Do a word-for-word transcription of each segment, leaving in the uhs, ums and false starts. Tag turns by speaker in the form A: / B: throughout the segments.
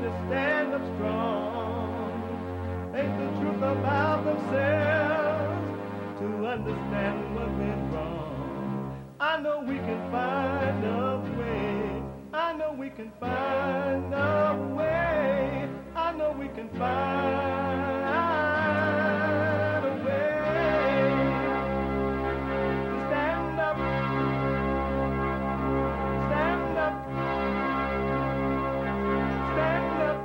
A: to stand up strong, face the truth about themselves, to understand what went wrong. I know we can find a way. I know we can find a way. I know we can find a way to stand up, stand up, stand up.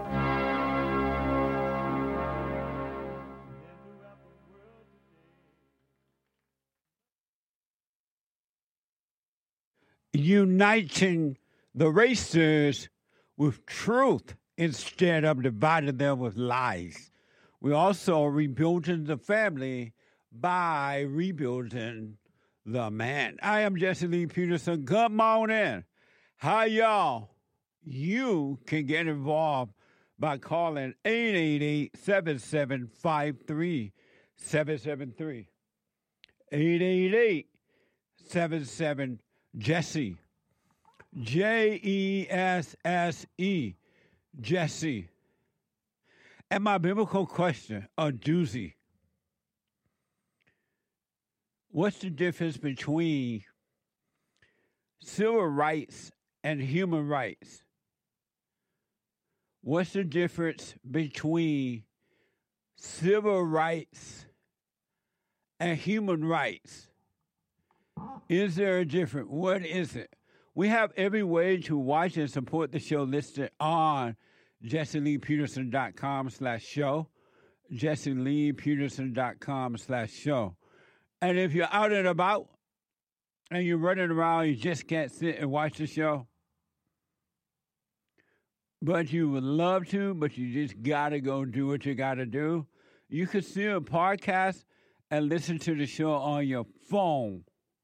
B: Uniting the racers with truth instead of dividing them with lies. We're also rebuilding the family by rebuilding the man. I am Jesse Lee Peterson. Good morning. Hi, y'all. You can get involved by calling eight eight eight, seven seven five, three seven seven three. eight eight eight, seven seven, Jesse. J E S S E, Jesse. And my biblical question, a doozy. What's the difference between civil rights and human rights? What's the difference between civil rights and human rights? Is there a difference? What is it? We have every way to watch and support the show listed on jesseleepeterson.com slash show, jesseleepeterson.com slash show. And if you're out and about and you're running around, you just can't sit and watch the show, but you would love to, but you just got to go do what you got to do, you can still podcast and listen to the show on your phone.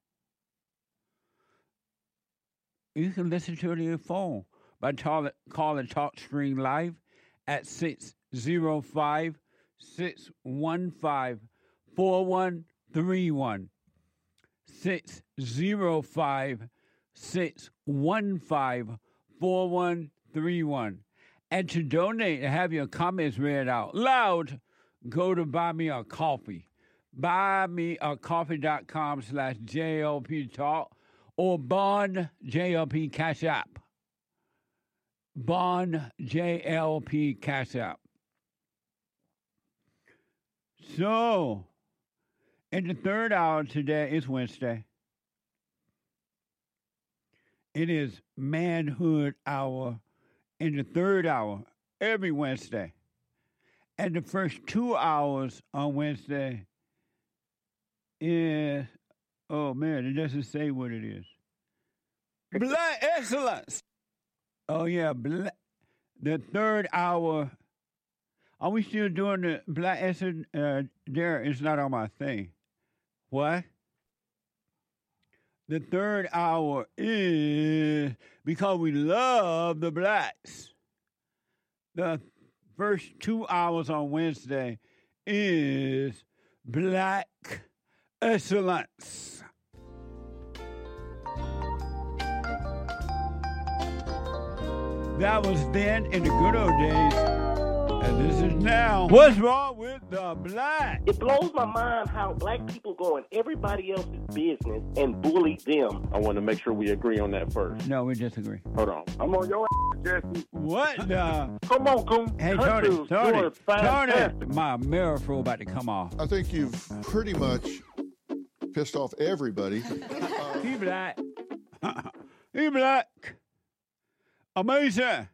B: You can listen to it on your phone by calling TalkScreen Live at six oh five, six one five, four one three one. six oh five, six one five, four one three one. And to donate and have your comments read out loud, go to Buy Me a Coffee. buymeacoffee.com slash JLP Talk. Or Bond J L P Cash App. Bond J L P Cash App. So, in the third hour today is Wednesday. It is Manhood Hour in the third hour every Wednesday. And the first two hours on Wednesday is... Oh, man, it doesn't say what it is. Black excellence. Oh, yeah, black, the third hour. Are we still doing the black excellence? Uh, there, it's not on my thing. What? The third hour is because we love the blacks. The first two hours on Wednesday is black excellence. That was then in the good old days, and this is now. What's wrong with the black?
C: It blows my mind how black people go in everybody else's business and bully them.
D: I want to make sure we agree on that first.
B: No, we disagree.
D: Hold on. I'm on your ass, Jesse.
B: What the?
D: Come on, Coon.
B: Hey, Tony, Tony, Tony, my mirror fro about to come off.
E: I think you've pretty much pissed off everybody. Uh,
B: he black. He black. Amazing.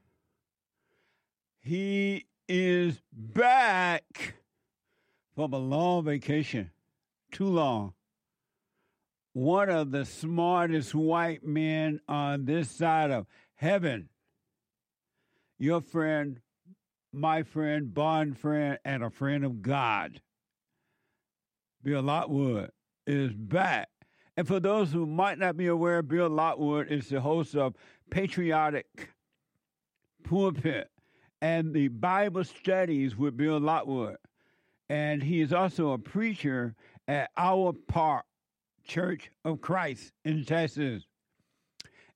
B: He is back from a long vacation. Too long. One of the smartest white men on this side of heaven. Your friend, my friend, bond friend, and a friend of God. Bill Lockwood is back. And for those who might not be aware, Bill Lockwood is the host of Patriotic Pulpit and the Bible Studies with Bill Lockwood. And he is also a preacher at Our Park Church of Christ in Texas.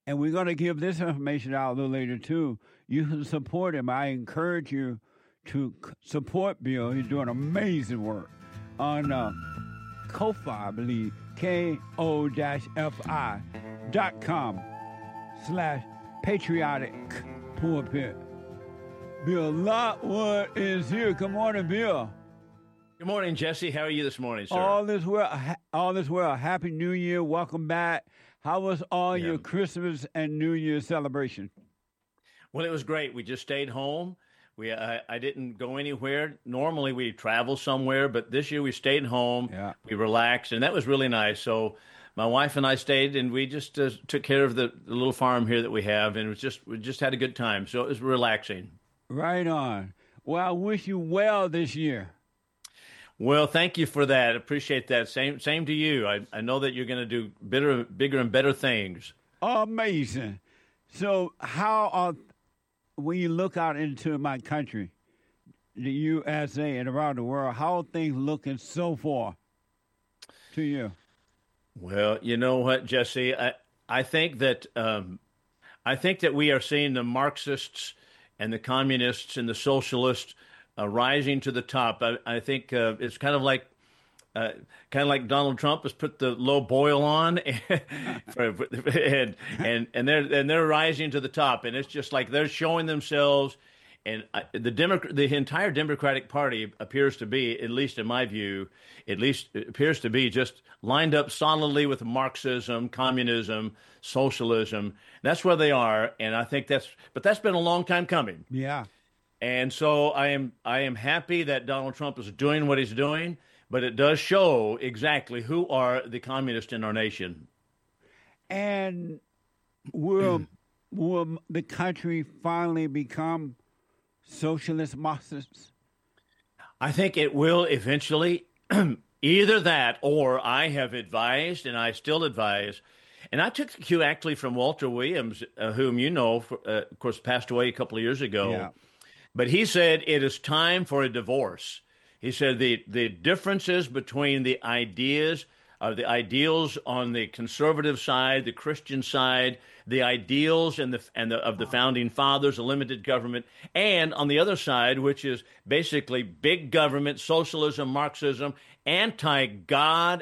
B: And we're going to give this information out a little later, too. You can support him. I encourage you to c- support Bill. He's doing amazing work on uh, Ko-Fi, I believe, K O F I dot com slash patriotic pulpit. Bill Lockwood is here. Good morning, Bill.
F: Good morning, Jesse. How are you this morning, sir?
B: All this well. Ha- all this well. Happy New Year. Welcome back. How was all
F: Yeah.
B: your Christmas and New Year celebration?
F: Well, it was great. We just stayed home. We I, I didn't go anywhere. Normally we travel somewhere, but this year we stayed home.
B: Yeah.
F: We relaxed, and that was really nice. So my wife and I stayed, and we just uh, took care of the, the little farm here that we have, and it was just we just had a good time. So it was relaxing.
B: Right on. Well, I wish you well this year.
F: Well, thank you for that. Appreciate that. Same same to you. I, I know that you're going to do bigger, bigger and better things.
B: Amazing. So how are, when you look out into my country, the U S A and around the world, how are things looking so far to you?
F: Well, you know what, Jesse? I, I think that um, I think that we are seeing the Marxists and the communists and the socialists uh, rising to the top. I, I think uh, it's kind of like uh, kind of like Donald Trump has put the low boil on, for, and and and they're and they're rising to the top, and it's just like they're showing themselves. And the Democrat, the entire Democratic Party appears to be, at least in my view, at least it appears to be just lined up solidly with Marxism, communism, socialism. That's where they are, and I think that's. But that's been a long time coming.
B: Yeah.
F: And so I am. I am happy that Donald Trump is doing what he's doing, but it does show exactly who are the communists in our nation.
B: And will will the country finally become socialist Marxists?
F: I think it will eventually. Either that, or I have advised, and I still advise, and I took the cue actually from Walter Williams, uh, whom you know, for, uh, of course, passed away a couple of years ago.
B: Yeah.
F: But he said it is time for a divorce. He said the the differences between the ideas Uh, the ideals on the conservative side, the Christian side, the ideals and the and the, of the founding fathers, a limited government, and on the other side, which is basically big government, socialism, Marxism, anti-God,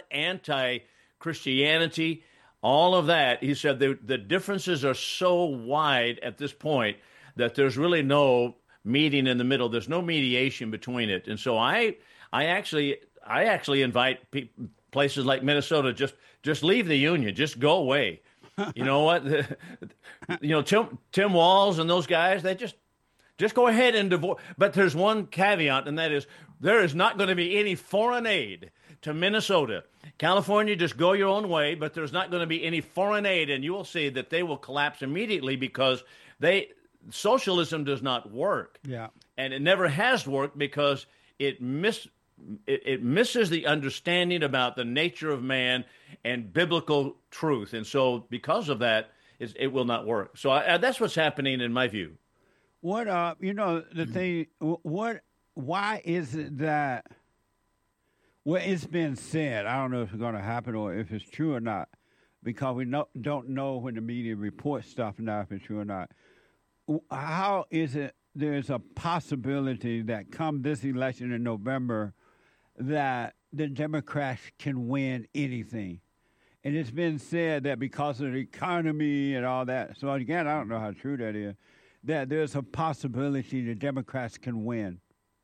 F: anti-Christianity, all of that. He said the the differences are so wide at this point that there's really no meeting in the middle. There's no mediation between it, and so I I actually I actually invite people. Places like Minnesota, just just leave the union, just go away. You know what? you know Tim Tim Walz and those guys, they just just go ahead and divorce. But there's one caveat, and that is there is not going to be any foreign aid to Minnesota. California, just go your own way, but there's not going to be any foreign aid, and you will see that they will collapse immediately because they socialism does not work.
B: Yeah,
F: and it never has worked because it missed. It, it misses the understanding about the nature of man and biblical truth. And so because of that, it's, it will not work. So I, I, that's what's happening in my view.
B: What, uh, you know, the thing, what, why is it that, well, it's been said, I don't know if it's going to happen or if it's true or not, because we no, don't know when the media reports stuff now if it's true or not. How is it there's a possibility that come this election in November that the Democrats can win anything? And it's been said that because of the economy and all that, so again, I don't know how true that is, that there's a possibility the Democrats can win.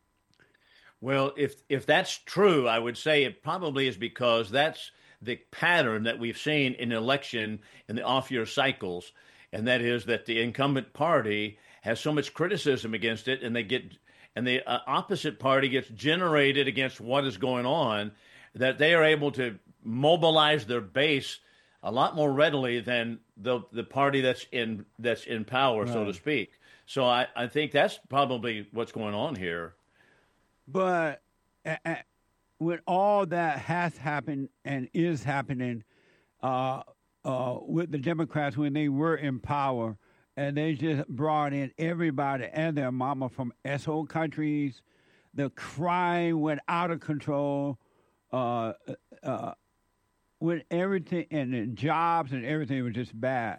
F: Well, if if that's true, I would say it probably is because that's the pattern that we've seen in election in the off-year cycles, and that is that the incumbent party has so much criticism against it, and they get and the uh, opposite party gets generated against what is going on, that they are able to mobilize their base a lot more readily than the the party that's in that's in power, right. So to speak. So I, I think that's probably what's going on here.
B: But uh, with all that has happened and is happening uh, uh, with the Democrats when they were in power, and they just brought in everybody and their mama from S O countries. The crime went out of control. Uh, uh, with everything, and the jobs and everything was just bad.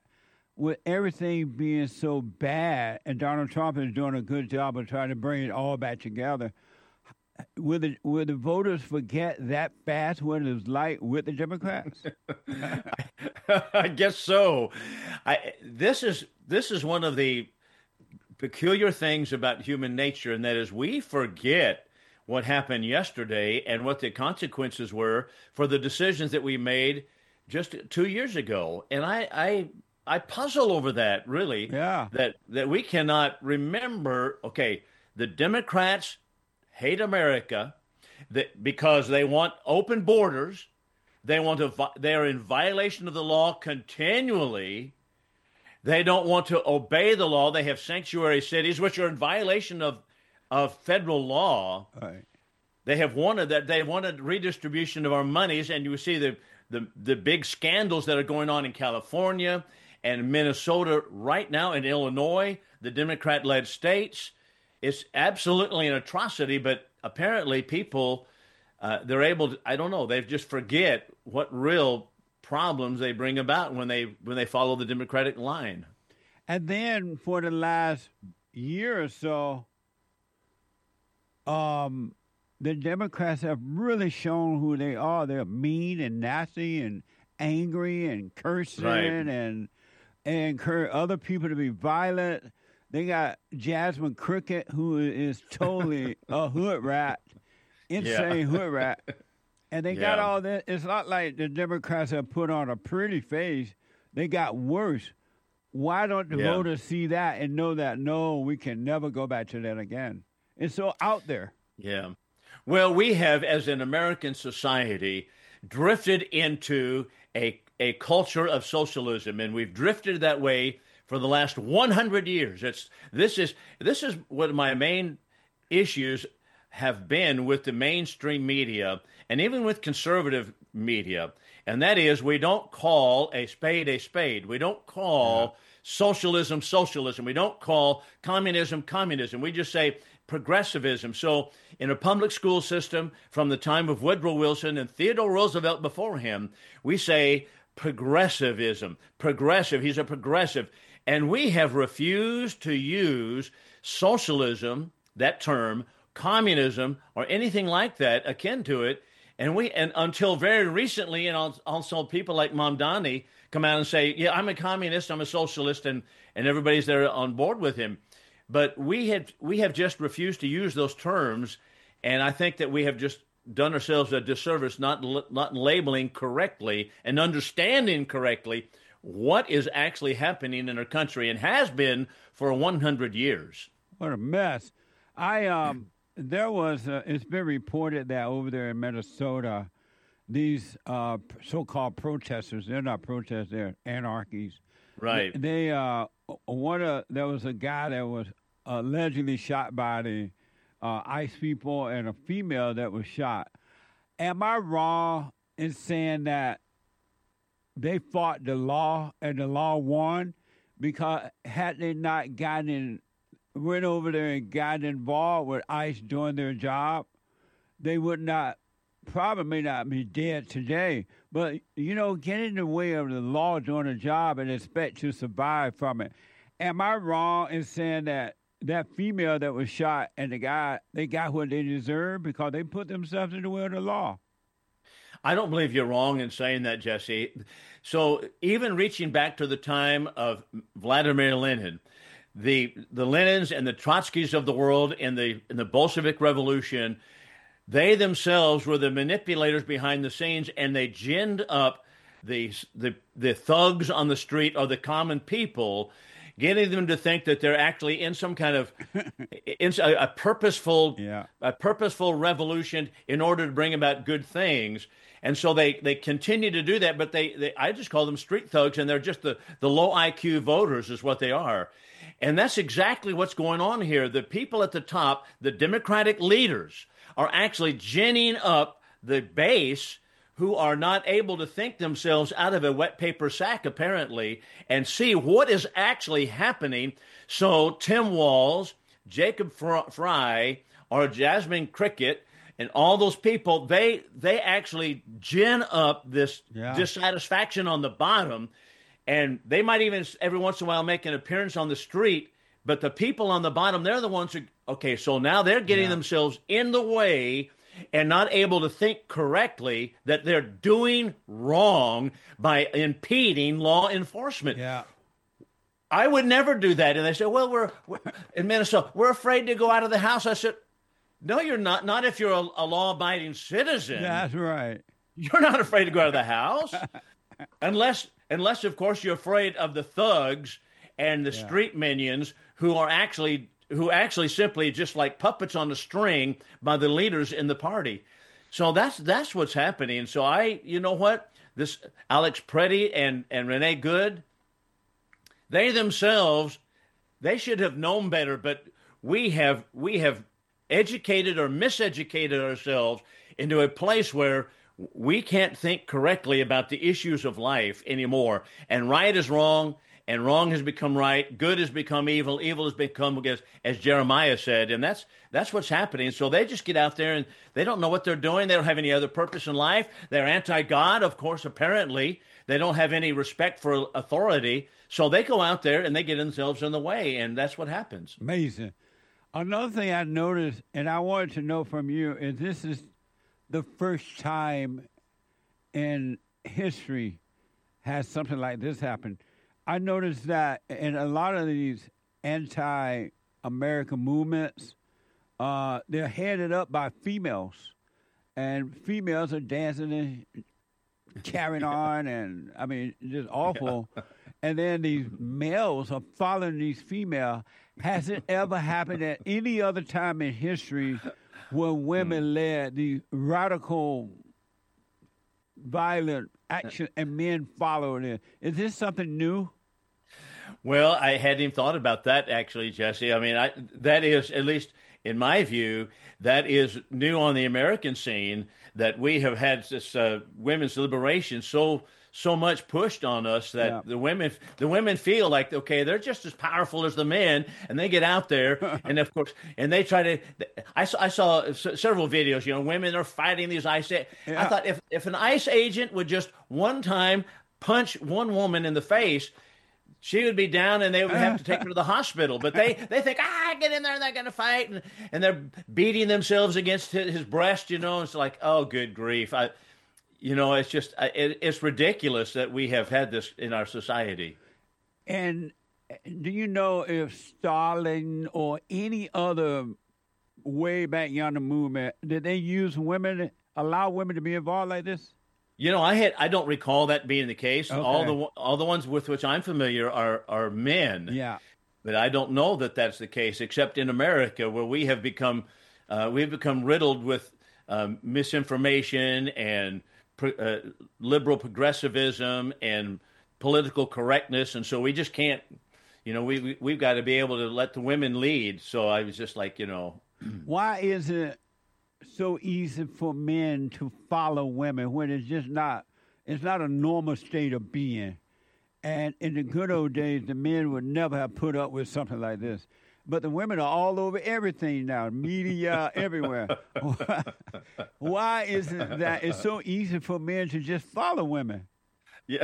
B: with everything being so bad, and Donald Trump is doing a good job of trying to bring it all back together, will the, will the voters forget that fast what it was like with the Democrats?
F: I guess so. I, this is this is one of the peculiar things about human nature, and that is we forget what happened yesterday and what the consequences were for the decisions that we made just two years ago. And I I, I puzzle over that, really.
B: Yeah.
F: That that we cannot remember, okay, the Democrats hate America that because they want open borders. They want to. They are in violation of the law continually. They don't want to obey the law. They have sanctuary cities, which are in violation of of federal law.
B: Right.
F: They have wanted that. They wanted redistribution of our monies, and you see the the the big scandals that are going on in California and Minnesota right now, in Illinois, the Democrat-led states. It's absolutely an atrocity, but apparently people. Uh, they're able to, I don't know, they just forget what real problems they bring about when they when they follow the Democratic line.
B: And then for the last year or so, um, the Democrats have really shown who they are. They're mean and nasty and angry and cursing
F: Right.
B: and and encourage other people to be violent. They got Jasmine Cricket, who is totally a hood rat. Insane
F: Yeah.
B: hood rat. And they got
F: Yeah.
B: all that. It's not like the Democrats have put on a pretty face. They got worse. Why don't the
F: Yeah.
B: voters see that and know that, no, we can never go back to that again? It's so out there.
F: Yeah. Well, we have, as an American society, drifted into a, a culture of socialism, and we've drifted that way for the last one hundred years. It's, this is this is what my main issues have been with the mainstream media and even with conservative media. And that is, we don't call a spade a spade. We don't call yeah. socialism socialism. We don't call communism communism. We just say progressivism. So in a public school system from the time of Woodrow Wilson and Theodore Roosevelt before him, we say progressivism. Progressive. He's a progressive. And we have refused to use socialism, that term, communism, or anything like that akin to it. And we, and until very recently, and also people like Mamdani come out and say, yeah, I'm a communist, I'm a socialist, and, and everybody's there on board with him. But we have, we have just refused to use those terms, and I think that we have just done ourselves a disservice not, not labeling correctly and understanding correctly what is actually happening in our country and has been for one hundred years.
B: What a mess. I um. There was, uh, it's been reported that over there in Minnesota, these uh, so-called protesters, they're not protesters, they're anarchies.
F: Right.
B: They, uh, one of, there was a guy that was allegedly shot by the uh, ICE people and a female that was shot. Am I wrong in saying that they fought the law and the law won? Because had they not gotten in, went over there and got involved with ICE doing their job, they would not, probably may not be dead today. But, you know, get in the way of the law doing a job and expect to survive from it. Am I wrong in saying that that female that was shot and the guy, they got what they deserved because they put themselves in the way of the law?
F: I don't believe you're wrong in saying that, Jesse. So even reaching back to the time of Vladimir Lenin, The the Lenins and the Trotskys of the world in the in the Bolshevik Revolution, they themselves were the manipulators behind the scenes, and they ginned up the the the thugs on the street or the common people, getting them to think that they're actually in some kind of in a, a purposeful
B: yeah.
F: a purposeful revolution in order to bring about good things. And so they, they continue to do that, but they, they I just call them street thugs, and they're just the, the low I Q voters is what they are. And that's exactly what's going on here. The people at the top, the Democratic leaders, are actually ginning up the base who are not able to think themselves out of a wet paper sack, apparently, and see what is actually happening. So Tim Walz, Jacob Fry, or Jasmine Cricket, and all those people, they they actually gin up this
B: yeah.
F: dissatisfaction on the bottom. and they might even every once in a while make an appearance on the street, but the people on the bottom, they're the ones who, okay, so now they're getting yeah. themselves in the way and not able to think correctly that they're doing wrong by impeding law enforcement.
B: Yeah.
F: I would never do that. And they say, well, we're, we're in Minnesota, we're afraid to go out of the house. I said, no, you're not. Not if you're a, a law-abiding citizen.
B: That's right.
F: You're not afraid to go out of the house. unless, unless, of course, you're afraid of the thugs and the yeah. street minions who are actually who actually simply just like puppets on a string by the leaders in the party. So that's that's what's happening. And so I, you know what, this Alex Preddy and, and Renee Good, they themselves, they should have known better, but we have we have educated or miseducated ourselves into a place where we can't think correctly about the issues of life anymore. And right is wrong, and wrong has become right. Good has become evil. Evil has become, as, as Jeremiah said. And that's that's what's happening. So they just get out there and they don't know what they're doing. They don't have any other purpose in life. They're anti-God, of course, apparently. They don't have any respect for authority. So they go out there and they get themselves in the way, and that's what happens.
B: Amazing. Another thing I noticed, and I wanted to know from you, is this is the first time in history has something like this happen. I noticed that in a lot of these anti-American movements, uh, they're headed up by females, and females are dancing and carrying on, and I mean, just awful. Yeah. And then these males are following these females. Has it ever happened at any other time in history when women led the radical, violent action and men followed it? Is this something new?
F: Well, I hadn't even thought about that, actually, Jesse. I mean, I, that is, at least in my view, that is new on the American scene, that we have had this uh, women's liberation so so much pushed on us that yeah. the women the women feel like, okay, they're just as powerful as the men, and they get out there and of course and they try to I saw, I saw several videos, you know, women are fighting these ICE yeah. I thought if if an ICE agent would just one time punch one woman in the face, she would be down and they would have to take her to the hospital. But they, they think, ah, get in there and they're going to fight. And, and they're beating themselves against his, his breast, you know. It's like, oh, good grief. I, you know, it's just, it, it's ridiculous that we have had this in our society.
B: And do you know if Stalin or any other way back yonder movement, did they use women, allow women to be involved like this?
F: You know, I had I don't recall that being the case.
B: Okay.
F: All the all the ones with which I'm familiar are are men.
B: Yeah,
F: but I don't know that that's the case, except in America, where we have become uh, we've become riddled with um, misinformation and uh, liberal progressivism and political correctness, and so we just can't. You know, we, we we've got to be able to let the women lead. So I was just like, you know,
B: why is it so easy for men to follow women when it's just not, it's not a normal state of being? And in the good old days, the men would never have put up with something like this. But the women are all over everything now, media, everywhere. Why is it that it's so easy for men to just follow women?
F: Yeah.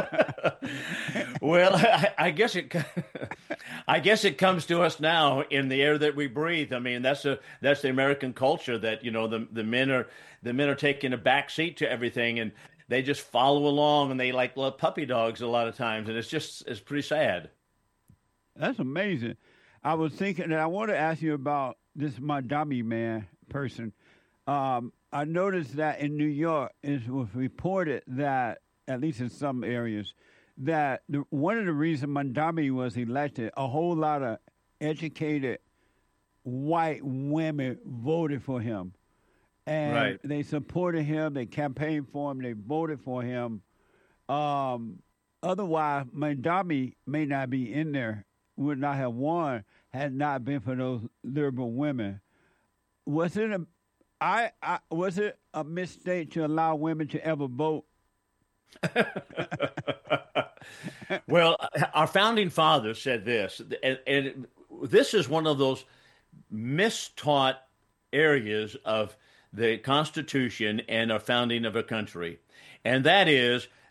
F: Well, I, I guess it. I guess it comes to us now in the air that we breathe. I mean, that's a that's the American culture that, you know, the the men are the men are taking a back seat to everything, and they just follow along, and they like love puppy dogs a lot of times, and it's just it's pretty sad.
B: That's amazing. I was thinking that I want to ask you about this Mamdani man person. Um, I noticed that in New York, it was reported that, at least in some areas, that the, one of the reasons Mamdani was elected, a whole lot of educated white women voted for him. And
F: right.
B: they supported him, they campaigned for him, they voted for him. Um, otherwise, Mamdani may not be in there, would not have won had not been for those liberal women. Was it a, I, I was it a mistake to allow women to ever vote?
F: Well, our founding fathers said this, and, and this is one of those mistaught areas of the Constitution and our founding of a country, and that is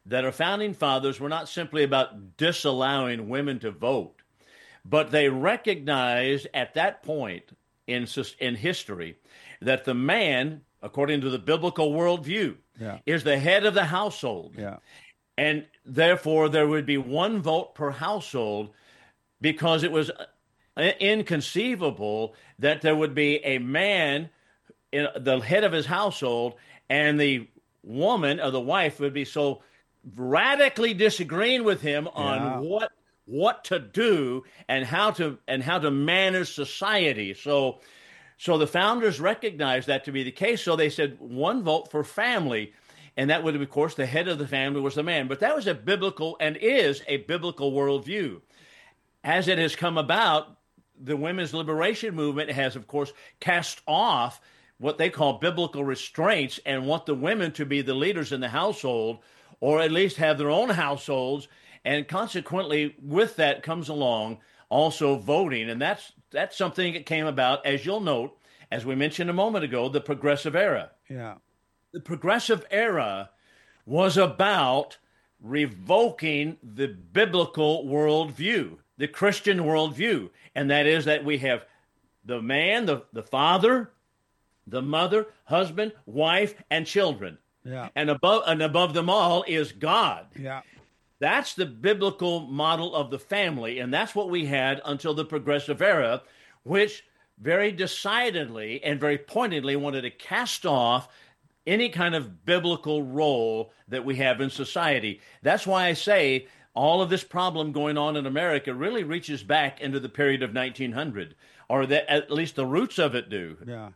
F: that our founding fathers were not simply about disallowing women to vote, but they recognized at that point in, in history that the man, according to the biblical worldview,
B: yeah.
F: is the head of the household.
B: Yeah.
F: And therefore, there would be one vote per household, because it was inconceivable that there would be a man, in the head of his household, and the woman or the wife would be so radically disagreeing with him on
B: Yeah.
F: what what to do and how to and how to manage society. So, so the founders recognized that to be the case. So they said one vote for family. And that would, of course, the head of the family was the man. But that was a biblical and is a biblical worldview. As it has come about, the women's liberation movement has, of course, cast off what they call biblical restraints and want the women to be the leaders in the household, or at least have their own households. And consequently, with that comes along also voting. And that's that's something that came about, as you'll note, as we mentioned a moment ago, the progressive era.
B: Yeah.
F: The progressive era was about revoking the biblical worldview, the Christian worldview. And that is that we have the man, the, the father, the mother, husband, wife, and children.
B: Yeah.
F: And above and above them all is God.
B: Yeah.
F: That's the biblical model of the family. And that's what we had until the progressive era, which very decidedly and very pointedly wanted to cast off any kind of biblical role that we have in society. That's why I say all of this problem going on in America really reaches back into the period of nineteen hundred, or that at least the roots of it do.
B: Yeah.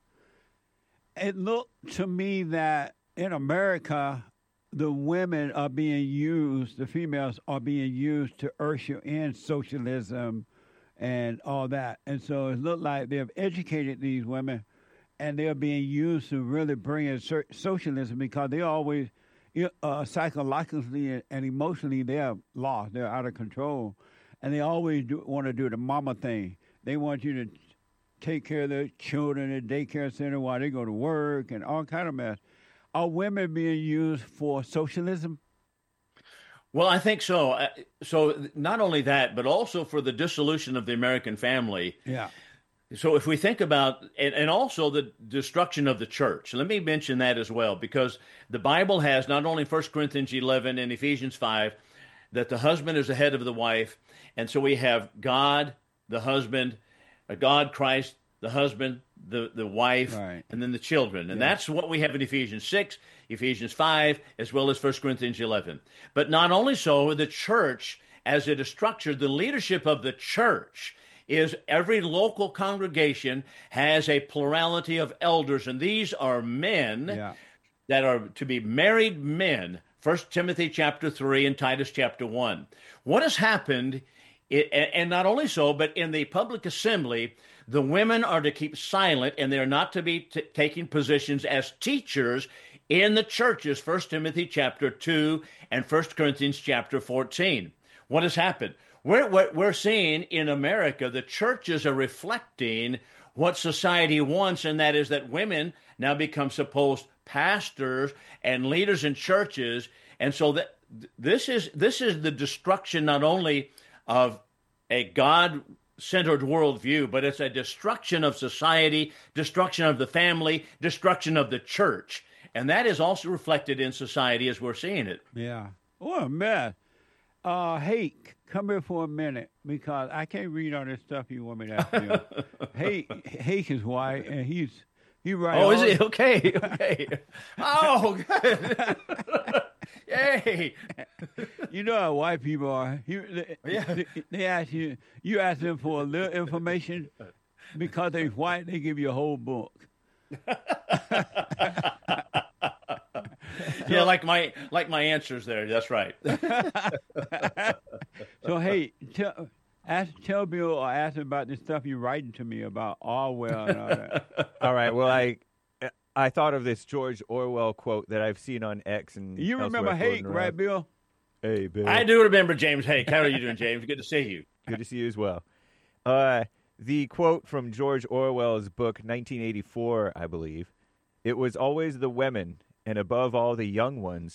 B: It looked to me that in America, the women are being used, the females are being used to usher in socialism and all that. And so it looked like they've educated these women, and they're being used to really bring in socialism, because they always, uh, psychologically and emotionally, they're lost. They're out of control. And they always do, want to do the mama thing. They want you to take care of their children at daycare center while they go to work and all kind of mess. Are women being used for socialism?
F: Well, I think so. So not only that, but also for the dissolution of the American family.
B: Yeah.
F: So if we think about, and, and also the destruction of the church, let me mention that as well, because the Bible has not only First Corinthians eleven and Ephesians five, that the husband is the head of the wife. And so we have God, the husband, God, Christ, the husband, the, the wife,
B: right,
F: and then the children. And
B: yeah.
F: that's what we have in Ephesians six, Ephesians five, as well as First Corinthians eleven. But not only so, the church, as it is structured, the leadership of the church is every local congregation has a plurality of elders, and these are men
B: yeah.
F: that are to be married men, First Timothy chapter three and Titus chapter one. What has happened, it, and not only so, but in the public assembly, the women are to keep silent, and they're not to be t- taking positions as teachers in the churches, First Timothy chapter two and First Corinthians chapter fourteen. What has happened? We're, we're, we're seeing in America, the churches are reflecting what society wants, and that is that women now become supposed pastors and leaders in churches. And so that this is this is the destruction not only of a God-centered worldview, but it's a destruction of society, destruction of the family, destruction of the church. And that is also reflected in society as we're seeing it.
B: Yeah. What a mess. Uh, Hake, come here for a minute, because I can't read all this stuff you want me to ask you. Hake, Hake is white, and he's he writes.
F: Oh, is he? Okay, okay. Oh, good. Yay.
B: You know how white people are. You, they,
F: Yeah.
B: they, they ask you, you ask them for a little information, because they're white, they give you a whole book.
F: Yeah, like my like my answers there. That's right.
B: So, hey, tell, ask, tell Bill or ask him about this stuff you're writing to me about Orwell and all that.
G: All right. Well, I I thought of this George Orwell quote that I've seen on X. And
B: You remember Hake, right, Bill?
G: Hey, Bill.
F: I do remember James Hake. How are you doing, James? Good to see you.
G: Good to see you as well. Uh, the quote from George Orwell's book, nineteen eighty-four, I believe, it was always the women, and above all the young ones,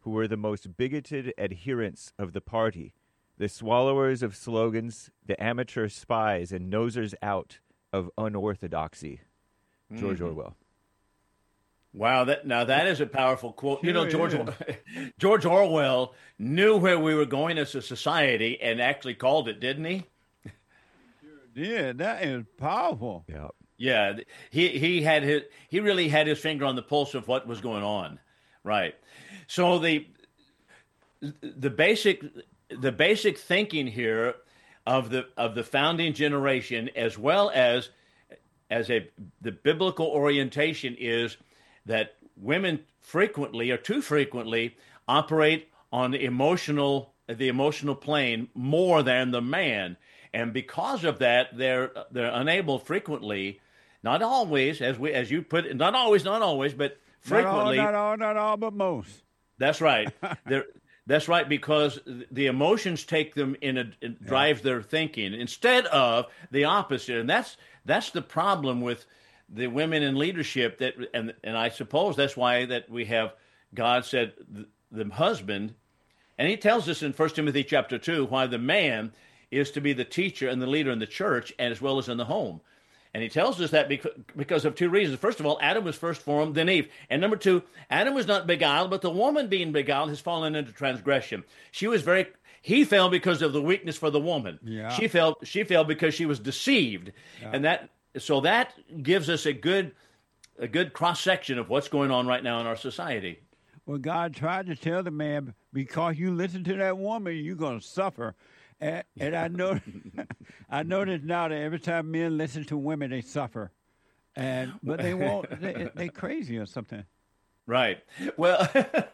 G: who were the most bigoted adherents of the party, the swallowers of slogans, the amateur spies and nosers out of unorthodoxy. George mm-hmm. Orwell.
F: Wow, that now that is a powerful quote.
B: Sure
F: you know, George George Orwell knew where we were going as a society and actually called it, didn't he?
B: Yeah, that is powerful.
G: Yeah.
F: Yeah, he he had his he really had his finger on the pulse of what was going on. Right. So the the basic the basic thinking here of the of the founding generation, as well as as a the biblical orientation, is that women frequently or too frequently operate on the emotional the emotional plane more than the man, and because of that, they're they're unable frequently, not always, as we as you put it, not always, not always, but frequently,
B: not all, not all, not all, but most.
F: That's right. They're, that's right, because the emotions take them in a it yeah. drives their thinking instead of the opposite, and that's that's the problem with the women in leadership. That and and I suppose that's why that we have God said the, the husband, and He tells us in First Timothy chapter two why the man is to be the teacher and the leader in the church, and as well as in the home. And He tells us that because, because of two reasons. First of all, Adam was first formed, then Eve. And number two, Adam was not beguiled, but the woman being beguiled has fallen into transgression. She was very, he fell because of the weakness for the woman.
B: Yeah.
F: She fell, she fell because she was deceived. Yeah. And that, so that gives us a good, a good cross-section of what's going on right now in our society.
B: Well, God tried to tell the man, because you listen to that woman, you're going to suffer. And, and I know, I notice now that every time men listen to women, they suffer, and but they won't. They they crazy or something.
F: Right. Well,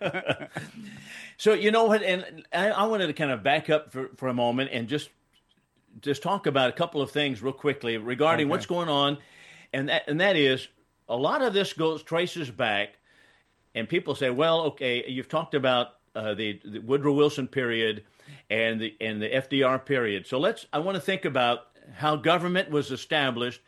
F: so you know what? And I, I wanted to kind of back up for, for a moment and just just talk about a couple of things real quickly regarding okay. what's going on, and that and that is a lot of this goes traces back, and people say, well, okay, you've talked about uh, the, the Woodrow Wilson period. And the and the F D R period. So let's. I want to think about how government was established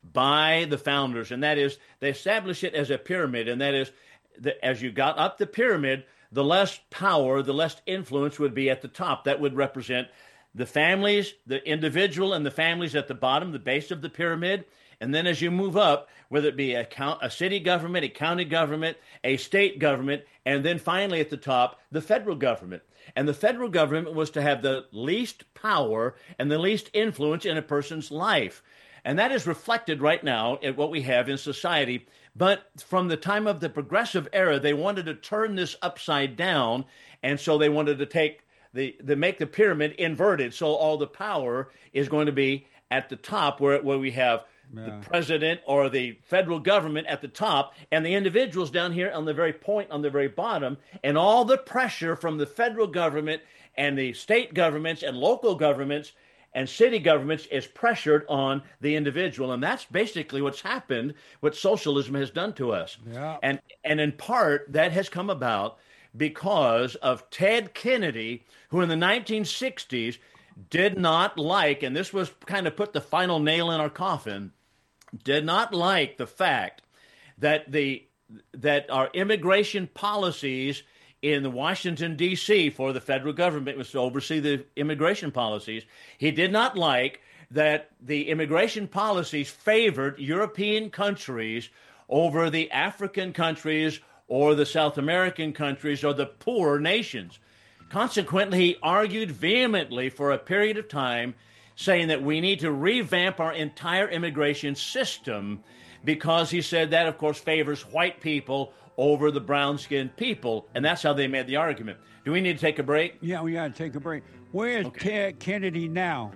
F: by the founders, and that is they established it as a pyramid, and that is that as you got up the pyramid, the less power, the less influence would be at the top. That would represent the families, the individual, and the families at the bottom, the base of the pyramid. And then as you move up, whether it be a, count, a city government, a county government, a state government, and then finally at the top, the federal government. And the federal government was to have the least power and the least influence in a person's life. And that is reflected right now in what we have in society. But from the time of the progressive era, they wanted to turn this upside down. And so they wanted to take the, the make the pyramid inverted. So all the power is going to be at the top where, where we have yeah. the president or the federal government at the top and the individuals down here on the very point, on the very bottom, and all the pressure from the federal government and the state governments and local governments and city governments is pressured on the individual. And that's basically what's happened, what socialism has done to us.
B: Yeah.
F: And, and in part, that has come about because of Ted Kennedy, who in the nineteen sixties did not like, and this was kind of put the final nail in our coffin, did not like the fact that the that our immigration policies in the Washington, D C for the federal government was to oversee the immigration policies. He did not like that the immigration policies favored European countries over the African countries or the South American countries or the poor nations. Consequently, he argued vehemently for a period of time, saying that we need to revamp our entire immigration system because he said that, of course, favors white people over the brown-skinned people, and that's how they made the argument. Do we need to take a break?
B: Yeah, we got to take a break. Where is okay. Ted Kennedy now?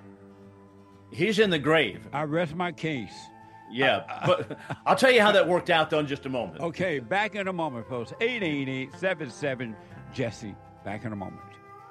F: He's in the grave.
B: I rest my case.
F: Yeah, but I'll tell you how that worked out, though, in just a moment.
B: Okay, back in a moment, folks. eight eight eight, seven seven, Jesse. Back in a moment.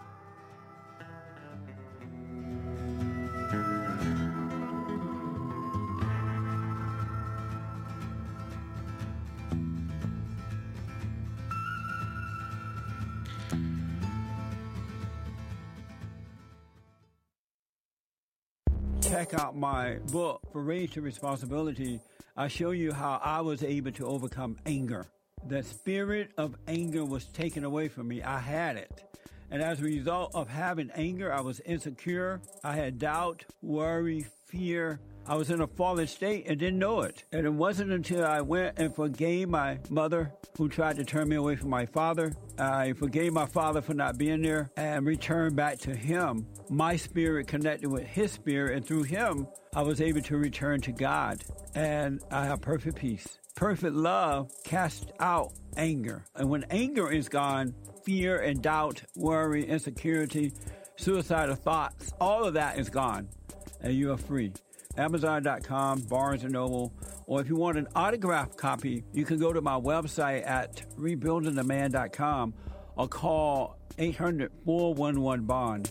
B: Check out my book, For Race to Responsibility. I show you how I was able to overcome anger. the spirit of anger was taken away from me. I had it. And as a result of having anger, I was insecure. I had doubt, worry, fear. I was in a fallen state and didn't know it. And it wasn't until I went and forgave my mother, who tried to turn me away from my father. I forgave my father for not being there and returned back to him. My spirit connected with his spirit, and through him, I was able to return to God. And I have perfect peace. Perfect love casts out anger. And when anger is gone, fear and doubt, worry, insecurity, suicidal thoughts, all of that is gone, and you are free. Amazon dot com, Barnes and Noble, or if you want an autographed copy, you can go to my website at rebuilding the man dot com or call eight hundred, four one one, BOND.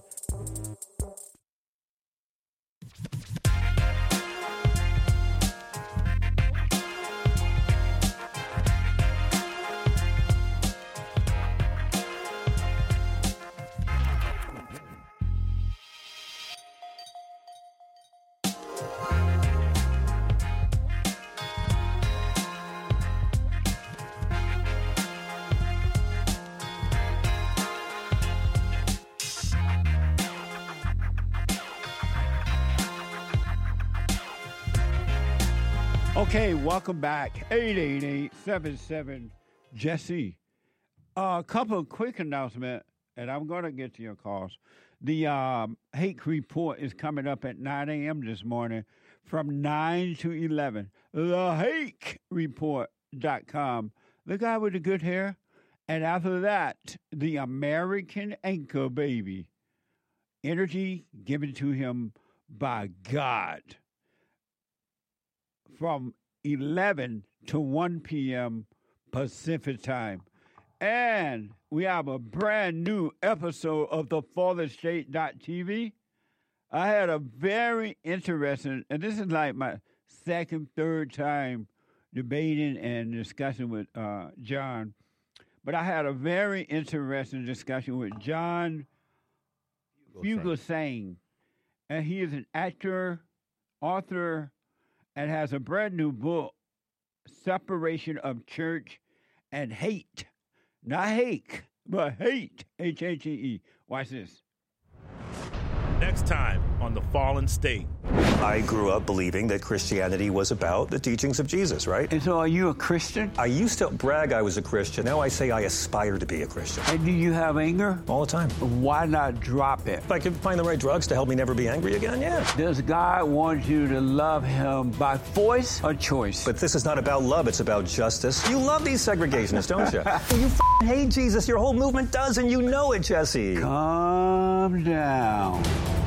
B: Okay, welcome back. eight eight eight, seven seven, Jesse. Uh, a couple of quick announcements, and I'm going to get to your calls. The um, Hake Report is coming up at nine a.m. this morning from nine to eleven. the hake report dot com. The guy with the good hair. And after that, the American Anchor Baby. Energy given to him by God. From eleven to one p.m. Pacific time. And we have a brand new episode of the Fallen State dot T V. I had a very interesting, and this is like my second, third time debating and discussing with uh, John. But I had a very interesting discussion with John Fugelsang. And he is an actor, author, and has a brand new book, Separation of Church and Hate. Not hate, but hate, H H E E. Watch this.
H: Next time on The Fallen State.
I: I grew up believing that Christianity was about the teachings of Jesus, right?
B: And so are you a Christian?
I: I used to brag I was a Christian. Now I say I aspire to be a Christian.
B: And do you have anger?
I: All the time.
B: Why not drop it?
I: If I could find the right drugs to help me never be angry again, yeah.
B: Does God want you to love him by force or choice?
I: But this is not about love, it's about justice. You love these segregationists, don't you? You f***ing hate Jesus. Your whole movement does, and you know it, Jesse.
B: Calm down.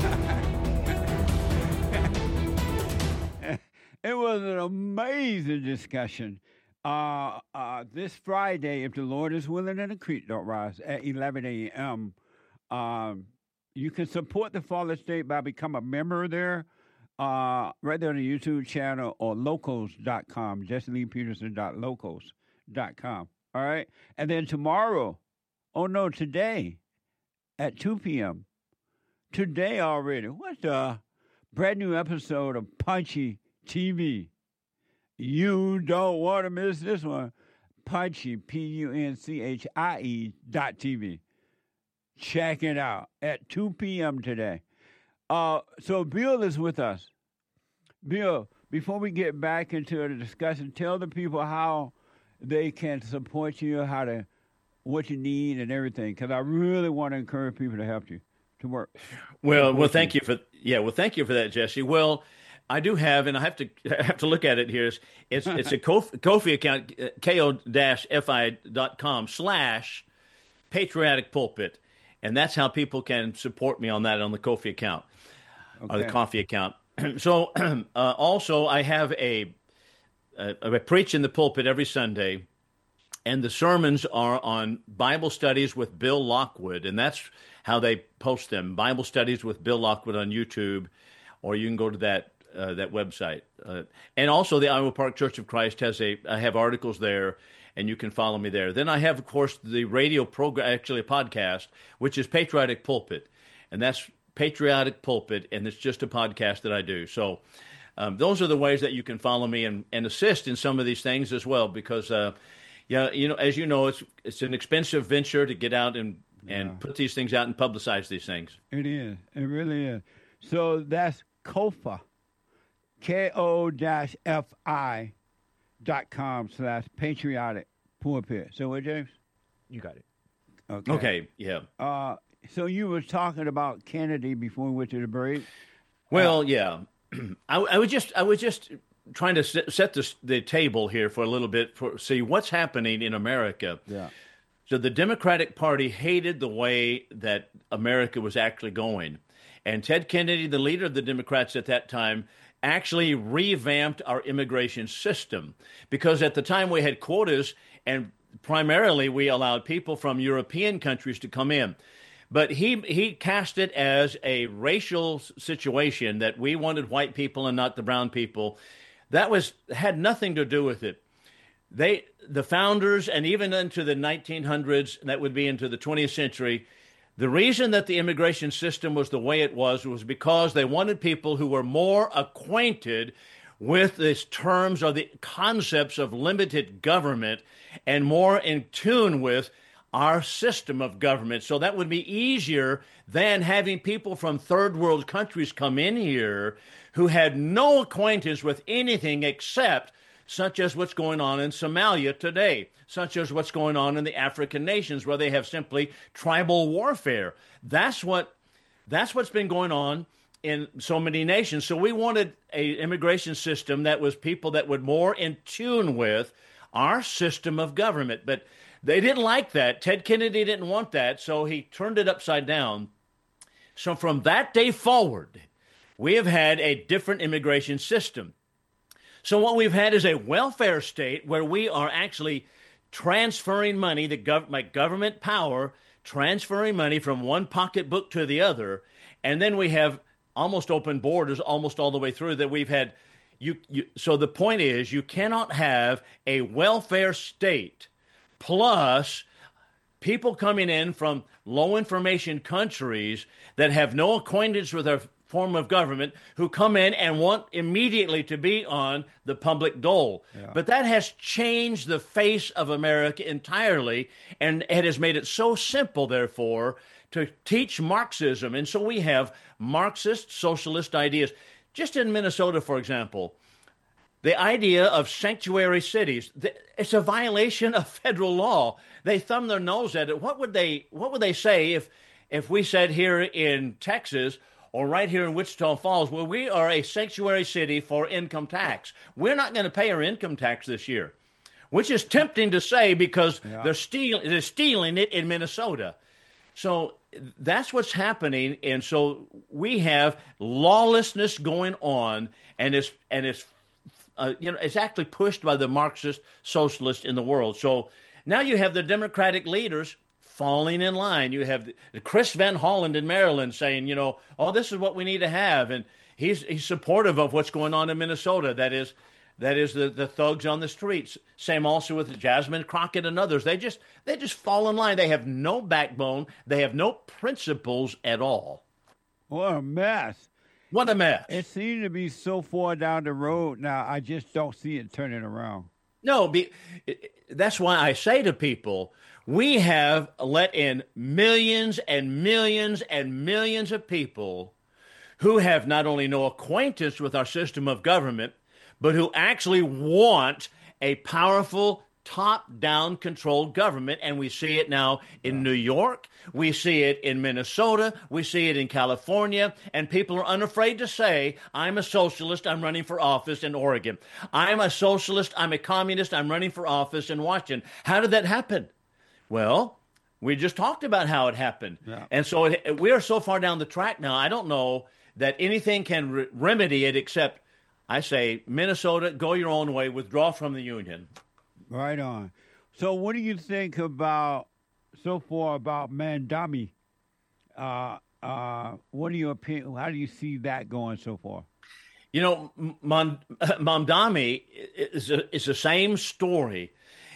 B: It was an amazing discussion. Uh, uh, this Friday, if the Lord is willing and the creek don't rise, at eleven a.m., um, you can support the Fallen State by becoming a member there, uh, right there on the YouTube channel or locals dot com, jesse lee peterson dot locals dot com. All right? And then tomorrow, oh no, today, at two p.m., today already, what the brand new episode of Punchy T V. You don't want to miss this one. Punchy, P U N C H I E dot T V. Check it out at two p.m. today. Uh, so Bill is with us. Bill, before we get back into the discussion, tell the people how they can support you, how to, what you need and everything, because I really want to encourage people to help you to work.
F: Well, well, thank you for yeah. Well, thank you for that, Jesse. Well, I do have, and I have to I have to look at it here. It's it's, it's a Kofi, Kofi account, ko-fi dot com slash patriotic pulpit, and that's how people can support me on that on the Kofi account, okay. Or the Coffee account. So uh, also I have a, a I preach in the pulpit every Sunday, and the sermons are on Bible Studies with Bill Lockwood, and that's how they post them. Bible Studies with Bill Lockwood on YouTube, or you can go to that. Uh, that website. Uh, and also the Iowa Park Church of Christ has a, I have articles there, and you can follow me there. Then I have, of course, the radio program, actually a podcast, which is Patriotic Pulpit. And that's Patriotic Pulpit, and it's just a podcast that I do. So um, those are the ways that you can follow me and, and assist in some of these things as well, because, uh, Yeah, you know, as you know, it's it's an expensive venture to get out and, and
B: Yeah.
F: put these things out and publicize these things.
B: It is. It really is. So that's Kofa, K O F I dot com slash patriotic pulpit. So what, James?
G: You got it.
B: Okay.
F: Okay, yeah.
B: Uh, so you were talking about Kennedy before we went to the break.
F: Well, yeah. I, I was just I was just trying to set, set the, the table here for a little bit for see what's happening in America.
B: Yeah.
F: So the Democratic Party hated the way that America was actually going. And Ted Kennedy, the leader of the Democrats at that time, actually revamped our immigration system because at the time we had quotas and primarily we allowed people from European countries to come in. But he he cast it as a racial situation that we wanted white people and not the brown people. That was had nothing to do with it. They, the founders, and even into the nineteen hundreds, that would be into the twentieth century, the reason that the immigration system was the way it was was because they wanted people who were more acquainted with these terms or the concepts of limited government and more in tune with our system of government. So that would be easier than having people from third world countries come in here who had no acquaintance with anything except such as what's going on in Somalia today, such as what's going on in the African nations where they have simply tribal warfare. That's what that's what's been going on in so many nations. So we wanted an immigration system that was people that were more in tune with our system of government. But they didn't like that. Ted Kennedy didn't want that, so he turned it upside down. So from that day forward, we have had a different immigration system. So what we've had is a welfare state where we are actually transferring money, the gov- my government power, transferring money from one pocketbook to the other, and then we have almost open borders almost all the way through that we've had. You, you, so the point is you cannot have a welfare state plus people coming in from low information countries that have no acquaintance with our form of government who come in and want immediately to be on the public dole.
B: Yeah.
F: But that has changed the face of America entirely, and it has made it so simple, therefore, to teach Marxism. And so we have Marxist socialist ideas. Just in Minnesota, for example, the idea of sanctuary cities, it's a violation of federal law. They thumb their nose at it. What would they what would they say if if we said here in Texas or right here in Wichita Falls, well, we are a sanctuary city for income tax. We're not going to pay our income tax this year, which is tempting to say because
B: Yeah.
F: they're steal, they're stealing it in Minnesota. So that's what's happening, and so we have lawlessness going on, and it's and it's uh, you know it's actually pushed by the Marxist socialists in the world. So now you have the Democratic leaders falling in line. You have Chris Van Hollen in Maryland saying, you know, oh, this is what we need to have, and he's he's supportive of what's going on in Minnesota. That is. That is the, the thugs on the streets. Same also with Jasmine Crockett and others. They just they just fall in line. They have no backbone. They have no principles at all.
B: What a mess.
F: What a mess.
B: It seems to be so far down the road now, I just don't see it turning around.
F: No, be, that's why I say to people, we have let in millions and millions and millions of people who have not only no acquaintance with our system of government, but who actually want a powerful top-down controlled government. And we see it now in New York. We see it in Minnesota. We see it in California. And people are unafraid to say, I'm a socialist, I'm running for office in Oregon. I'm a socialist, I'm a communist, I'm running for office in Washington. How did that happen? Well, we just talked about how it happened.
B: Yeah.
F: And so it, we are so far down the track now, I don't know that anything can re- remedy it except I say, Minnesota, go your own way, withdraw from the union.
B: Right on. So what do you think about, so far, about Mamdani? Uh, uh, what do you opinion, how do you see that going so far?
F: You know, Mam, Mamdani is, a, is the same story.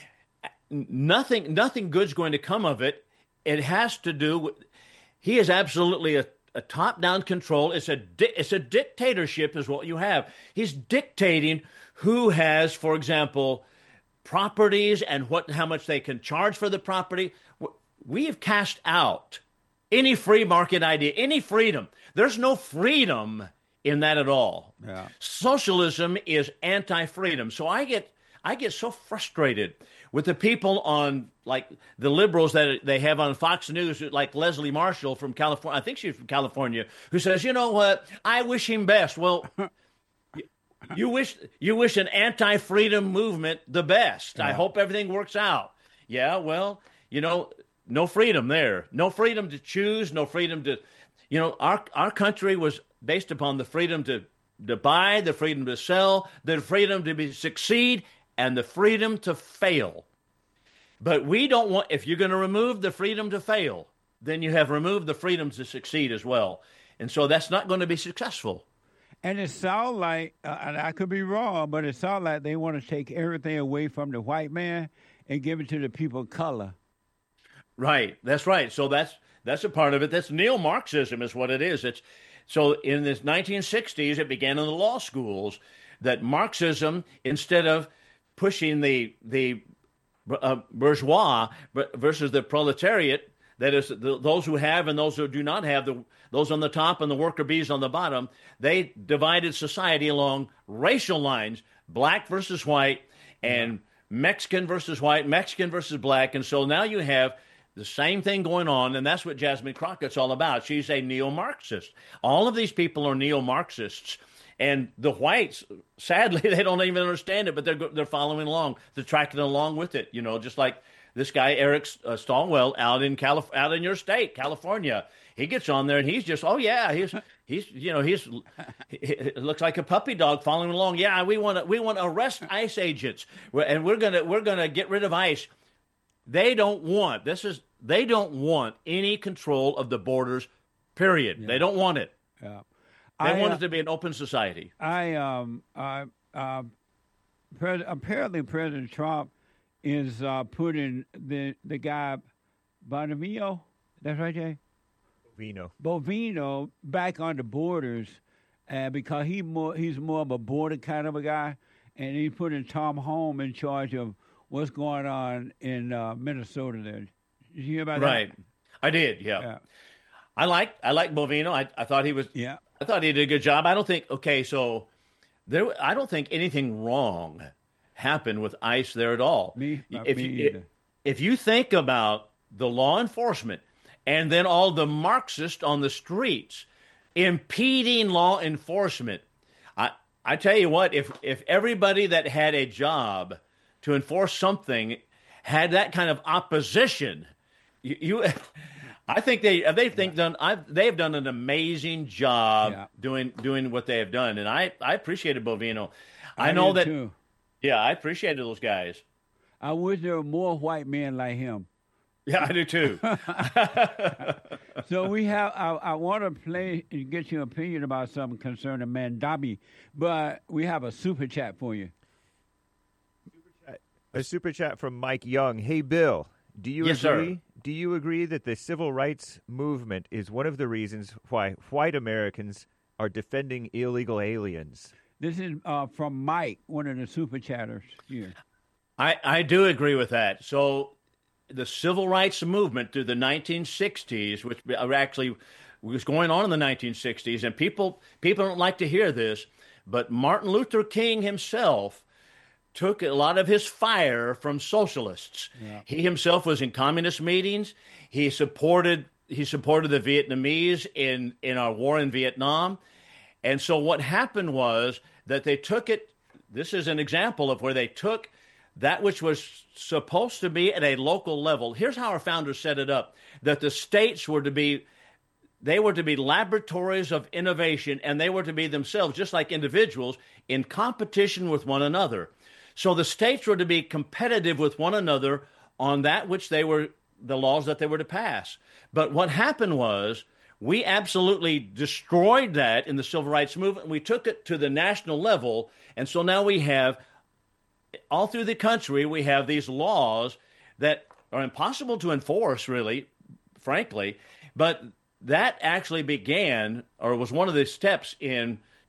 F: Nothing, nothing good's going to come of it. It has to do with, he is absolutely a A top-down control. It's a di- it's a dictatorship is what you have. He's dictating who has, for example, properties and what how much they can charge for the property. We have cast out any free market idea, any freedom. There's no freedom in that at all.
B: Yeah.
F: Socialism is anti-freedom. So I get I get so frustrated with the people on, like, the liberals that they have on Fox News, like Leslie Marshall from California. I think she's from California, who says, you know what, I wish him best. Well, you wish you wish an anti-freedom movement the best. Yeah. I hope everything works out. Yeah, well, you know, no freedom there. No freedom to choose, no freedom to, you know, our our country was based upon the freedom to, to buy, the freedom to sell, the freedom to be, succeed, and the freedom to fail. But we don't want, if you're going to remove the freedom to fail, then you have removed the freedom to succeed as well. And so that's not going to be successful.
B: And it sounds like, uh, and I could be wrong, but it sounds like they want to take everything away from the white man and give it to the people of color.
F: Right. That's right. So that's that's a part of it. That's neo-Marxism is what it is. It's so in the nineteen sixties, it began in the law schools that Marxism, instead of pushing the the uh, bourgeois versus the proletariat, that is, the, those who have and those who do not have, the those on the top and the worker bees on the bottom, they divided society along racial lines, black versus white, and Mexican versus white, Mexican versus black. And so now you have the same thing going on, and that's what Jasmine Crockett's all about. She's a neo-Marxist. All of these people are neo-Marxists. And the whites, sadly, they don't even understand it, but they're they're following along. They're tracking along with it, you know, just like this guy, Eric uh, Stallwell, out in Calif- out in your state, California. He gets on there and he's just, oh, yeah, he's, he's you know, he's he, it looks like a puppy dog following along. Yeah, we want to we want to arrest ICE agents, and we're gonna we're gonna get rid of ICE. They don't want this is they don't want any control of the borders. Period. Yeah. They don't want it.
B: Yeah.
F: They
B: I,
F: want
B: uh,
F: it to be an open society.
B: I um I uh, pres- apparently President Trump is uh, putting the the guy Bonavino, that's right, Jay?
G: Bovino.
B: Bovino back on the borders, uh, because he more he's more of a border kind of a guy, and he's putting Tom Home in charge of what's going on in uh, Minnesota. There, did you hear about
F: right.
B: that?
F: Right, I did. Yeah.
B: yeah.
F: I like I like Bovino. I I thought he was.
B: Yeah.
F: I thought he did a good job. I don't think. Okay, so there. I don't think anything wrong happened with ICE there at all.
B: Me, not
F: if
B: me
F: you
B: either.
F: if you think about the law enforcement and then all the Marxists on the streets impeding law enforcement, I I tell you what, if if everybody that had a job to enforce something had that kind of opposition, you. you I think they they think done I've, they've done an amazing job
B: yeah.
F: doing doing what they have done, and I, I appreciated Bovino. I,
B: I
F: know that.
B: Too.
F: Yeah, I appreciated those guys.
B: I wish there were more white men like him.
F: Yeah, I do too.
B: So we have. I, I want to play and get your opinion about something concerning Mandabi, but we have a super chat for you.
G: Super chat. A super chat from Mike Young. Hey, Bill. Do you
F: yes,
G: agree?
F: Sir.
G: Do you agree that the civil rights movement is one of the reasons why white Americans are defending illegal aliens?
B: This is uh, from Mike, one of the super chatters here.
F: I, I do agree with that. So the civil rights movement through the nineteen sixties, which actually was going on in the nineteen sixties, and people people don't like to hear this, but Martin Luther King himself took a lot of his fire from socialists. Yeah. He himself was in communist meetings. He supported he supported the Vietnamese in, in our war in Vietnam. And so what happened was that they took it, this is an example of where they took that which was supposed to be at a local level. Here's how our founders set it up, that the states were to be They were to be laboratories of innovation, and they were to be themselves, just like individuals, in competition with one another. So the states were to be competitive with one another on that which they were, the laws that they were to pass. But what happened was we absolutely destroyed that in the civil rights movement. We took it to the national level. And so now we have, all through the country, we have these laws that are impossible to enforce, really, frankly. But that actually began, or was one of the steps in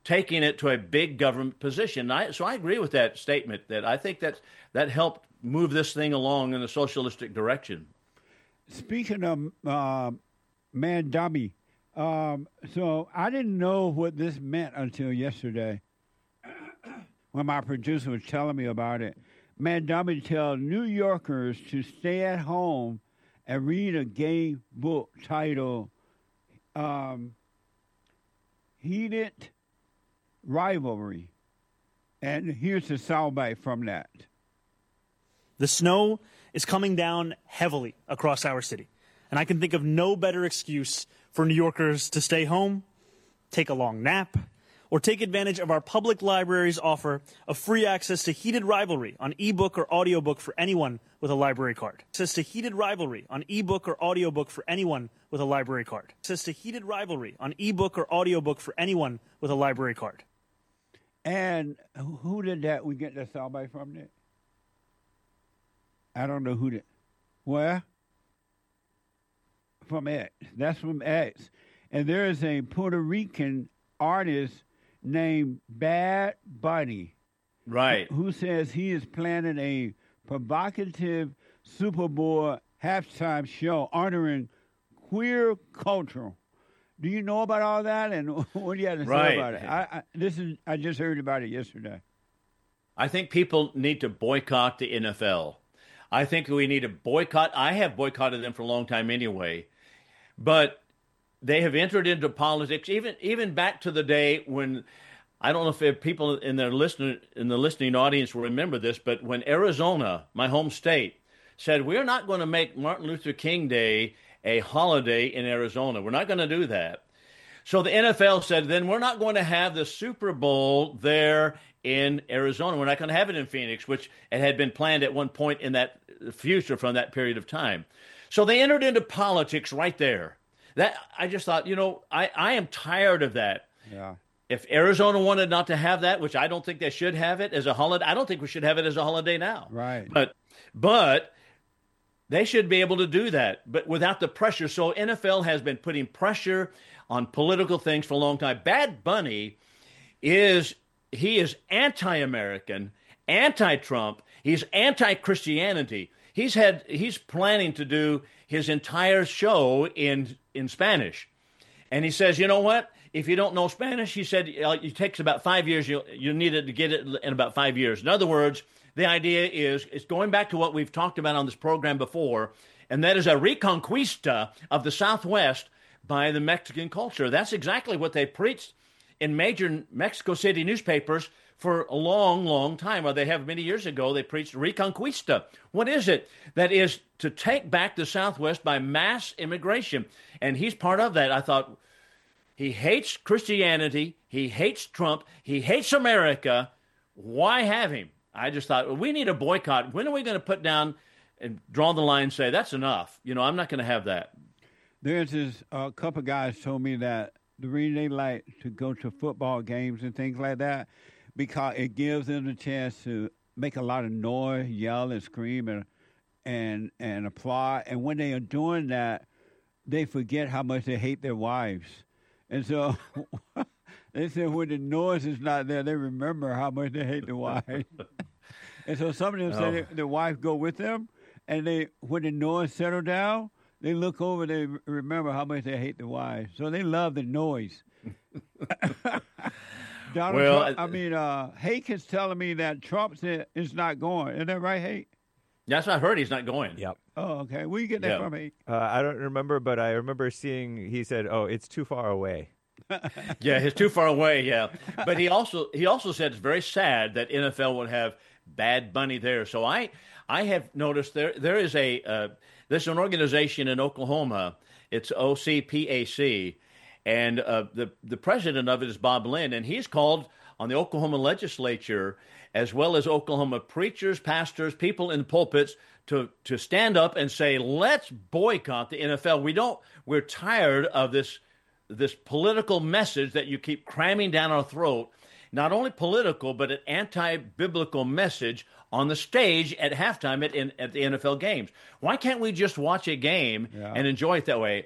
F: taking it to a big government position. I, so I agree with that statement that I think that that helped move this thing along in a socialistic direction.
B: Speaking of uh, Mandami, um, so I didn't know what this meant until yesterday when my producer was telling me about it. Mandami tells New Yorkers to stay at home and read a gay book titled um, Heated Rivalry. And here's the soundbite from that.
J: The snow is coming down heavily across our city, and I can think of no better excuse for New Yorkers to stay home, take a long nap, or take advantage of our public library's offer of free access to Heated Rivalry on ebook or audiobook for anyone with a library card. Access to Heated Rivalry on ebook or audiobook for anyone with a library card. Access to Heated Rivalry on ebook or audiobook for anyone with a library card.
B: And who did that? We get that soundbite from that? I don't know who did. Where? From X. That's from X. And there is a Puerto Rican artist named Bad Bunny.
F: Right.
B: Who says he is planning a provocative Super Bowl halftime show honoring queer culture. Do you know about all that? And what do you have to
F: right.
B: say about it? I, I, this is, I just heard about it yesterday.
F: I think people need to boycott the N F L. I think we need to boycott. I have boycotted them for a long time anyway. But they have entered into politics, even even back to the day when, I don't know if people in their listening in the listening audience will remember this, but when Arizona, my home state, said we're not going to make Martin Luther King Day a holiday in Arizona. We're not going to do that. So the N F L said, then we're not going to have the Super Bowl there in Arizona. We're not going to have it in Phoenix, which it had been planned at one point in that future from that period of time. So they entered into politics right there. That I just thought, you know, I, I am tired of that.
B: Yeah.
F: If Arizona wanted not to have that, which I don't think they should have it as a holiday, I don't think we should have it as a holiday now.
B: Right.
F: But but they should be able to do that, but without the pressure. So N F L has been putting pressure on political things for a long time. Bad Bunny is he is anti-American, anti-Trump. He's anti-Christianity. He's had he's planning to do his entire show in in Spanish, and he says, you know what? If you don't know Spanish, he said it takes about five years. You you need it to get it in about five years. In other words, the idea is it's going back to what we've talked about on this program before, and that is a reconquista of the Southwest by the Mexican culture. That's exactly what they preached in major Mexico City newspapers for a long, long time. Well, they have many years ago, they preached Reconquista. What is it? That is to take back the Southwest by mass immigration. And he's part of that. I thought, he hates Christianity, he hates Trump, he hates America. Why have him? I just thought, well, we need a boycott. When are we going to put down and draw the line and say, that's enough? You know, I'm not going to have that.
B: There's this a uh, couple guys told me that the reason they like to go to football games and things like that, because it gives them a chance to make a lot of noise, yell and scream and and, and applaud. And when they are doing that, they forget how much they hate their wives. And so they said when the noise is not there, they remember how much they hate the wife. And so some of them oh. say they, their wife go with them, and they when the noise settle down, they look over, they remember how much they hate the wives. So they love the noise. Donald
F: well,
B: Trump, I mean, uh, Hake is telling me that Trump said it's not going. Isn't that right, Hake?
F: That's what I heard. He's not going.
G: Yep.
B: Oh, okay. Where you get that
F: yep.
B: from, Hake?
G: Uh, I don't remember, but I remember seeing, he said, oh, it's too far away.
F: Yeah, it's too far away, yeah. But he also he also said it's very sad that N F L would have Bad Bunny there. So I I have noticed there there is a uh, there's an organization in Oklahoma. It's O C P A C, and uh, the the president of it is Bob Lynn, and he's called on the Oklahoma legislature as well as Oklahoma preachers, pastors, people in pulpits to to stand up and say, let's boycott the N F L. We don't. We're tired of this this political message that you keep cramming down our throat. Not only political, but an anti-biblical message on the stage at halftime at, in, at the N F L games. Why can't we just watch a game yeah. and enjoy it that way?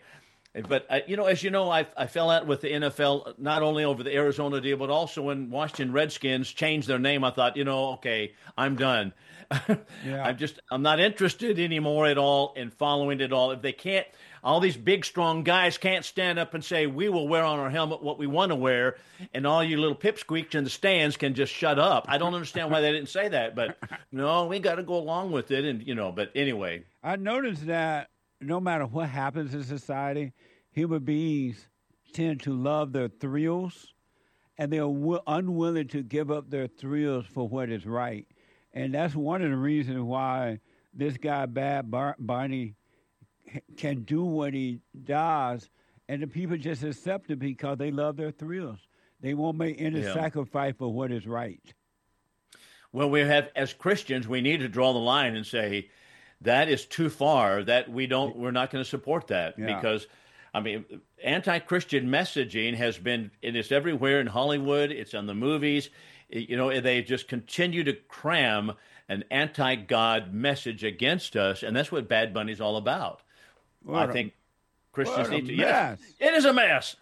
F: But, uh, you know, as you know, I, I fell out with the N F L, not only over the Arizona deal, but also when Washington Redskins changed their name. I thought, you know, okay, I'm done. Yeah. I'm just, I'm not interested anymore at all in following it all. If they can't, all these big, strong guys can't stand up and say, we will wear on our helmet what we want to wear, and all you little pipsqueaks in the stands can just shut up. I don't understand why they didn't say that, but no, we got to go along with it. And, you know, but anyway.
B: I noticed that no matter what happens in society, human beings tend to love their thrills, and they're w- unwilling to give up their thrills for what is right. And that's one of the reasons why this guy, Bad Bar- Barney, can do what he does, and the people just accept it because they love their thrills. They won't make any yeah. sacrifice for what is right.
F: Well, we have, as Christians, we need to draw the line and say, that is too far, that we don't, we're not going to support that yeah. because, I mean, anti-Christian messaging has been, it is everywhere in Hollywood, it's on the movies, you know, they just continue to cram an anti-God message against us, and that's what Bad Bunny's all about. What I a, think Christians need to, yes, it is a mess.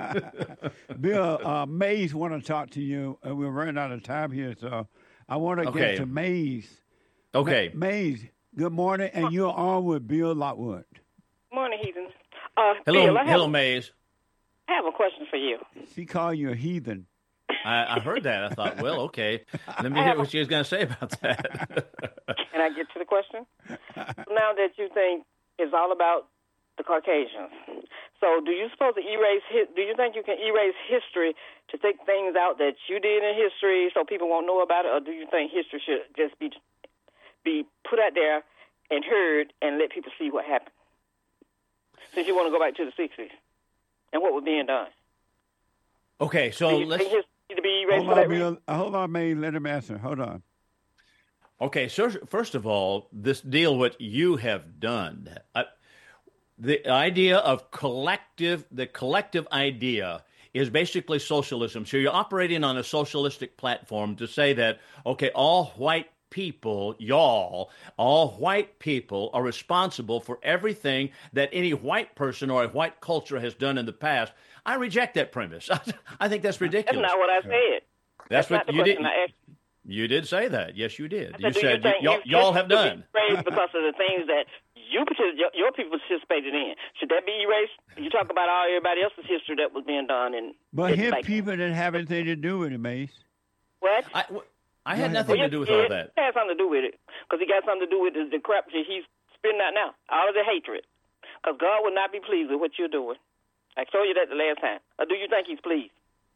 B: Bill, uh, Mays want to talk to you, and we're running out of time here, so I want to okay. get to Mays.
F: Okay.
B: Ma- Mays. Good morning, and you're on with Bill Lockwood.
K: Morning, heathen. Uh,
F: hello,
K: Bill,
F: hello, Mays.
K: I have a question for you.
B: She called you a heathen.
F: I, I heard that. I thought, well, okay. Let me hear what she was going to say about that.
K: Can I get to the question? Now that you think it's all about the Caucasians, so do you suppose to erase? Do you think you can erase history to take things out that you did in history so people won't know about it, or do you think history should just be be put out there and heard and let people see what happened? Since you want to go back to the sixties and what was being done.
F: Okay, so let's...
K: To be erased
B: hold, on, Bill, hold on, May. Let him answer. Hold on.
F: Okay, so first of all, this deal, what you have done, uh, the idea of collective, the collective idea is basically socialism. So you're operating on a socialistic platform to say that, okay, all white people, y'all, all white people are responsible for everything that any white person or a white culture has done in the past. I reject that premise. I think that's ridiculous.
K: That's not what I said.
F: That's,
K: that's
F: what
K: not
F: you
K: the
F: did.
K: I asked.
F: You did say that. Yes, you did.
K: Said,
F: you
K: do
F: said
K: you
F: y- y'all, y'all have done.
K: Erased because of the things that you your, your people participated in. Should that be erased? You talk about all everybody else's history that was being done, and
B: but his
K: like,
B: people didn't have anything to do with it, Mace.
K: What?
F: I, I had nothing
K: well,
F: to do with
K: it,
F: all
K: it
F: that.
K: It had something to do with it because he got something to do with the, the crap that he's spitting out now. All of the hatred, because God would not be pleased with what you're doing. I told you that the last time. Or do you think he's pleased?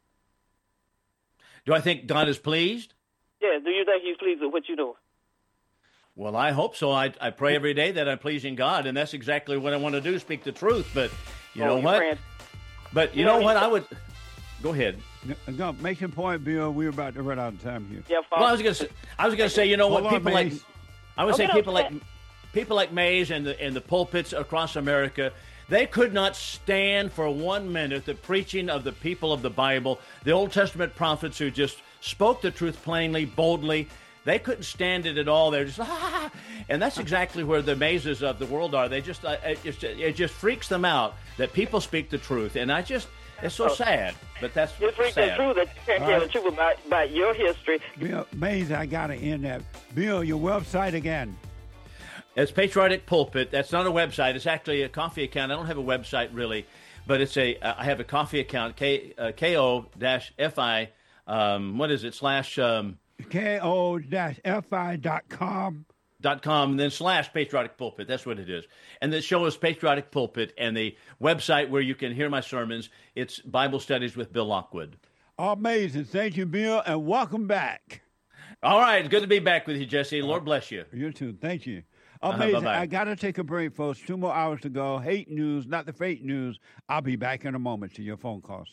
F: Do I think God is pleased?
K: Yeah, do you think he's pleased with what you're doing?
F: Well, I hope so. I, I pray every day that I'm pleasing God, and that's exactly what I want to do, speak the truth. But you
K: oh,
F: know what?
K: Praying.
F: But you, you know, know what? I would... Go ahead.
B: No, make your point, Bill. We're about to run out of time here.
K: Yeah,
F: well, I was going to say, I was going to say, you know
B: Hold
F: what?
B: on,
F: People
B: Maze.
F: like... I would
K: okay,
F: say people
K: okay.
F: like people like Mays and the, and the pulpits across America, they could not stand for one minute the preaching of the people of the Bible, the Old Testament prophets who just spoke the truth plainly, boldly. They couldn't stand it at all. They're just, ah, and that's exactly where the mazes of the world are. They just, uh, it, just, it just freaks them out that people speak the truth, and I just, it's so sad. But that's
K: it freaks
F: sad.
K: the truth that you can't
B: All
K: tell
B: right.
K: the truth about, about your history.
B: Bill, Maze, I got to end that. Bill, your website again.
F: It's Patriotic Pulpit. That's not a website. It's actually a coffee account. I don't have a website really, but it's a. Uh, I have a coffee account. K uh, K O dash F I. Um, what is it? Slash. Um,
B: K O dash F I dot com.
F: Dot com and then slash Patriotic Pulpit. That's what it is. And the show is Patriotic Pulpit, and the website where you can hear my sermons, it's Bible Studies with Bill Lockwood.
B: Amazing. Thank you, Bill, and welcome back.
F: All right. Good to be back with you, Jesse. Lord bless you.
B: You too. Thank you.
F: Uh-huh,
B: Amazing.
F: bye-bye.
B: I got to take a break, folks. Two more hours to go. Hate news, not the fake news. I'll be back in a moment to your phone calls.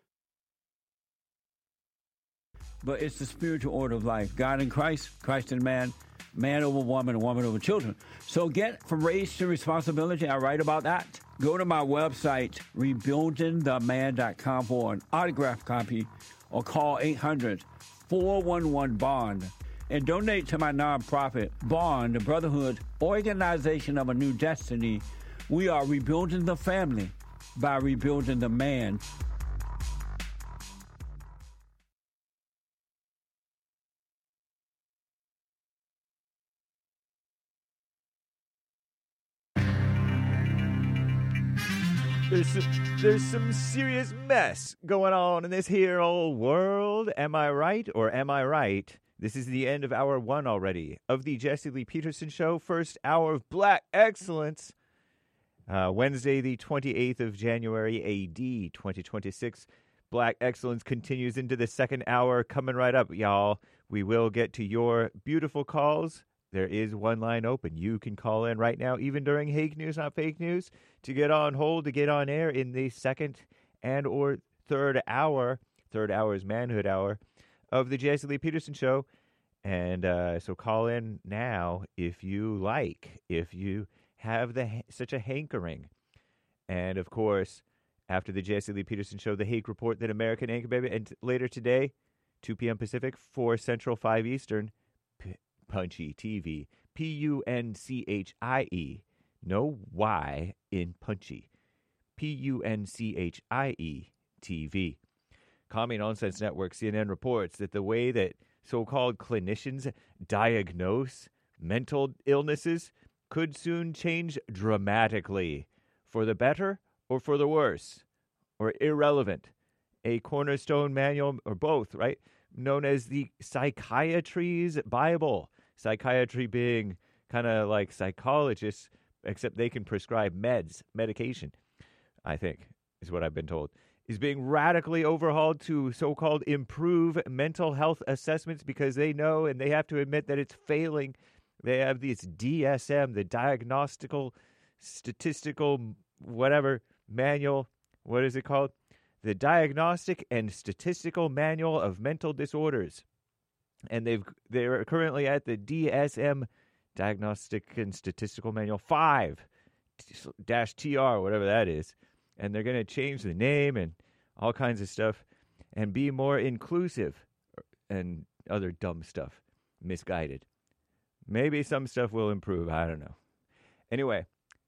B: But it's the spiritual order of life. God in Christ, Christ in man, man over woman, and woman over children. So get from race to responsibility. I write about that. Go to my website, rebuilding the man dot com for an autographed copy or call eight hundred, four one one, BOND and donate to my nonprofit, BOND, the Brotherhood Organization of a New Destiny. We are rebuilding the family by rebuilding the man.
G: There's some, there's some serious mess going on in this here old world. Am I right or am I right? This is the end of hour one already of the Jesse Lee Peterson Show. First hour of Black Excellence. Uh, Wednesday, the twenty-eighth of January, A D twenty twenty-six. Black Excellence continues into the second hour. Coming right up, y'all. We will get to your beautiful calls. There is one line open. You can call in right now, even during Hake News, Not Fake News, to get on hold, to get on air in the second and or third hour. Third hour is manhood hour of the Jesse Lee Peterson Show. And uh, so call in now if you like, if you have the such a hankering. And, of course, after the Jesse Lee Peterson Show, the Hake Report, that American Anchor Baby, and later today, two p.m. Pacific, four Central, five Eastern, P- Punchy T V. P U N C H I E. No Y in Punchy. P U N C H I E T V. Commie Nonsense Network, C N N, reports that the way that so-called clinicians diagnose mental illnesses could soon change dramatically, for the better or for the worse, or irrelevant. A cornerstone manual, or both, right, known as the Psychiatry's Bible. Psychiatry being kind of like psychologists, except they can prescribe meds, medication, I think, is what I've been told, is being radically overhauled to so-called improve mental health assessments because they know and they have to admit that it's failing. They have this D S M, the Diagnostical Statistical whatever manual. What is it called? The Diagnostic and Statistical Manual of Mental Disorders. And they've they're currently at the D S M, Diagnostic and Statistical Manual five dash T R, whatever that is. And they're going to change the name and all kinds of stuff and be more inclusive and other dumb stuff. Misguided. Maybe some stuff will improve. I don't know. Anyway,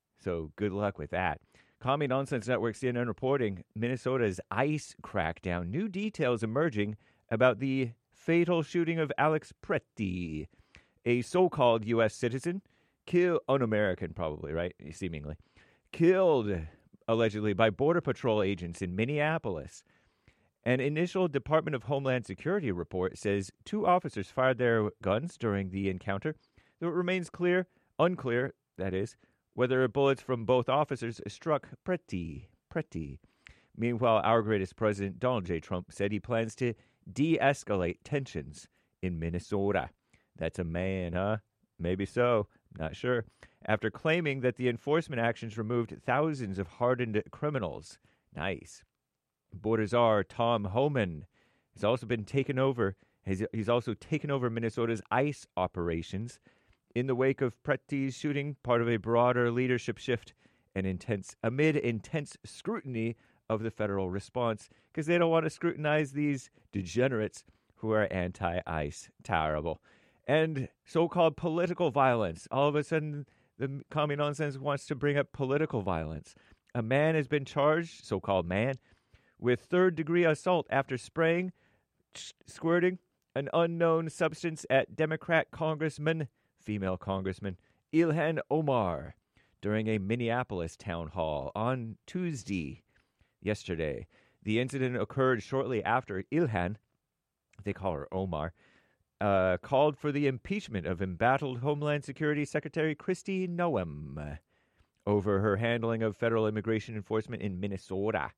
G: so good luck with that. Commie Nonsense Network, C N N, reporting Minnesota's ICE crackdown. New details emerging about the fatal shooting of Alex Pretty, a so-called U S citizen, kill un-American probably, right? Seemingly. Killed, allegedly, by Border Patrol agents in Minneapolis. An initial Department of Homeland Security report says two officers fired their guns during the encounter, though it remains clear, unclear, that is, whether bullets from both officers struck Pretty. Pretty. Meanwhile, our greatest president, Donald J. Trump, said he plans to de-escalate tensions in Minnesota. That's a man, huh? Maybe so. Not sure. After claiming that the enforcement actions removed thousands of hardened criminals. Nice. Border czar Tom Homan has also been taken over. He's, he's also taken over Minnesota's ICE operations in the wake of Pretty's shooting, part of a broader leadership shift and intense amid intense scrutiny of the federal response, because they don't want to scrutinize these degenerates who are anti-ICE. Terrible. And so-called political violence. All of a sudden, the commie nonsense wants to bring up political violence. A man has been charged, so-called man, with third-degree assault after spraying, squirting an unknown substance at Democrat Congressman, female Congressman, Ilhan Omar, during a Minneapolis town hall on Tuesday, yesterday. The incident occurred shortly after Ilhan, they call her Omar, uh, called for the impeachment of embattled Homeland Security Secretary Kristi Noem over her handling of federal immigration enforcement in Minnesota.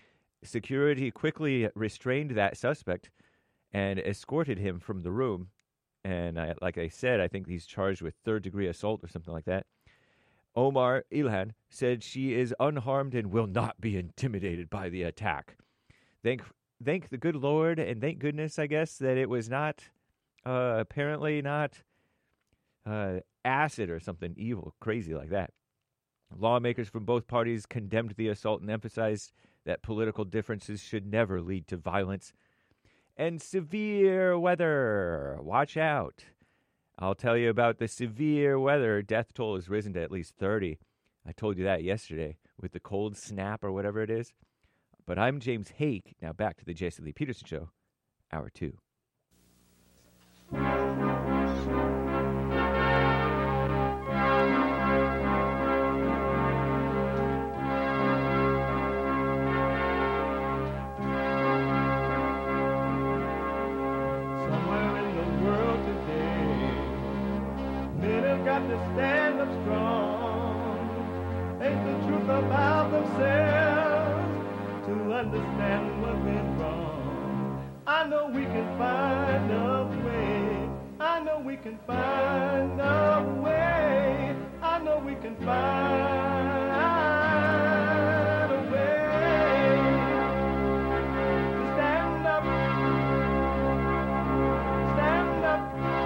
G: Security quickly restrained that suspect and escorted him from the room. And I, like I said, I think he's charged with third-degree assault or something like that. Omar Ilhan said she is unharmed and will not be intimidated by the attack. Thank, thank the good Lord and thank goodness, I guess, that it was not, uh, apparently not uh, acid or something evil, crazy like that. Lawmakers from both parties condemned the assault and emphasized that political differences should never lead to violence. And severe weather. Watch out. I'll tell you about the severe weather. Death toll has risen to at least thirty. I told you that yesterday with the cold snap or whatever it is. But I'm James Hake. Now back to the Jesse Lee Peterson Show, Hour two.
A: Got to stand up strong, face the truth about themselves, to understand what went wrong. I know we can find a way. I know we can find a way. I know we can find a way to stand up, stand up.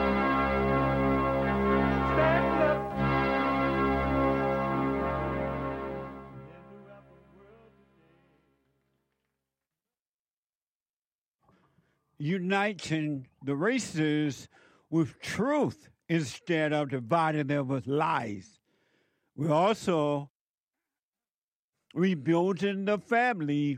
B: Uniting the races with truth instead of dividing them with lies. We're also rebuilding the family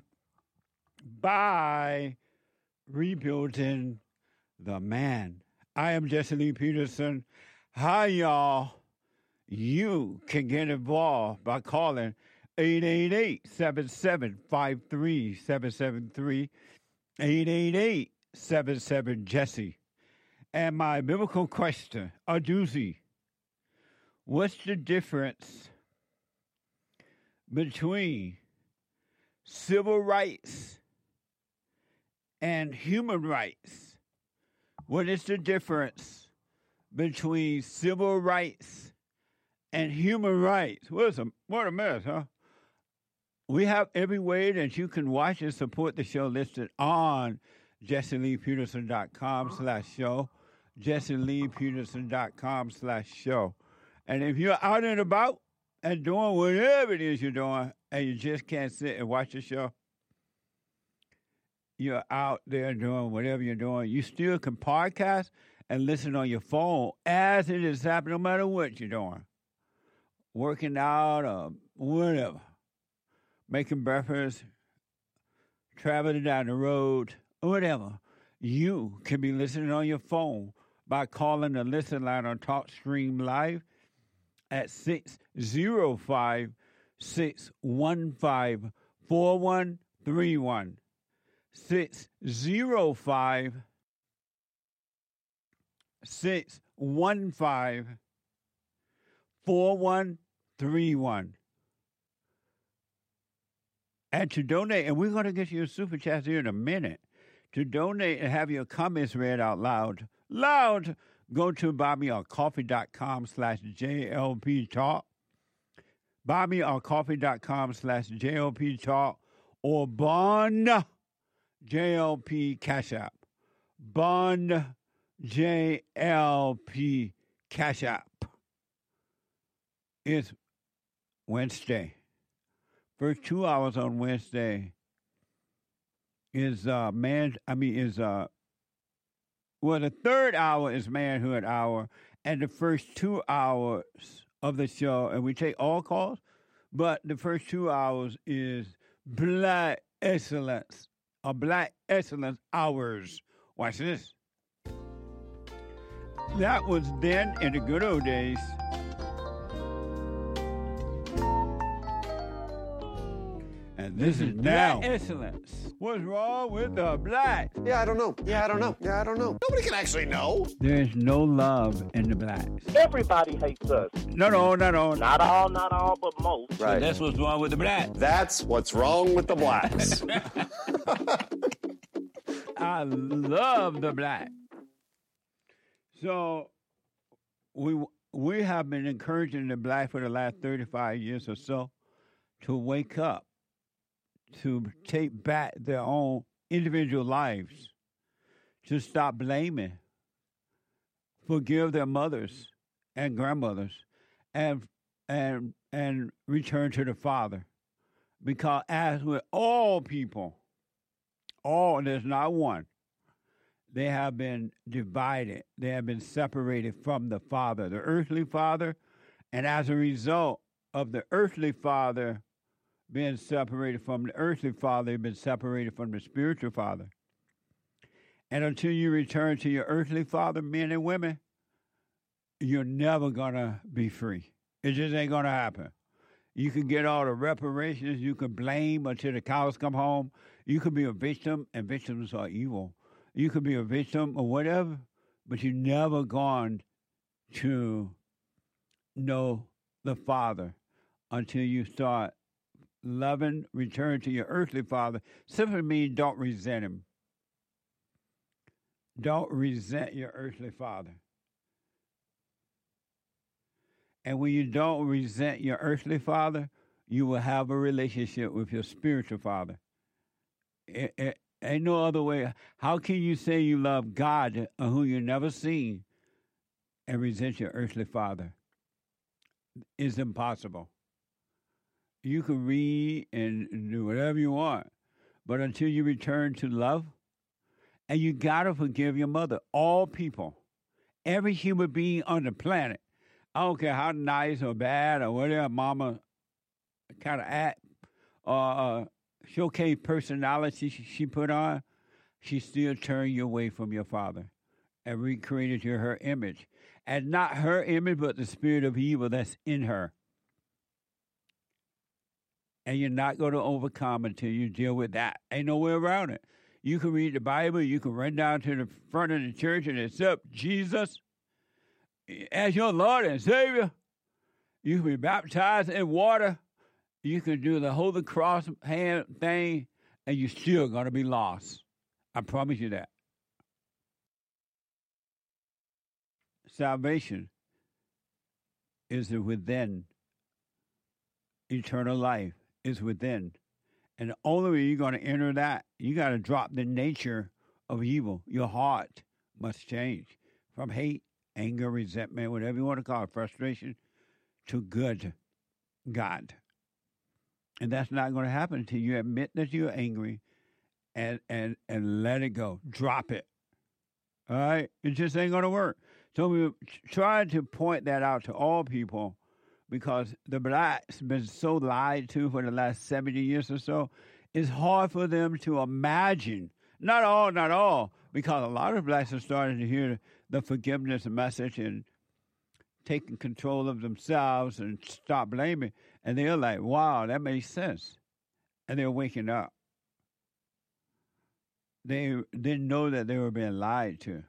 B: by rebuilding the man. I am Jesse Lee Peterson. Hi, y'all. You can get involved by calling eight eight eight, seven seven five three, seven seven three, eight eight eight, seven seven, Jesse. And my biblical question, a doozy. What's the difference between civil rights and human rights? What is the difference between civil rights and human rights? What a, what a mess, huh? We have every way that you can watch and support the show listed on jesse lee peterson dot com slash show, jesse lee peterson dot com slash show. And if you're out and about and doing whatever it is you're doing and you just can't sit and watch the show, you're out there doing whatever you're doing, you still can podcast and listen on your phone as it is happening, no matter what you're doing. Working out or whatever. Making breakfast, traveling down the road, whatever. You can be listening on your phone by calling the listen line on TalkStream Live at six oh five, six one five, four one three one. six oh five, six one five, four one three one. And to donate, and we're going to get you a super chat here in a minute. To donate and have your comments read out loud, loud, go to buymeacoffee.com slash JLP Talk, buymeacoffee.com slash JLP Talk, or Bond J L P Cash App. Bond J L P Cash App. It's Wednesday. First two hours on Wednesday is uh man. I mean is uh. Well, the third hour is Manhood Hour, and the first two hours of the show, and we take all calls, but the first two hours is Black Excellence, or Black Excellence Hours. Watch this. That was then in the good old days. And this is now excellence. What's wrong with the blacks?
L: Yeah, I don't know. Yeah, I don't know. Yeah, I don't know. Nobody can actually know.
B: There's no love in the blacks.
C: Everybody hates us.
B: No, no, no, no.
C: Not all, not all, but most.
L: Right.
B: So that's what's wrong with the blacks.
L: That's what's wrong with the blacks.
B: I love the black. So we we have been encouraging the black for the last thirty-five years or so to wake up, to take back their own individual lives, to stop blaming, forgive their mothers and grandmothers, and and and return to the Father. Because as with all people, all, there's not one, they have been divided. They have been separated from the Father, the earthly Father, and as a result of the earthly Father being separated from the earthly father, you've been separated from the spiritual father. And until you return to your earthly father, men and women, you're never going to be free. It just ain't going to happen. You can get all the reparations. You can blame until the cows come home. You can be a victim, and victims are evil. You can be a victim or whatever, but you're never going to know the Father until you start loving, return to your earthly father. Simply means don't resent him. Don't resent your earthly father. And when you don't resent your earthly father, you will have a relationship with your spiritual father. It, it ain't no other way. How can you say you love God who you never seen and resent your earthly father? It's impossible. You can read and do whatever you want, but until you return to love, and you got to forgive your mother. All people, every human being on the planet, I don't care how nice or bad or whatever mama kind of act or uh, showcase personality she, she put on, she still turned you away from your father and recreated you her image. And not her image, but the spirit of evil that's in her. And you're not going to overcome until you deal with that. Ain't no way around it. You can read the Bible. You can run down to the front of the church and accept Jesus as your Lord and Savior. You can be baptized in water. You can do the Holy Cross hand thing, and you're still going to be lost. I promise you that. Salvation is within. Eternal life is within. And the only way you're going to enter that, you got to drop the nature of evil. Your heart must change from hate, anger, resentment, whatever you want to call it, frustration, to good God. And that's not going to happen until you admit that you're angry and, and, and let it go. Drop it. All right? It just ain't going to work. So we try to point that out to all people because the blacks been so lied to for the last seventy years or so. It's hard for them to imagine. Not all, not all, because a lot of blacks are starting to hear the forgiveness message and taking control of themselves and stop blaming. And they're like, wow, that makes sense. And they're waking up. They didn't know that they were being lied to.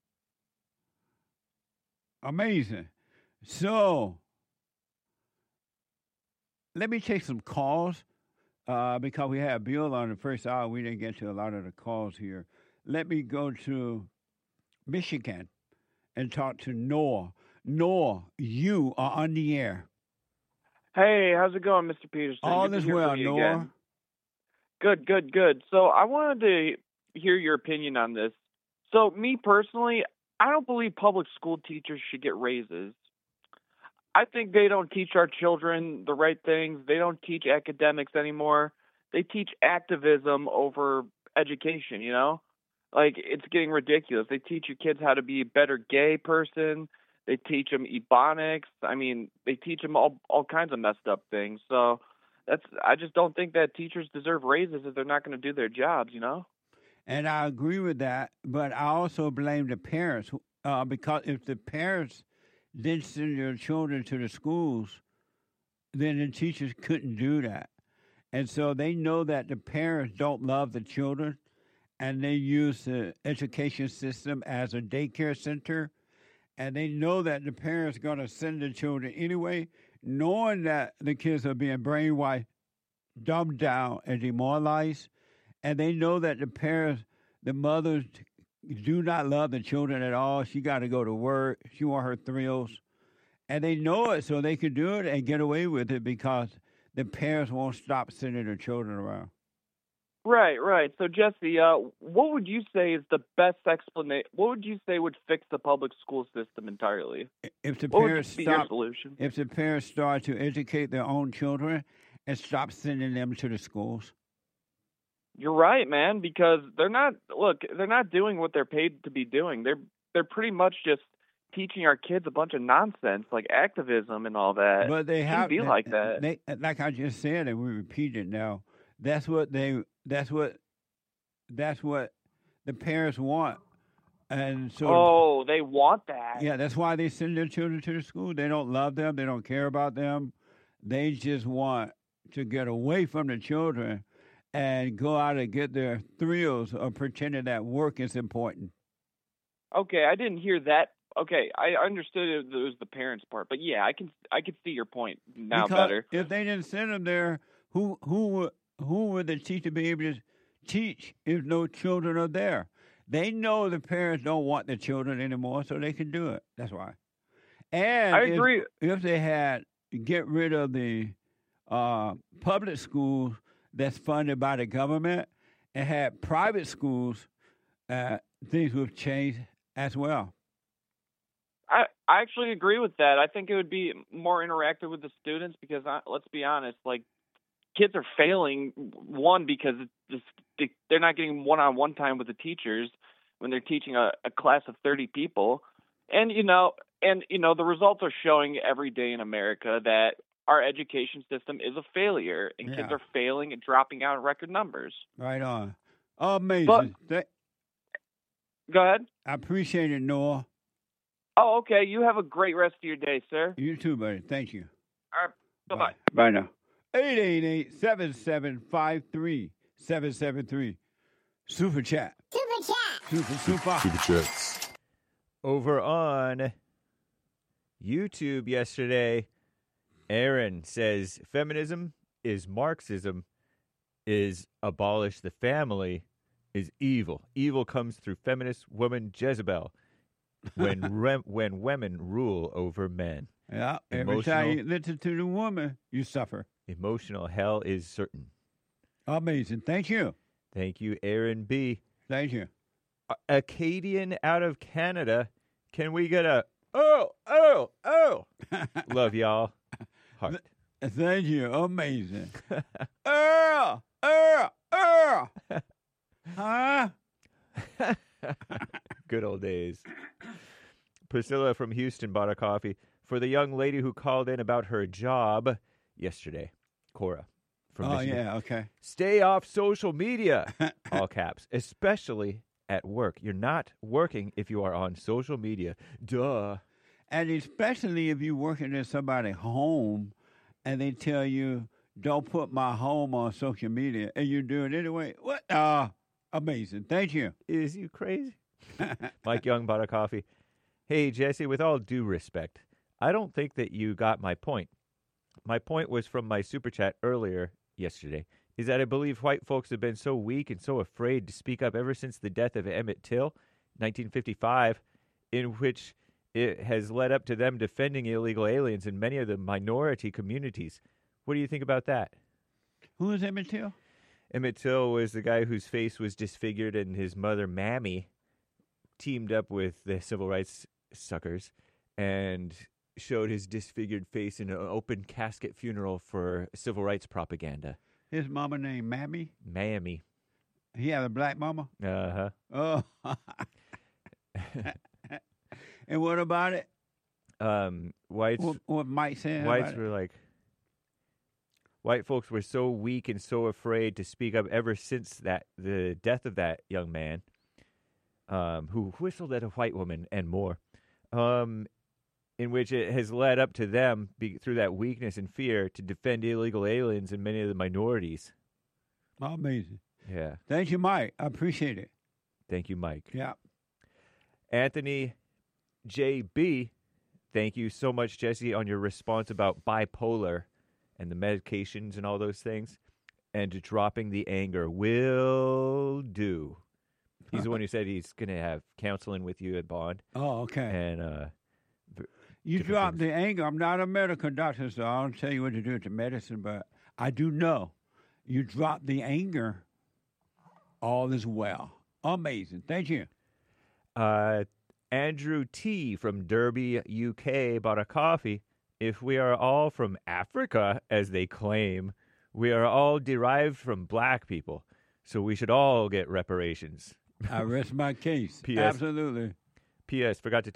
B: Amazing. So, let me take some calls uh, because we had Bill on the first hour. We didn't get to a lot of the calls here. Let me go to Michigan and talk to Noah. Noah, you are on the air.
M: Hey, how's it going, Mister Peterson?
B: All
M: Good to
B: is
M: hear
B: well,
M: from you
B: Noah.
M: again. Good, good, good. So I wanted to hear your opinion on this. So me personally, I don't believe public school teachers should get raises. I think they don't teach our children the right things. They don't teach academics anymore. They teach activism over education, you know? Like, it's getting ridiculous. They teach your kids how to be a better gay person. They teach them ebonics. I mean, they teach them all all kinds of messed up things. So that's I just don't think that teachers deserve raises if they're not going to do their jobs, you know?
B: And I agree with that, but I also blame the parents uh, because if the parents didn't send their children to the schools, then the teachers couldn't do that. And so they know that the parents don't love the children, and they use the education system as a daycare center, and they know that the parents are going to send the children anyway, knowing that the kids are being brainwashed, dumbed down, and demoralized. And they know that the parents, the mothers, do not love the children at all. She got to go to work. She want her thrills. And they know it, so they can do it and get away with it because the parents won't stop sending their children around.
M: Right, right. So, Jesse, uh, what would you say is the best explanation? What would you say would fix the public school system entirely?
B: If the
M: what
B: parents
M: would be
B: stop,
M: your solution?
B: If the parents start to educate their own children and stop sending them to the schools.
M: You're right, man, because they're not, look, they're not doing what they're paid to be doing. They're they're pretty much just teaching our kids a bunch of nonsense like activism and all that.
B: But they
M: It
B: have
M: shouldn't be like that.
B: They, like I just said, and we repeat it now. That's what they. That's what. That's what the parents want, and so.
M: Oh, they want that.
B: Yeah, that's why they send their children to the school. They don't love them. They don't care about them. They just want to get away from the children and go out and get their thrills of pretending that work is important.
M: Okay, I didn't hear that. Okay, I understood it was the parents' part, but yeah, I can I can see your point now
B: Because
M: better.
B: if they didn't send them there, who who would who would the teacher be able to teach if no children are there? They know the parents don't want the children anymore, so they can do it. That's why. And
M: I
B: if,
M: agree.
B: if they had get rid of the uh, public schools that's funded by the government and had private schools, uh, things would change as well.
M: I, I actually agree with that. I think it would be more interactive with the students because, I, let's be honest, like kids are failing, one, because it's just, they're not getting one-on-one time with the teachers when they're teaching a, a class of thirty people. And, you know, and you know the results are showing every day in America that our education system is a failure, and
B: Yeah.
M: kids are failing and dropping out in record numbers.
B: Right on. Amazing.
M: But-
B: Th-
M: Go ahead.
B: I appreciate it, Noah.
M: Oh, okay. You have a great rest of your day, sir.
B: You too, buddy. Thank you.
M: All right. Bye-bye.
B: Bye now. eight eight eight, seven seven five, three seven seven three. Super chat.
N: Super chat.
B: Super, super.
E: Super chats.
G: Over on YouTube yesterday, Aaron says feminism is Marxism, is abolish the family, is evil. Evil comes through feminist woman Jezebel when rem- when women rule over men.
B: Yeah, every
G: Emotional-
B: time you listen to the woman, you suffer.
G: Emotional hell is certain.
B: Amazing. Thank you.
G: Thank you, Aaron B.
B: Thank you.
G: A- Acadian out of Canada. Can we get a oh, oh, oh? Love y'all. Heart.
B: Thank you. Amazing. Earl! Earl! Earl! Huh?
G: Good old days. Priscilla from Houston bought a coffee for the young lady who called in about her job yesterday. Cora from
B: Oh,
G: Michigan.
B: yeah, okay.
G: Stay off social media, all caps, especially at work. You're not working if you are on social media. Duh.
B: And especially if you're working in somebody's home and they tell you, don't put my home on social media, and you do it anyway. What? Uh, amazing. Thank you.
G: Is you crazy? Mike Young bought a coffee. Hey, Jesse, with all due respect, I don't think that you got my point. My point was from my super chat earlier yesterday, is that I believe white folks have been so weak and so afraid to speak up ever since the death of Emmett Till, nineteen fifty-five, in which it has led up to them defending illegal aliens in many of the minority communities. What do you think about that?
B: Who is Emmett Till?
G: Emmett Till was the guy whose face was disfigured, and his mother, Mammy, teamed up with the civil rights suckers and showed his disfigured face in an open casket funeral for civil rights propaganda.
B: His mama named Mammy?
G: Mammy.
B: He had a black mama?
G: Uh-huh.
B: Oh. And what about it?
G: Um, whites,
B: What, what Mike said
G: whites
B: about
G: were
B: it?
G: like, white folks were so weak and so afraid to speak up ever since that the death of that young man, um, who whistled at a white woman and more, um, in which it has led up to them be, through that weakness and fear to defend illegal aliens and many of the minorities.
B: Amazing.
G: Yeah.
B: Thank you, Mike. I appreciate it.
G: Thank you, Mike.
B: Yeah.
G: Anthony J B, thank you so much, Jesse, on your response about bipolar and the medications and all those things, and dropping the anger. Will do. He's the one who said he's going to have counseling with you at Bond.
B: Oh, okay.
G: And uh, v-
B: You
G: different
B: dropped
G: things.
B: the anger. I'm not a medical doctor, so I don't tell you what to do with the medicine, but I do know you dropped the anger. All is well. Amazing. Thank you.
G: Uh, Andrew T. from Derby, U K, bought a coffee. If we are all from Africa, as they claim, we are all derived from black people, so we should all get reparations.
B: I rest my case.
G: P S.
B: Absolutely.
G: P S. Forgot to tell you,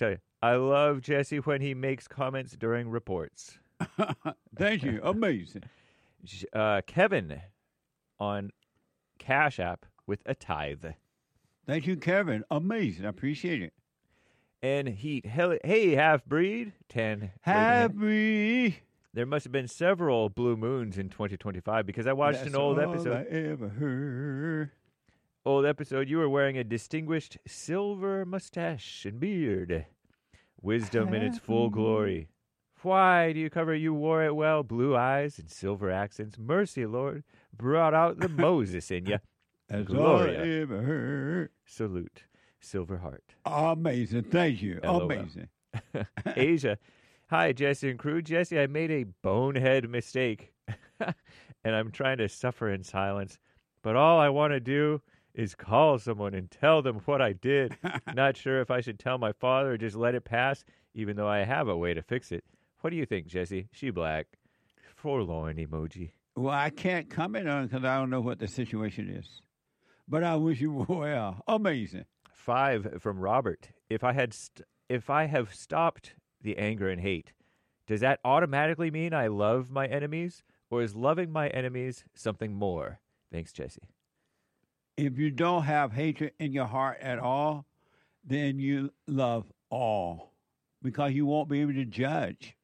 G: I love Jesse when he makes comments during reports.
B: Thank you. Amazing.
G: Uh, Kevin on Cash App with a tithe.
B: Thank you, Kevin. Amazing. I appreciate it.
G: And Heat. Hey, half-breed. ten.
B: Half-breed.
G: There must have been several blue moons in twenty twenty-five because I watched
B: That's
G: an old
B: all
G: episode.
B: I ever heard.
G: Old episode. You were wearing a distinguished silver mustache and beard. Wisdom in its full glory. Why do you cover? You wore it well. Blue eyes and silver accents. Mercy, Lord, brought out the Moses in you.
B: That's
G: Gloria.
B: all I ever heard.
G: Salute, Silver Heart.
B: Amazing. Thank you.
G: L O L.
B: Amazing.
G: Asia. Hi, Jesse and crew. Jesse, I made a bonehead mistake, and I'm trying to suffer in silence. But all I want to do is call someone and tell them what I did. Not sure if I should tell my father or just let it pass, even though I have a way to fix it. What do you think, Jesse? She black. Forlorn emoji.
B: Well, I can't comment on it because I don't know what the situation is. But I wish you well. Amazing.
G: Five from Robert. If I had, st- if I have stopped the anger and hate, does that automatically mean I love my enemies, or is loving my enemies something more? Thanks, Jesse.
B: If you don't have hatred in your heart at all, then you love all because you won't be able to judge.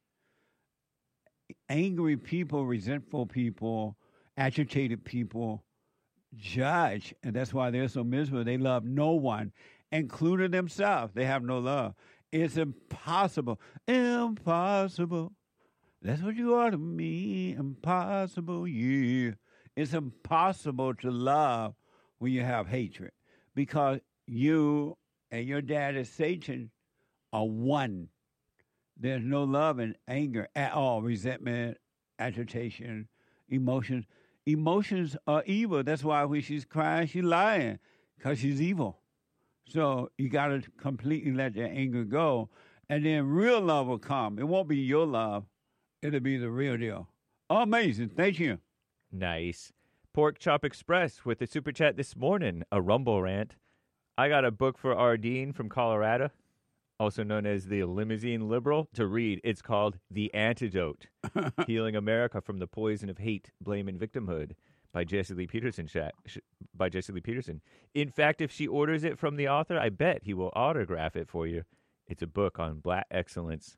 B: Angry people, resentful people, agitated people judge, and that's why they're so miserable. They love no one, including themselves. They have no love. It's impossible. Impossible. That's what you are to me. Impossible, yeah. It's impossible to love when you have hatred because you and your dad is Satan are one. There's no love and anger at all, resentment, agitation, emotions. Emotions are evil. That's why when she's crying, she's lying because she's evil. So you got to completely let that anger go, and then real love will come. It won't be your love. It'll be the real deal. Amazing. Thank you.
G: Nice. Pork Chop Express with the super chat this morning, a Rumble rant. I got a book for Ardeen from Colorado, also known as the Limousine Liberal, to read. It's called The Antidote, Healing America from the Poison of Hate, Blame, and Victimhood by Jesse Lee Peterson. Chat, sh- by Jesse Lee Peterson. In fact, if she orders it from the author, I bet he will autograph it for you. It's a book on black excellence.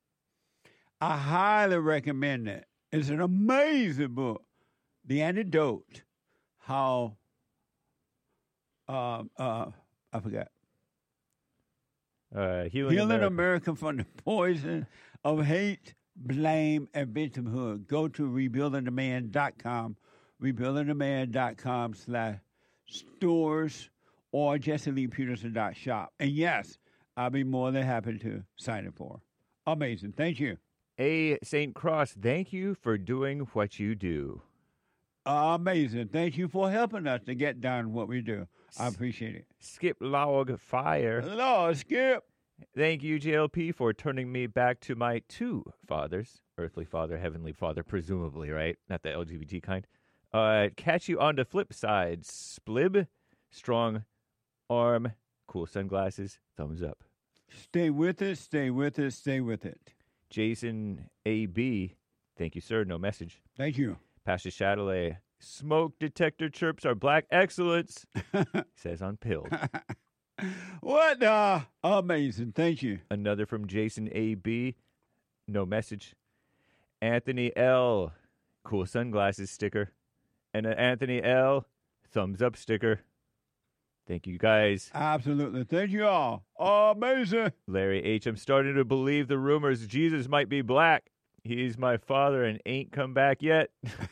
B: I highly recommend it. It's an amazing book. The Antidote. How, uh, uh, I forgot.
G: Uh, healing
B: Healing
G: America.
B: America from the poison of hate, blame, and victimhood. Go to rebuilding the man dot com, rebuilding the man dot com slash stores or jesse lee peterson dot shop. And yes, I'll be more than happy to sign it for. Amazing. Thank you.
G: A. Saint Cross, thank you for doing what you do.
B: Amazing. Thank you for helping us to get done what we do. I appreciate it.
G: Skip Log Fire.
B: Hello, Skip.
G: Thank you, J L P, for turning me back to my two fathers. Earthly father, heavenly father, presumably, right? Not the L G B T kind. Uh, catch you on the flip side. Splib, strong arm, cool sunglasses, thumbs up.
B: Stay with it, stay with it, stay with it.
G: Jason A B, thank you, sir. No message.
B: Thank you.
G: Pastor Chatelet, smoke detector chirps are black excellence, says on Pilled.
B: What? Uh, amazing. Thank you.
G: Another from Jason A B, no message. Anthony L, cool sunglasses sticker. And an Anthony L, thumbs up sticker. Thank you, guys.
B: Absolutely. Thank you all. Amazing.
G: Larry H, I'm starting to believe the rumors Jesus might be black. He's my father and ain't come back yet.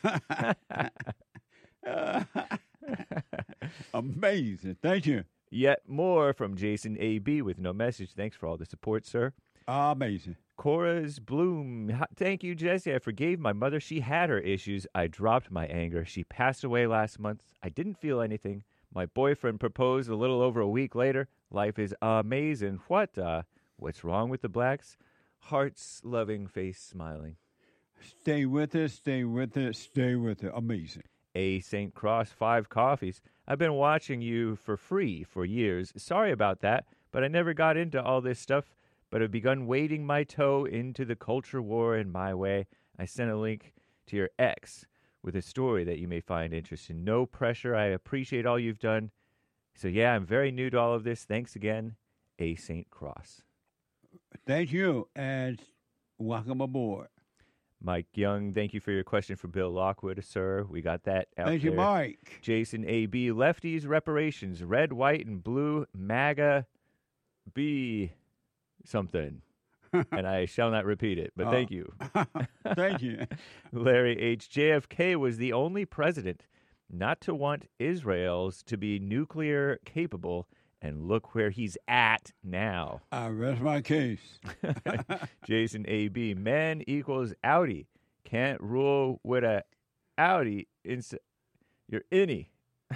B: Amazing. Thank you.
G: Yet more from Jason A B with no message. Thanks for all the support, sir.
B: Amazing.
G: Cora's Bloom. Thank you, Jesse. I forgave my mother. She had her issues. I dropped my anger. She passed away last month. I didn't feel anything. My boyfriend proposed a little over a week later. Life is amazing. What, uh, what's wrong with the blacks? Hearts, loving face, smiling.
B: Stay with it, stay with it, stay with it. Amazing.
G: A. Saint Cross, five coffees. I've been watching you for free for years. Sorry about that, but I never got into all this stuff. but have begun wading my toe into the culture war in my way. I sent a link to your ex with a story that you may find interesting. No pressure. I appreciate all you've done. So, yeah, I'm very new to all of this. Thanks again, A. Saint Cross.
B: Thank you, and welcome aboard.
G: Mike Young, thank you for your question for Bill Lockwood, sir. We got that out
B: Thank
G: there.
B: you, Mike.
G: Jason A B, lefties reparations, red, white, and blue, MAGA, B something. And I shall not repeat it, but
B: Oh.
G: thank you.
B: Thank you.
G: Larry H. J F K was the only president not to want Israel's to be nuclear capable, and look where he's at now.
B: I rest my case.
G: Jason A B, man equals Audi. Can't rule with a Audi. Ins- You're innie.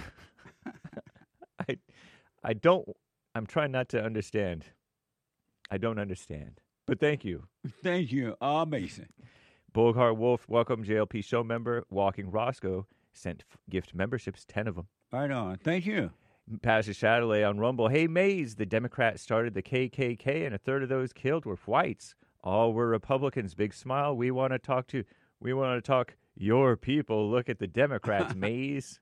G: I, I don't, I'm trying not to understand. I don't understand. But thank you.
B: Thank you. Amazing.
G: Bulgar Wolf, welcome J L P show member. Walking Roscoe sent f- gift memberships, ten of them.
B: Right on. Thank you.
G: Pastor Chatelet on Rumble. Hey, Mays, the Democrats started the K K K, and a third of those killed were whites. All were Republicans. Big smile. We want to talk to, we want to talk your people. Look at the Democrats, Mays.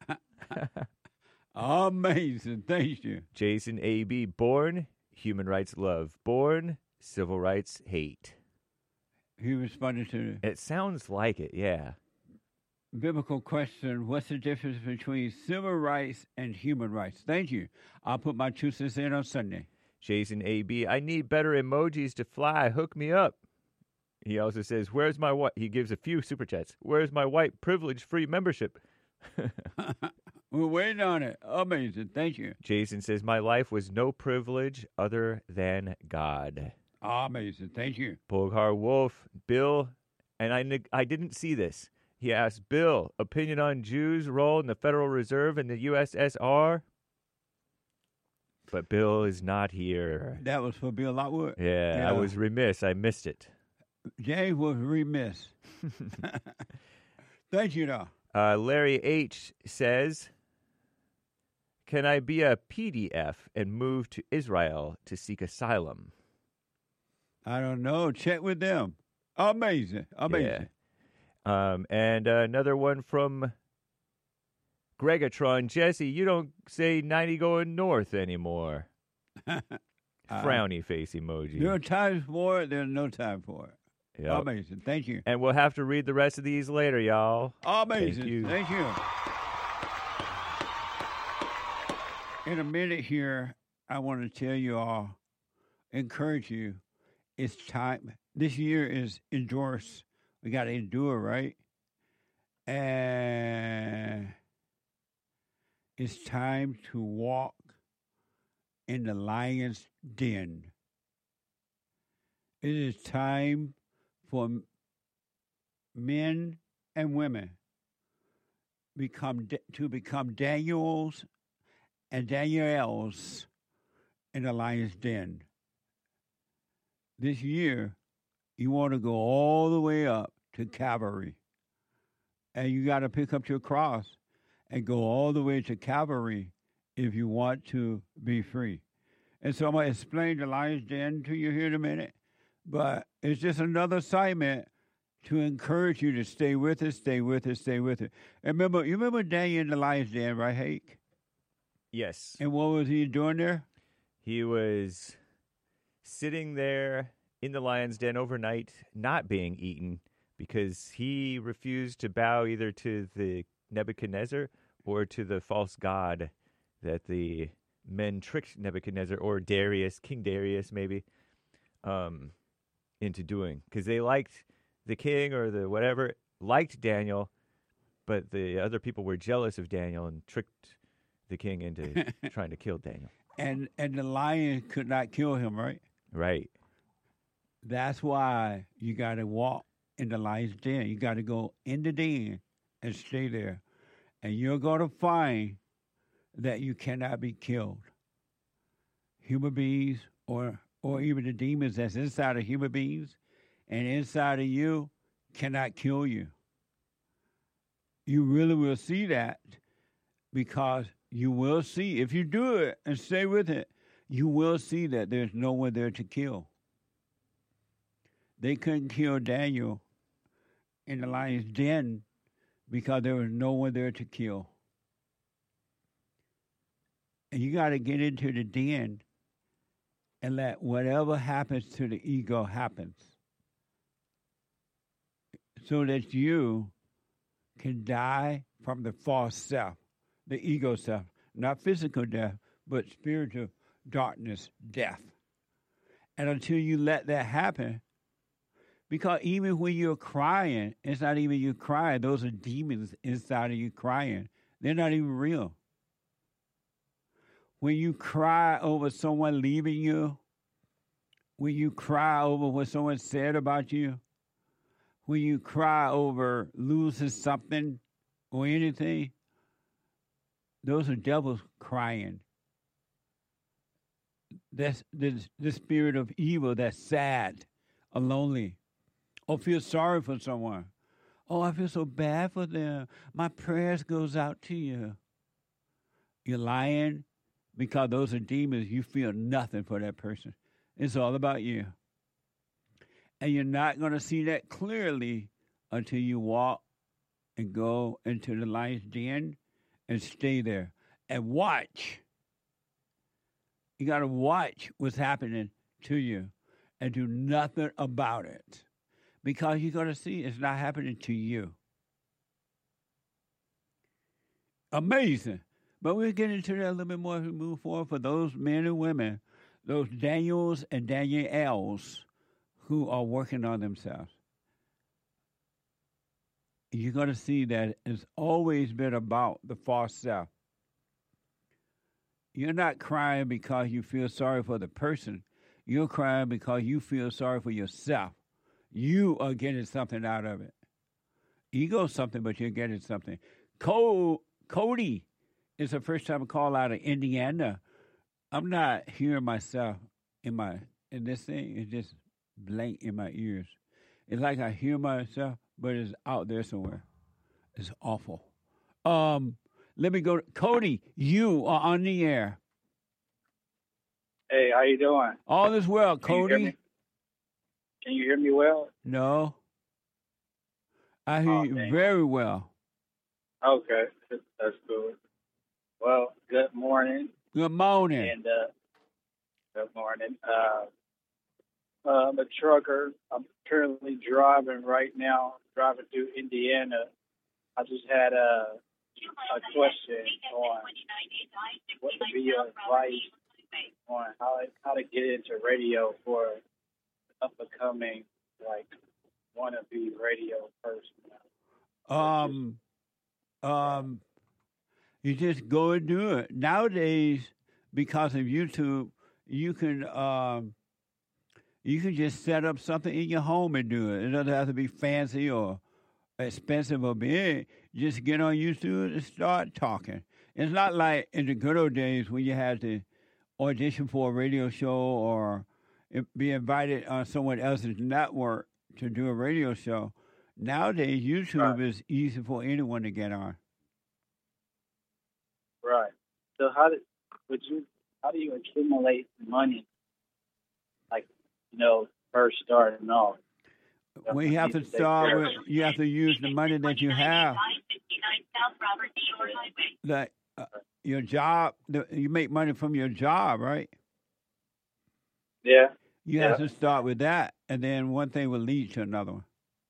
B: Amazing. Thank you.
G: Jason A B, born, human rights love. Born, civil rights hate.
B: He responded to
G: It sounds like it, yeah.
B: the biblical question, what's the difference between civil rights and human rights? Thank you. I'll put my two cents in on Sunday.
G: Jason A B, I need better emojis to fly. Hook me up. He also says, where's my white? He gives a few super chats. Where's my white privilege free membership?
B: We're waiting on it. Amazing. Thank you.
G: Jason says, my life was no privilege other than God.
B: Amazing. Thank you.
G: Polgar Wolf, Bill, and I, neg- I didn't see this. He asked, Bill, opinion on Jews' role in the Federal Reserve and the U S S R? But Bill is not here.
B: That was for Bill Lockwood?
G: Yeah,
B: Yeah.
G: I was remiss. I missed it.
B: James was remiss. Thank you, though.
G: Uh, Larry H. says, can I be a P D F and move to Israel to seek asylum?
B: I don't know. Check with them. Amazing. Amazing.
G: Yeah. Um, and uh, another one from Gregatron. Jesse, you don't say ninety going north anymore. Frowny face emoji.
B: There are times for it. There's no time for it.
G: Yep.
B: Amazing. Thank you.
G: And we'll have to read the rest of these later, y'all.
B: Amazing.
G: Thank you.
B: Thank you. In a minute here, I want to tell you all, encourage you, it's time. This year is endurance. We got to endure, right? And it's time to walk in the lion's den. It is time for men and women become to become Daniels and Daniels in the lion's den. This year, you want to go all the way up to Calvary. And you got to pick up your cross and go all the way to Calvary if you want to be free. And so I'm going to explain the lion's den to you here in a minute. But it's just another assignment to encourage you to stay with it, stay with it, stay with it. And remember, you remember Daniel in the lion's den, right, Hake?
G: Yes.
B: And what was he doing there?
G: He was sitting there in the lion's den overnight, not being eaten, because he refused to bow either to the Nebuchadnezzar or to the false god that the men tricked Nebuchadnezzar or Darius, King Darius maybe, um, into doing. Because they liked the king or the whatever, liked Daniel, but the other people were jealous of Daniel and tricked the king into trying to kill Daniel.
B: And and the lion could not kill him, right?
G: Right.
B: That's why you got to walk in the lion's den. You got to go in the den and stay there. And you're going to find that you cannot be killed. Human beings or or even the demons that's inside of human beings and inside of you cannot kill you. You really will see that because you will see, if you do it and stay with it, you will see that there's no one there to kill. They couldn't kill Daniel in the lion's den because there was no one there to kill. And you got to get into the den and let whatever happens to the ego happens, so that you can die from the false self, the ego self, not physical death, but spiritual darkness, death. And until you let that happen, because even when you're crying, it's not even you crying. Those are demons inside of you crying. They're not even real. When you cry over someone leaving you, when you cry over what someone said about you, when you cry over losing something or anything, those are devils crying. That's the, the spirit of evil that's sad or lonely or feel sorry for someone. Oh, I feel so bad for them. My prayers goes out to you. You're lying because those are demons. You feel nothing for that person. It's all about you. And you're not going to see that clearly until you walk and go into the lion's den and stay there and watch. You got to watch what's happening to you and do nothing about it, because you're going to see it's not happening to you. Amazing. But we'll get into that a little bit more as we move forward for those men and women, those Daniels and Daniels who are working on themselves. You're going to see that it's always been about the false self. You're not crying because you feel sorry for the person. You're crying because you feel sorry for yourself. You are getting something out of it. Ego's something, but you're getting something. Cole, Cody is the first time call out of Indiana. I'm not hearing myself in my in this thing. It's just blank in my ears. It's like I hear myself, but it's out there somewhere. It's awful. Um, let me go. Cody, you are on the air.
N: Hey, how you doing?
B: All is well,
N: Can you hear
B: Cody.
N: me? Can you hear me well?
B: No. I hear
N: Oh,
B: you
N: dang.
B: very well.
N: Okay, that's good. Well, good morning.
B: Good morning.
N: And uh, good morning. Uh, uh, I'm a trucker. I'm currently driving right now, driving through Indiana. I just had a, a question on what would be your advice on how how to get into radio for up and coming, like, wannabe radio person.
B: Um, um, you just go and do it. Nowadays, because of YouTube, you can um, you can just set up something in your home and do it. It doesn't have to be fancy or expensive or big. Just get on YouTube and start talking. It's not like in the good old days when you had to audition for a radio show or be invited on someone else's network to do a radio show. Nowadays, YouTube is easy for anyone to get on.
N: Right. So how did would you how do you accumulate money? Like, you know, first starting off.
B: Well, you have to start with, you have to use the money that you have. Like uh, your job, the, you make money from your job, right?
N: Yeah.
B: You
N: yeah.
B: have to start with that, and then one thing will lead to another one.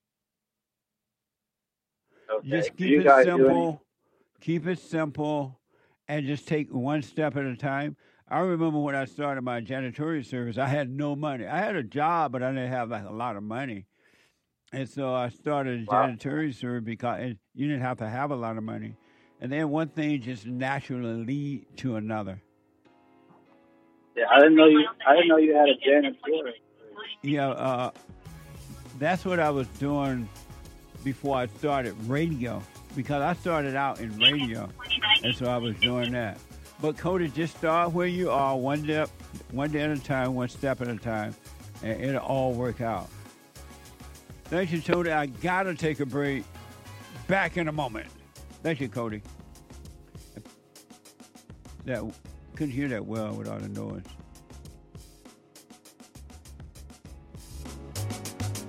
N: Okay.
B: Just
N: Do
B: keep
N: you
B: it
N: guys do
B: simple. Keep it simple, and just take one step at a time. I remember when I started my janitorial service, I had no money. I had a job, but I didn't have like a lot of money. And so I started a
N: Wow.
B: janitorial service because it, you didn't have to have a lot of money. And then one thing just naturally lead to another.
N: Yeah, I didn't know you I didn't know you had a janitorial.
B: Yeah, uh, that's what I was doing before I started radio, because I started out in radio, and so I was doing that. But Cody, just start where you are, one step, one day at a time, one step at a time, and it'll all work out. Thank you, Cody. I gotta take a break. Back in a moment. Thank you, Cody. That couldn't hear that well with all the noise.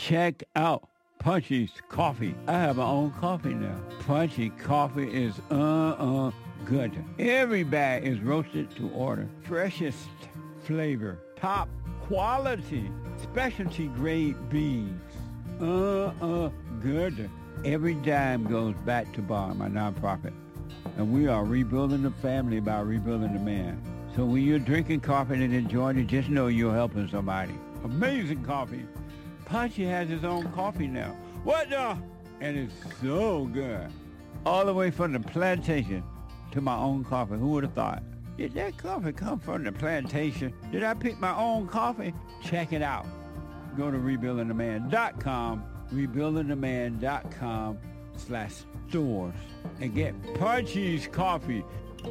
B: check out Punchy's Coffee. I have my own coffee now. Punchy Coffee is uh-uh good. Every bag is roasted to order. Freshest flavor. Top quality. Specialty grade beans. Uh-uh good. Every dime goes back to Bar, my nonprofit. And we are rebuilding the family by rebuilding the man. So when you're drinking coffee and enjoying it, just know you're helping somebody. Amazing coffee. Punchy has his own coffee now. What the? And it's so good. All the way from the plantation to my own coffee. Who would have thought? Did that coffee come from the plantation? Did I pick my own coffee? Check it out. Go to rebuilding the man dot com, rebuilding the man dot com slash stores, and get Punchy's Coffee.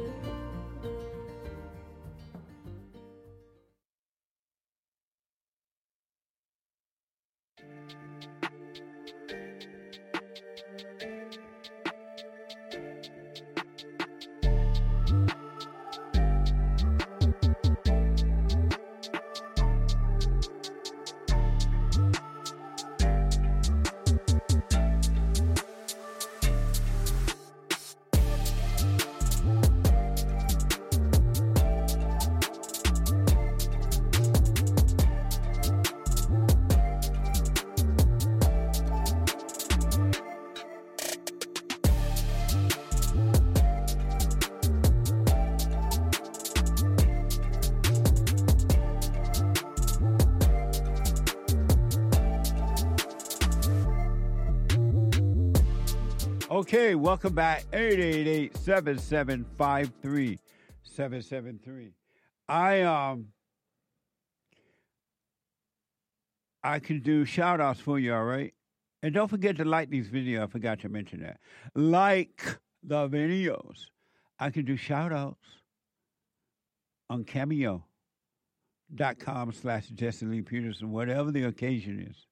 B: Okay, welcome back. eight eight eight, seven seven five, three seven seven three. I um I can do shout outs for you, all right? And don't forget to like these videos. I forgot to mention that. Like the videos. I can do shout outs on cameo dot com slash Jesse Lee Peterson, whatever the occasion is.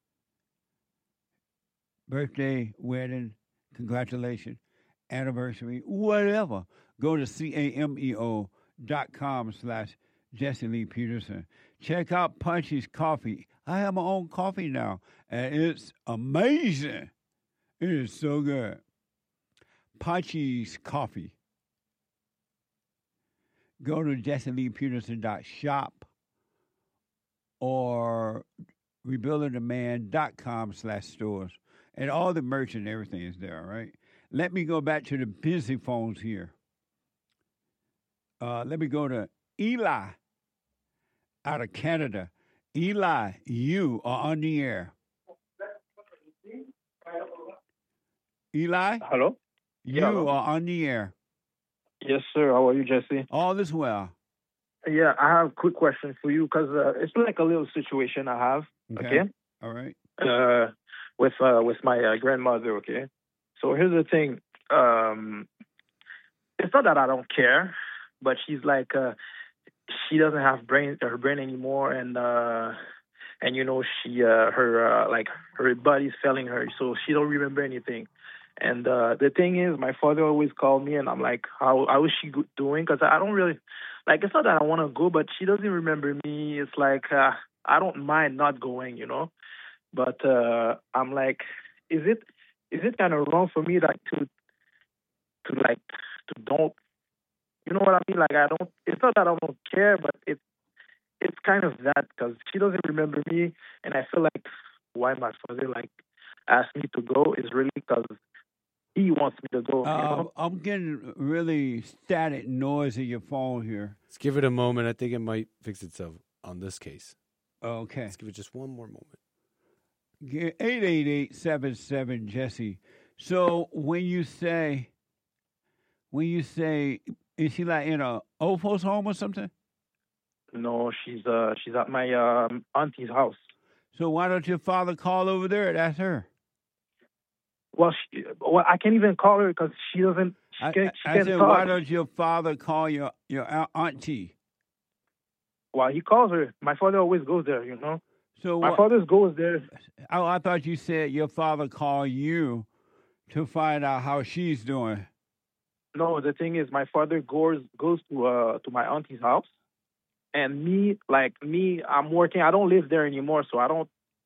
B: Birthday, wedding, congratulations, anniversary, whatever. Go to cameo dot com slash Jesse Lee Peterson. Check out Punchy's Coffee. I have my own coffee now, and it's amazing. It is so good. Punchy's Coffee. Go to jesse lee peterson dot shop or rebuilding the man dot com slash stores. And all the merch and everything is there, all right? Let me go back to the busy phones here. Uh, let me go to Eli out of Canada. Eli, you are on the air. Eli?
O: Hello?
B: You
O: Yeah, hello.
B: are on the air.
O: Yes, sir. How are you, Jesse?
B: All is well.
O: Yeah, I have a quick question for you because uh, it's like a little situation I have. Okay. okay?
B: All right.
O: Uh, with uh, with my uh, grandmother. Okay. So here's the thing. Um, it's not that I don't care, but she's like uh, she doesn't have brain her brain anymore, and uh, and you know she uh, her uh, like her body's failing her, so she don't remember anything. And uh, the thing is, my father always called me, and I'm like, how how is she go- doing? Because I don't really like. It's not that I want to go, but she doesn't remember me. It's like uh, I don't mind not going, you know. But uh, I'm like, is it is it kind of wrong for me like to to like to don't, you know what I mean? Like I don't. It's not that I don't care, but it's it's kind of that because she doesn't remember me, and I feel like why my father like asked me to go is really because he wants me to go.
B: Uh,
O: you know?
B: I'm getting really static noise in your phone here.
P: Let's give it a moment. I think it might fix itself on this case.
B: Okay.
P: Let's give it just one more moment.
B: eight eight eight, seven seven, Jesse. So when you say, when you say, is she like in a old folks home or something?
O: No, she's uh she's at my um, auntie's house.
B: So why don't your father call over there and ask her?
O: Well, she, well, I can't even call her because she doesn't. She
B: I,
O: can't, she
B: I
O: can't
B: said,
O: talk.
B: why don't your father call your your au- auntie?
O: Well, he calls her. My father always goes there, you know.
B: So
O: my
B: what-
O: father goes there.
B: Oh, I thought you said your father called you to find out how she's doing.
O: No, the thing is, my father goes goes to uh to my auntie's house, and me, like me, I'm working. I don't live there anymore, so I don't.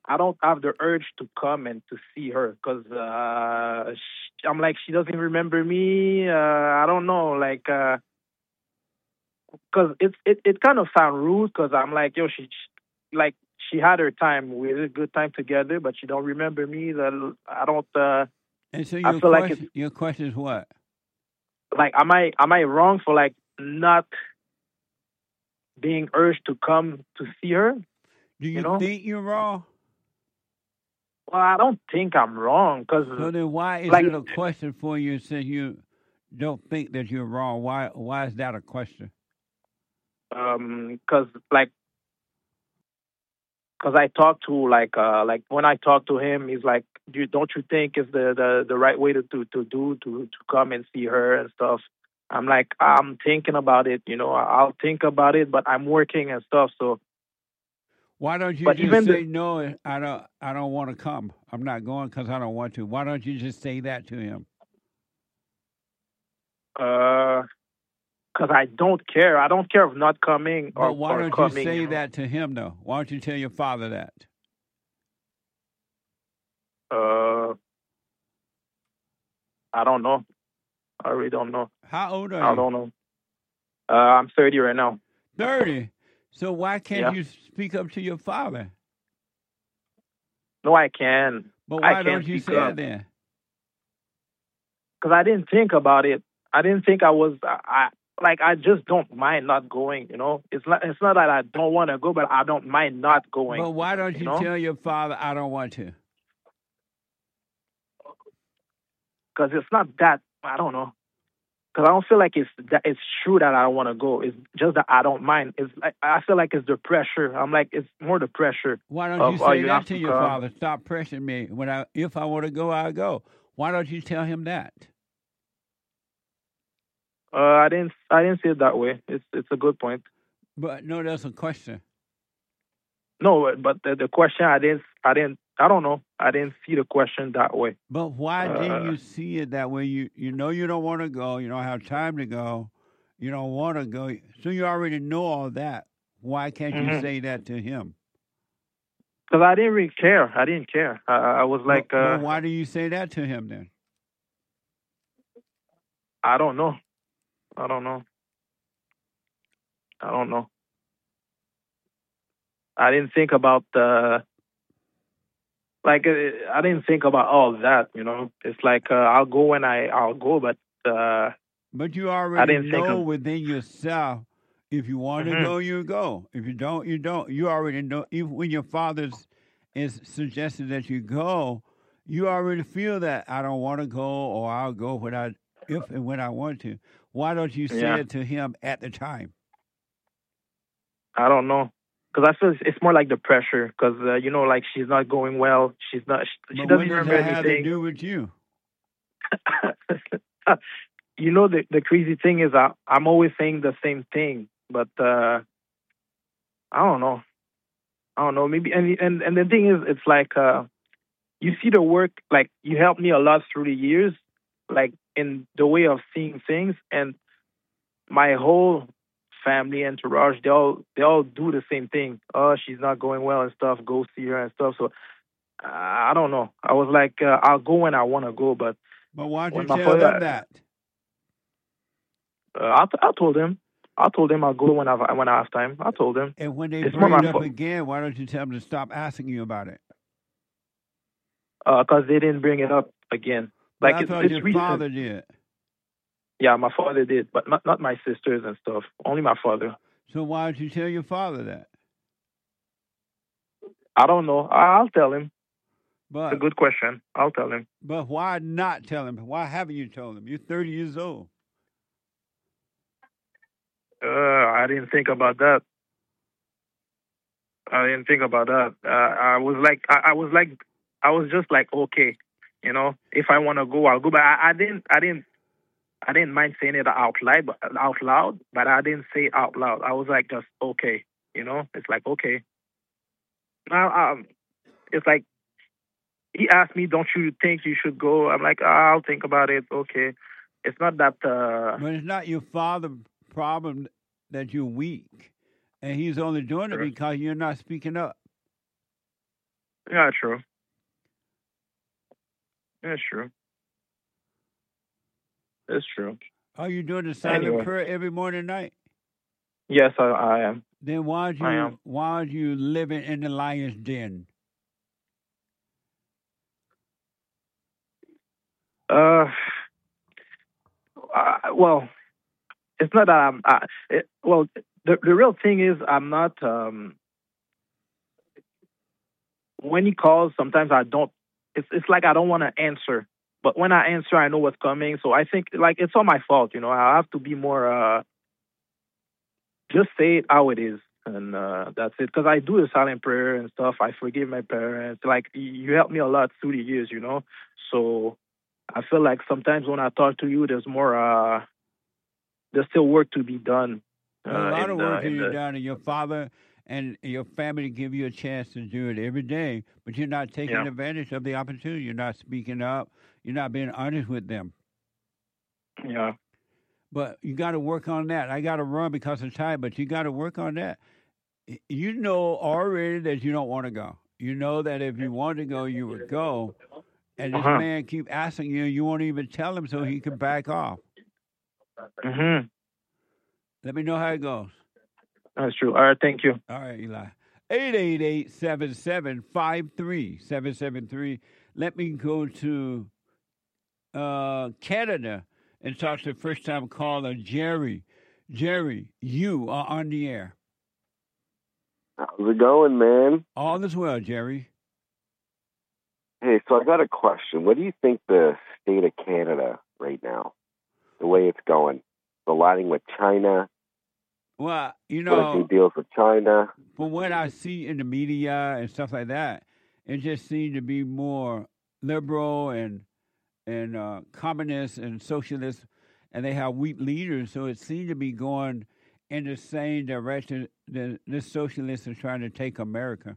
O: I don't have the urge to come and to see her because uh, sh- I'm like she doesn't remember me. Uh, I don't know, like because uh, it it it kind of sound rude because I'm like yo, she, she like she had her time, we had a good time together, but she don't remember me. That I don't. Uh,
B: And so
O: I
B: your
O: feel like
B: question, your question is what?
O: like am I am I wrong for like not being urged to come to see her?
B: Do you,
O: you know?
B: think you're wrong?
O: Well, I don't think I'm wrong because.
B: So then, why is
O: like,
B: it a question for you since you don't think that you're wrong? Why why is that a question?
O: Um, because like, because I talk to like uh like when I talk to him, he's like, do you, don't you think it's the, the the right way to, to to do to to come and see her and stuff? I'm like, I'm thinking about it, you know. I'll think about it, but I'm working and stuff, so.
B: Why don't you
O: But
B: just
O: even
B: say
O: the,
B: no? I don't. I don't want to come. I'm not going because I don't want to. Why don't you just say that to him?
O: Uh, because I don't care. I don't care of not coming or,
B: But why
O: or
B: don't
O: coming.
B: you say
O: You know?
B: that to him though? Why don't you tell your father that?
O: Uh, I don't know. I really don't know.
B: How old are
O: I
B: you?
O: don't know. Uh, I'm thirty right now.
B: Thirty. So why can't
O: Yeah.
B: you speak up to your father?
O: No, I can.
B: But why
O: I can't
B: don't you
O: speak
B: say
O: up.
B: it then?
O: Because I didn't think about it. I didn't think I was. I, I like. I just don't mind not going. You know, it's not. It's not that I don't want to go, but I don't mind not going.
B: But why don't
O: you
B: you
O: know?
B: tell your father I don't want to?
O: Because it's not that. I don't know. Because I don't feel like it's that it's true that I don't want to go. It's just that I don't mind. It's like, I feel like it's the pressure. I'm like it's more the pressure.
B: Why don't
O: of,
B: you
O: oh,
B: say
O: you
B: that
O: have
B: to
O: to
B: your
O: come.
B: father? Stop pressuring me. When I, if I want to go, I'll go. Why don't you tell him that?
O: Uh, I didn't. I didn't see it that way. It's it's a good point.
B: But no, that's a question.
O: No, but the, the question I didn't. I didn't. I don't know. I didn't see the question that way.
B: But why
O: Uh,
B: didn't you see it that way? You you know you don't want to go. You don't have time to go. You don't want to go. So you already know all that. Why can't you
O: Mhm.
B: say that to him?
O: Because I didn't really care. I didn't care. I, I was like,
B: but,
O: uh,
B: but why do you say that to him then?
O: I don't know. I don't know. I don't know. I didn't think about uh like uh, I didn't think about all that. You know, it's like uh, I'll go when I I'll go, but uh,
B: But you
O: I
B: already
O: didn't think
B: know
O: of.
B: within yourself, if you want to
O: Mhm.
B: go, you go. If you don't, you don't. You already know. Even when your father's is suggesting that you go, you already feel that I don't want to go, or I'll go when I, if and when I want to. Why don't you say
O: Yeah.
B: it to him at the time?
O: I don't know. Because I feel it's, it's more like the pressure. Because uh, you know, like she's not going well. She's not. She, she
B: But
O: doesn't
B: what does
O: remember
B: that have to
O: anything.
B: do with you?
O: You know, the the crazy thing is, I I'm always saying the same thing, but uh, I don't know. I don't know. Maybe and and and the thing is, it's like uh, you see the work. Like you helped me a lot through the years, like in the way of seeing things, and my whole family entourage, they all they all do the same thing. Oh, she's not going well and stuff. Go see her and stuff. So uh, I don't know. I was like, uh, I'll go when I want to go, but
B: But why don't
O: when
B: you
O: my
B: tell
O: father,
B: them that?
O: uh, I I told him, I told him I'll go when I when I have time. I told him.
B: And when they
O: It's more
B: bring it
O: my
B: up
O: fault
B: again, why don't you tell them to stop asking you about it?
O: because they didn't bring it up again.
B: But
O: Like
B: I
O: it's
B: thought
O: it's
B: your
O: recent.
B: father did.
O: Yeah, my father did, but not not my sisters and stuff. Only my father.
B: So why don't you tell your father that?
O: I don't know. I- I'll tell him.
B: But
O: It's a good question. I'll tell him.
B: But why not tell him? Why haven't you told him? You're thirty years old.
O: Uh, I didn't think about that. I didn't think about that. Uh, I was like, I, I was like, I was just like, okay, you know, if I want to go, I'll go. But I, I didn't, I didn't, I didn't mind saying it out loud, but out loud. But I didn't say it out loud. I was like, just okay, you know. It's like okay. Now, um, it's like he asked me, "Don't you think you should go?" I'm like, I'll think about it. Okay. It's not that. Uh,
B: But it's not your father's problem that you're weak. And he's only doing it because you're not speaking up.
O: Yeah, true. That's true. That's true.
B: Are you doing the silent
O: Anyway.
B: prayer every morning and night?
O: Yes, I, I am.
B: Then why are
O: I
B: you
O: am.
B: why are you living in the lion's den?
O: Uh, uh, well, it's not that I'm. Uh, it, well, the the real thing is I'm not. Um, when he calls, sometimes I don't. It's it's like I don't want to answer, but when I answer, I know what's coming. So I think like it's all my fault. You know, I have to be more. Uh, just say it how it is, and uh, that's it. Because I do the silent prayer and stuff. I forgive my parents. Like you helped me a lot through the years. You know, so. I feel like sometimes when I talk to you, there's more, uh, there's still work to be done. Uh,
B: There's a lot of
O: in,
B: work
O: uh,
B: to
O: in
B: be
O: the-
B: done, and your father and your family give you a chance to do it every day, but you're not taking
O: Yeah.
B: advantage of the opportunity. You're not speaking up. You're not being honest with them.
O: Yeah.
B: But you got to work on that. I got to run because of time, but you got to work on that. You know already that you don't want to go. You know that if you wanted to go, you would go. And this
O: Uh-huh.
B: man keep asking you, you won't even tell him so he can back off.
O: Mm-hmm.
B: Let me know how it goes.
O: That's true. All right. Thank you.
B: All right, Eli. eight eight eight, seven seven five three, seven seven three. Let me go to uh, Canada and talk to the first-time caller, Jerry. Jerry, you are on the air.
Q: How's it going, man?
B: All is well, Jerry.
Q: Hey, so I got a question. What do you think the state of Canada right now, the way it's going, aligning with China,
B: Well, you
Q: cutting
B: know,
Q: deals with China?
B: from what I see in the media and stuff like that, it just seemed to be more liberal and and uh, communist and socialist, and they have weak leaders. So it seemed to be going in the same direction that this socialist is trying to take America.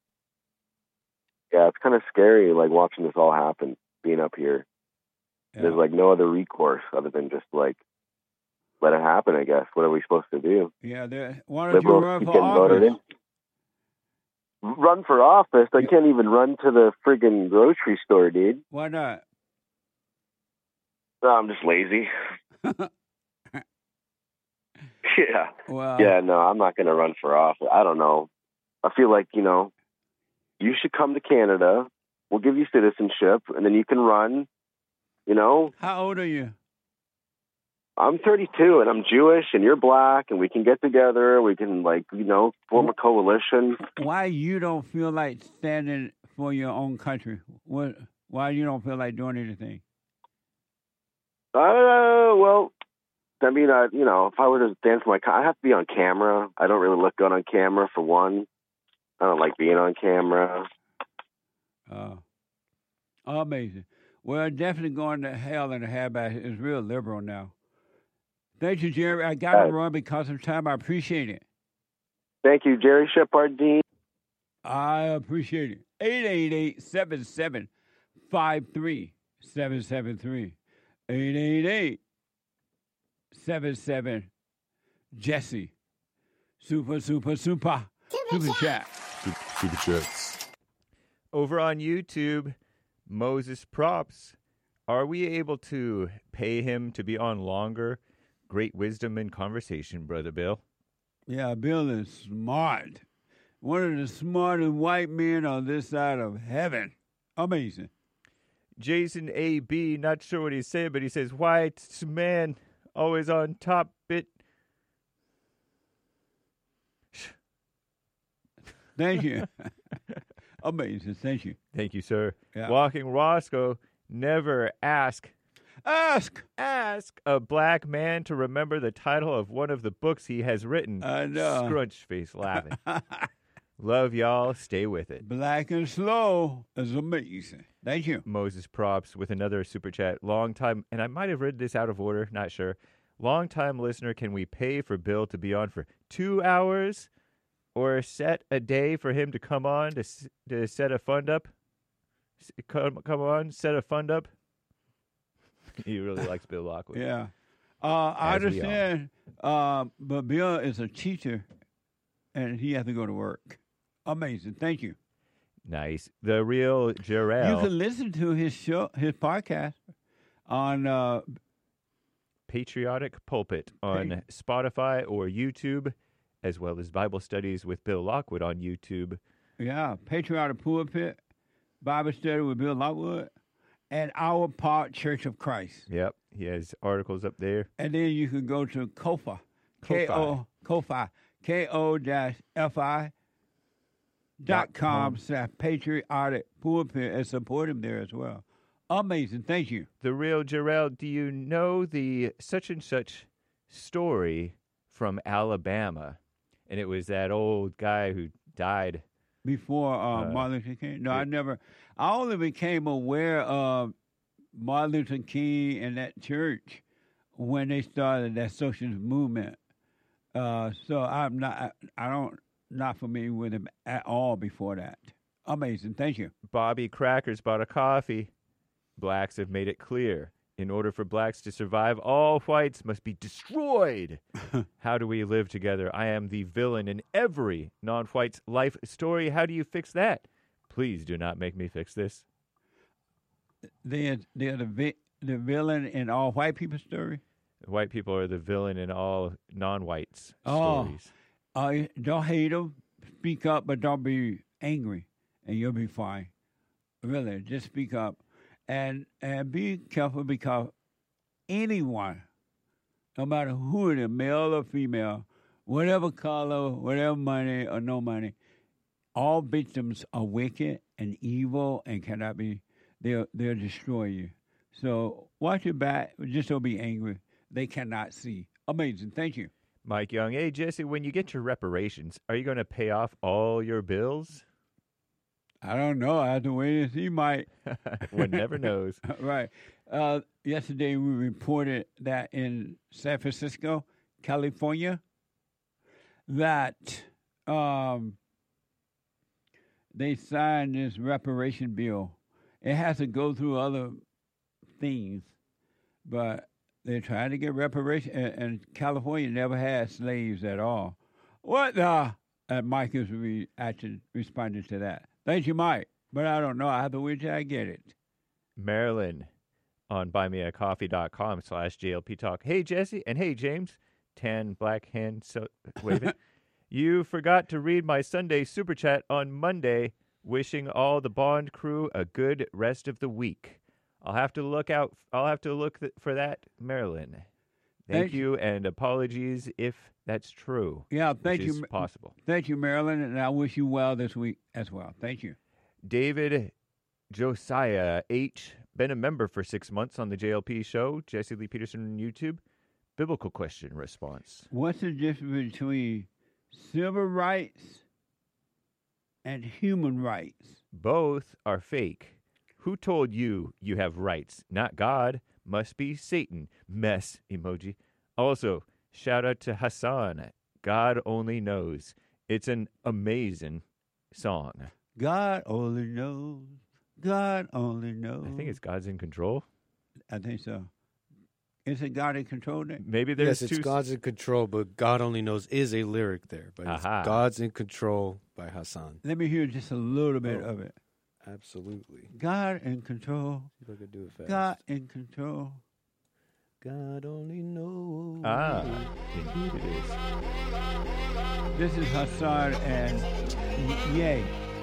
Q: Yeah, it's kind of scary, like watching this all happen, being up here. There's like no other recourse other than just like let it happen. I guess. What are we supposed to do?
B: Yeah, there- why don't you
Q: Liberals
B: run
Q: keep
B: for
Q: getting voted
B: office?
Q: in. Run for office? I can't even run to the friggin' grocery store, dude.
B: Why not?
Q: No, I'm just lazy. Yeah.
B: Well,
Q: Yeah, no, I'm not going to run for office. I don't know. I feel like, you know, you should come to Canada. We'll give you citizenship, and then you can run, you know.
B: how old are you?
Q: I'm thirty-two, and I'm Jewish, and you're black, and we can get together. We can, like, you know, form a coalition.
B: Why you don't feel like standing for your own country? What? Why you don't feel like doing anything?
Q: Uh, well, I mean, uh, you know, if I were to stand for my country, I have to be on camera. I don't really look good on camera, for one. I don't like being on camera.
B: Uh, amazing. Well, definitely going to hell in a habit is real liberal now. Thank you, Jerry. I got to
Q: Uh,
B: run because of time. I appreciate it.
Q: Thank you, Jerry Shepard-Dean.
B: I appreciate it. eight eight eight, seven seven five three, seven seven three. eight eight eight, seven seven, Jesse. Super, super, super. Super chat.
P: Super chats.
G: Over on YouTube, Moses Props. Are we able to pay him to be on longer? Great wisdom and conversation, Brother Bill.
B: Yeah, Bill is smart. One of the smartest white men on this side of heaven. Amazing.
G: Jason A B, not sure what he's saying, but he says, white man, always on top bit.
B: Thank you. Amazing. Thank you.
G: Thank you, sir.
B: Yeah.
G: Walking Roscoe, never ask.
B: Ask.
G: Ask a black man to remember the title of one of the books he has written.
B: I know.
G: Scrunch face laughing. Love y'all. Stay with it.
B: Black and slow is amazing. Thank you.
G: Moses Props with another super chat. Long time, and I might have read this out of order, not sure. Long time listener, can we pay for Bill to be on for two hours or set a day for him to come on to to set a fund up? Come, come on, set a fund up. He really likes Bill Lockwood.
B: Yeah. Uh, I
G: As we all.
B: understand, uh, but Bill is a teacher, and he has to go to work. Amazing. Thank you.
G: Nice. The Real Jarrell.
B: You can listen to his show, his podcast on uh,
G: Patriotic Pulpit on Spotify or YouTube, as well as Bible Studies with Bill Lockwood on YouTube.
B: Yeah, Patriotic Pulpit, Bible Study with Bill Lockwood, and Our Part Church of Christ.
G: Yep, he has articles up there.
B: And then you can go to Ko-Fi, K O Ko-Fi, K O dash F I dot com slash Patriotic Pulpit, and support him there as well. Amazing, thank you.
G: The Real Jarrell, do you know the such and such story from Alabama? And it was that old guy who died
B: before uh, uh, Martin Luther King. No, yeah. I never. I only became aware of Martin Luther King and that church when they started that socialist movement. Uh, so I'm not. I don't not familiar with him at all before that. Amazing, thank you.
G: Bobby Crackers bought a coffee. Blacks have made it clear. In order for blacks to survive, all whites must be destroyed. How do we live together? I am the villain in every non-white's life story. How do you fix that? Please do not make me fix this.
B: They're, they're the, vi- the villain in all white people's story?
G: White people are the villain in all non-whites
B: oh,
G: stories.
B: Uh, don't hate them. Speak up, but don't be angry, and you'll be fine. Really, just speak up. And and be careful because anyone, no matter who it is, male or female, whatever color, whatever money or no money, all victims are wicked and evil and cannot be, they'll, they'll destroy you. So watch your back, just don't be angry. They cannot see. Amazing. Thank you.
G: Mike Young, hey, Jesse, when you get your reparations, are you going to pay off all your bills?
B: I don't know. I have to wait and see, Mike.
G: One never knows.
B: Right. Uh, yesterday, we reported that in San Francisco, California, that um, they signed this reparation bill. It has to go through other things, but they're trying to get reparation. And, and California never had slaves at all. What the? And Mike is re- actually responding to that. Thank you, Mike. But I don't know. I have to wait till I get it.
G: Marilyn on buymeacoffee.com slash JLP Talk. Hey, Jesse. And hey, James. Tan black hand so waving. You forgot to read my Sunday super chat on Monday. Wishing all the Bond crew a good rest of the week. I'll have to look out. I'll have to look th- for that, Marilyn. Thank, thank you, and apologies if that's true.
B: Yeah, thank
G: which
B: you.
G: Is possible.
B: Thank you, Marilyn, and I wish you well this week as well. Thank you.
G: David Josiah H. Been a member for six months on the J L P show. Jesse Lee Peterson on YouTube. Biblical question response.
B: What's the difference between civil rights and human rights?
G: Both are fake. Who told you you have rights? Not God. Must be Satan. Mess emoji. Also, shout out to Hassan. God Only Knows. It's an amazing song.
B: God only knows. God only knows.
G: I think it's God's in Control.
B: I think so. Is it God in Control then?
G: Maybe there's
P: yes,
G: two...
P: it's God's in Control, but God Only Knows is a lyric there. But it's God's in Control by Hassan.
B: Let me hear just a little bit oh. of it.
P: Absolutely.
B: God in control.
P: See if I can do it fast.
B: God in control.
P: God only knows.
G: Ah, indeed it is.
B: This is Hassan and Ye.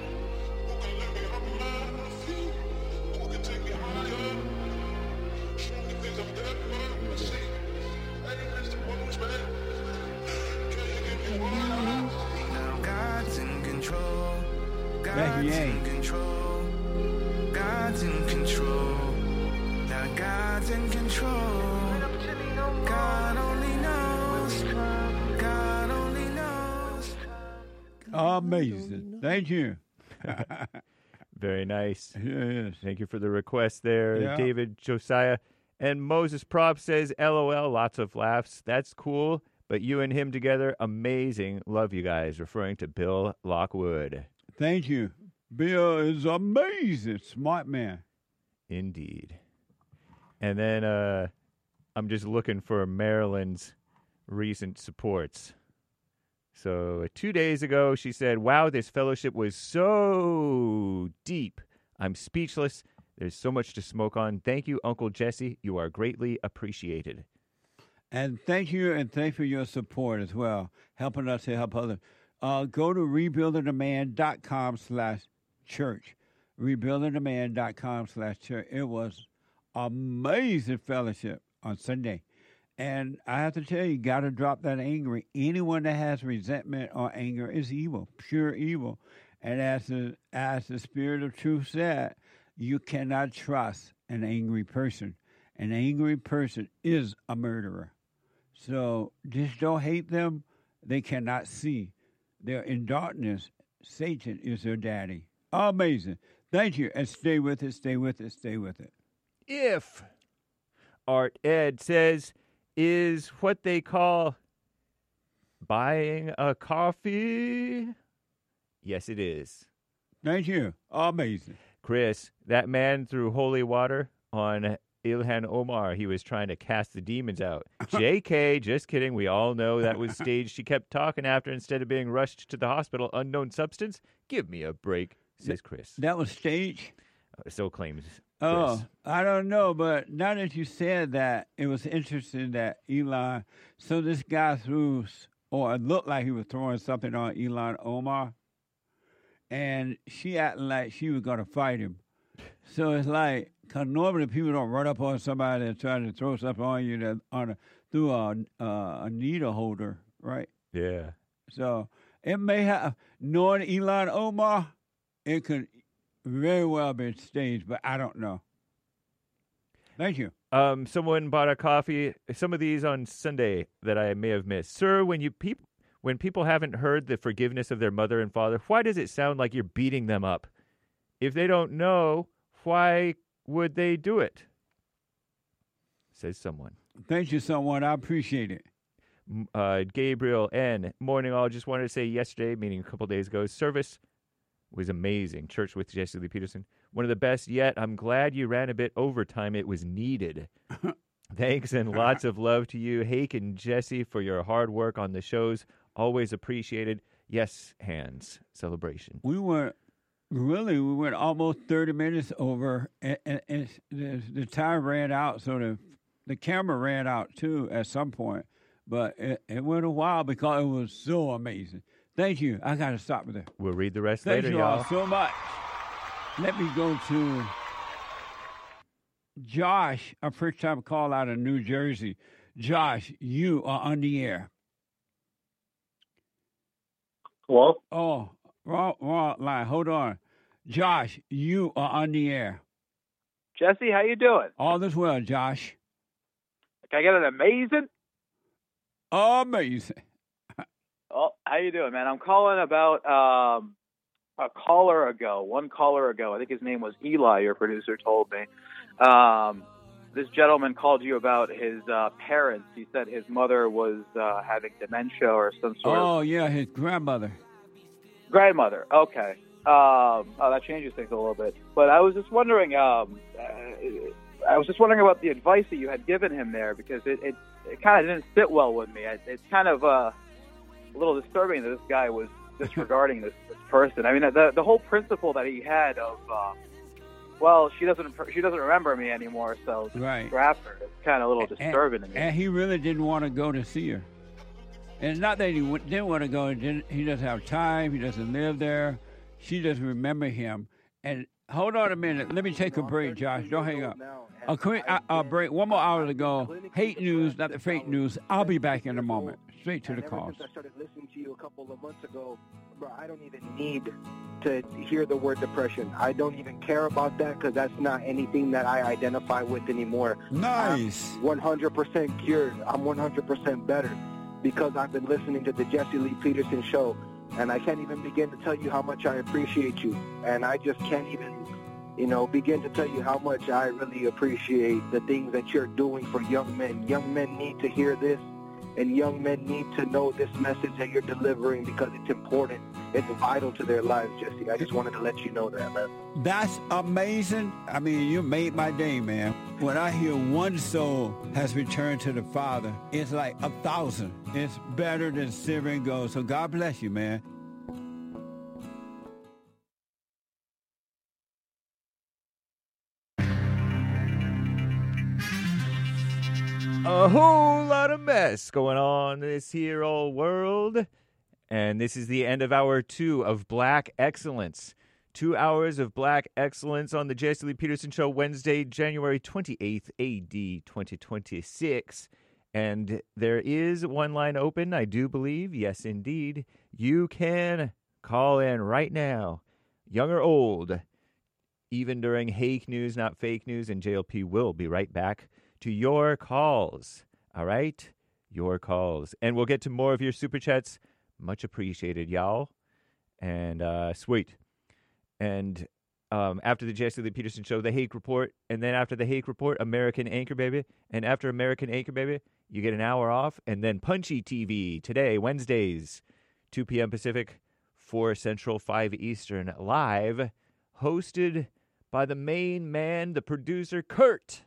R: Now God's in control.
B: That's Ye.
R: God's in control. Now God's in control. God only knows. God only knows.
B: Amazing. Thank you.
G: Very nice.
B: Yes.
G: Thank you for the request there,
B: Yeah.
G: David Josiah. And Moses Prop says, LOL, lots of laughs. That's cool. But you and him together, amazing. Love you guys. Referring to Bill Lockwood.
B: Thank you. Bill is amazing. Smart man.
G: Indeed. And then uh, I'm just looking for Maryland's recent supports. So two days ago, she said, wow, this fellowship was so deep. I'm speechless. There's so much to smoke on. Thank you, Uncle Jesse. You are greatly appreciated.
B: And thank you, and thank you for your support as well, helping us to help others. Uh, go to rebuildingtheman.com slash church. rebuildingtheman.com slash church. It was amazing fellowship on Sunday. And I have to tell you, you got to drop that anger. Anyone that has resentment or anger is evil, pure evil. And as the, as the Spirit of Truth said, you cannot trust an angry person. An angry person is a murderer. So just don't hate them. They cannot see. They're in darkness. Satan is their daddy. Amazing. Thank you. And stay with it, stay with it, stay with it.
G: If Art Ed says is what they call buying a coffee. Yes, it is.
B: Thank you. Amazing.
G: Chris, that man threw holy water on Ilhan Omar. He was trying to cast the demons out. J K, just kidding. We all know that was staged. She kept talking after instead of being rushed to the hospital. Unknown substance? Give me a break, says Chris.
B: That was staged?
G: Uh, so claims Chris.
B: Oh, I don't know, but now that you said that, it was interesting that Elon, so this guy threw, or it looked like he was throwing something on Elon Omar, and she acted like she was going to fight him. So it's like, because normally people don't run up on somebody and try to throw something on you that, on a, through a, uh, a needle holder, right?
G: Yeah.
B: So it may have, knowing Elon Omar, it could very well been staged, but I don't know. Thank you.
G: Um, someone bought a coffee. Some of these on Sunday that I may have missed. Sir, when you peop- when people haven't heard the forgiveness of their mother and father, why does it sound like you're beating them up? If they don't know, why would they do it? Says someone.
B: Thank you, someone. I appreciate it.
G: Uh, Gabriel N. Morning all. Just wanted to say yesterday, meaning a couple days ago, service was amazing. Church with Jesse Lee Peterson. One of the best yet. I'm glad you ran a bit overtime. It was needed. Thanks and lots of love to you, Hake and Jesse, for your hard work on the shows. Always appreciated. Yes, hands. Celebration.
B: We went, really, we went almost thirty minutes over, and, and, and the, the time ran out, so the, the camera ran out, too, at some point. But it, it went a while because it was so amazing. Thank you. I got to stop with that.
G: We'll read the rest
B: Thank
G: later,
B: you all
G: y'all.
B: so much. Let me go to Josh, a first-time call out of New Jersey. Josh, you are on the air.
S: Hello?
B: Oh, wrong, wrong line. Hold on. Josh, you are on the air.
S: Jesse, how you doing?
B: All is well, Josh.
S: Can I get an amazing?
B: Amazing.
S: Oh, how you doing, man? I'm calling about um, a caller ago, one caller ago. I think his name was Eli, your producer told me. Um, this gentleman called you about his uh, parents. He said his mother was uh, having dementia or some sort
B: oh,
S: of...
B: Oh, yeah, his grandmother.
S: Grandmother, okay. Um, oh, that changes things a little bit. But I was just wondering, um, uh, I was just wondering about the advice that you had given him there, because it, it, it kind of didn't sit well with me. It, it's kind of... Uh, a little disturbing that this guy was disregarding this, this person. I mean, the the whole principle that he had of, uh, well, she doesn't she doesn't remember me anymore, so
B: right.
S: scrap her. It's kind of a little disturbing
B: and,
S: to me.
B: And he really didn't want to go to see her. And it's not that he w- didn't want to go. Didn't, he doesn't have time. He doesn't live there. She doesn't remember him. And hold on a minute. Let me take a break, Josh. Don't hang up. A quick uh, uh, break. One more hour to go. Hate news, not the fake news. I'll be back in a moment. Straight to the calls.
T: Since I started listening to you a couple of months ago, bro, I don't even need to hear the word depression. I don't even care about that because that's not anything that I identify with anymore.
B: Nice.
T: I'm one hundred percent cured. I'm one hundred percent better because I've been listening to the Jesse Lee Peterson show, and I can't even begin to tell you how much I appreciate you. And I just can't even, you know, begin to tell you how much I really appreciate the things that you're doing for young men. Young men need to hear this. And young men need to know this message that you're delivering because it's important. it's vital to their lives, Jesse. I just wanted to let you know that, man.
B: That's amazing. I mean, you made my day, man. When I hear one soul has returned to the Father, it's like a thousand. It's better than silver and gold. So God bless you, man.
G: A whole lot of mess going on in this here old world. And this is the end of hour two of Black Excellence. Two hours of Black Excellence on the Jesse Lee Peterson Show, Wednesday, January twenty-eighth, A D twenty twenty-six. And there is one line open, I do believe. Yes, indeed. You can call in right now, young or old, even during Hake News, not fake news, and J L P will be right back to your calls. All right? Your calls. And we'll get to more of your super chats. Much appreciated, y'all. And uh, sweet. And um, after the Jesse Lee Peterson Show, the Hake Report. And then after the Hake Report, American Anchor Baby. And after American Anchor Baby, you get an hour off. And then Punchy T V today, Wednesdays, two p.m. Pacific, four Central, five Eastern, live, hosted by the main man, the producer, Kurt,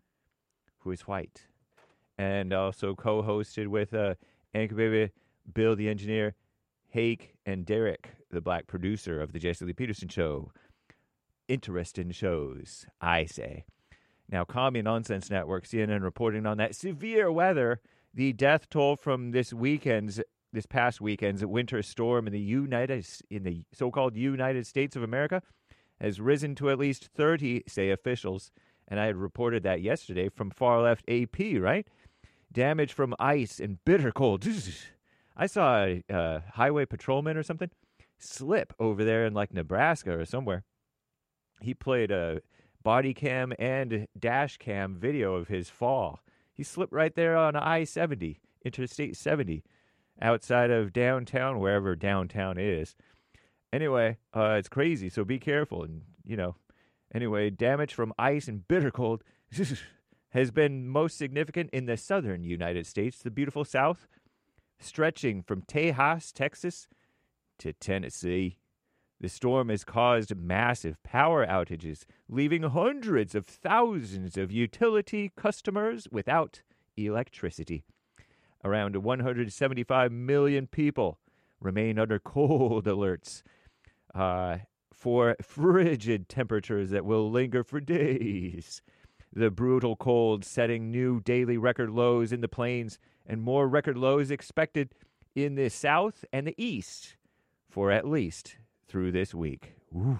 G: who is white, and also co-hosted with uh, Anchor Baby, Bill the engineer, Hake, and Derek, the black producer of the Jesse Lee Peterson Show. Interesting shows, I say. Now, Commie Nonsense Network, C N N reporting on that severe weather, the death toll from this weekend's, this past weekend's winter storm in the United, in the so-called United States of America, has risen to at least thirty, say officials. And I had reported that yesterday from far left A P, right? Damage from ice and bitter cold. I saw a uh, highway patrolman or something slip over there in like Nebraska or somewhere. He played a body cam and dash cam video of his fall. He slipped right there on I seventy, Interstate seventy, outside of downtown, wherever downtown is. Anyway, uh, it's crazy, so be careful. And, you know, anyway, damage from ice and bitter cold has been most significant in the southern United States, the beautiful South, stretching from Tejas, Texas, to Tennessee. The storm has caused massive power outages, leaving hundreds of thousands of utility customers without electricity. Around one hundred seventy-five million people remain under cold alerts uh, for frigid temperatures that will linger for days. The brutal cold setting new daily record lows in the plains and more record lows expected in the south and the east for at least through this week. Ooh.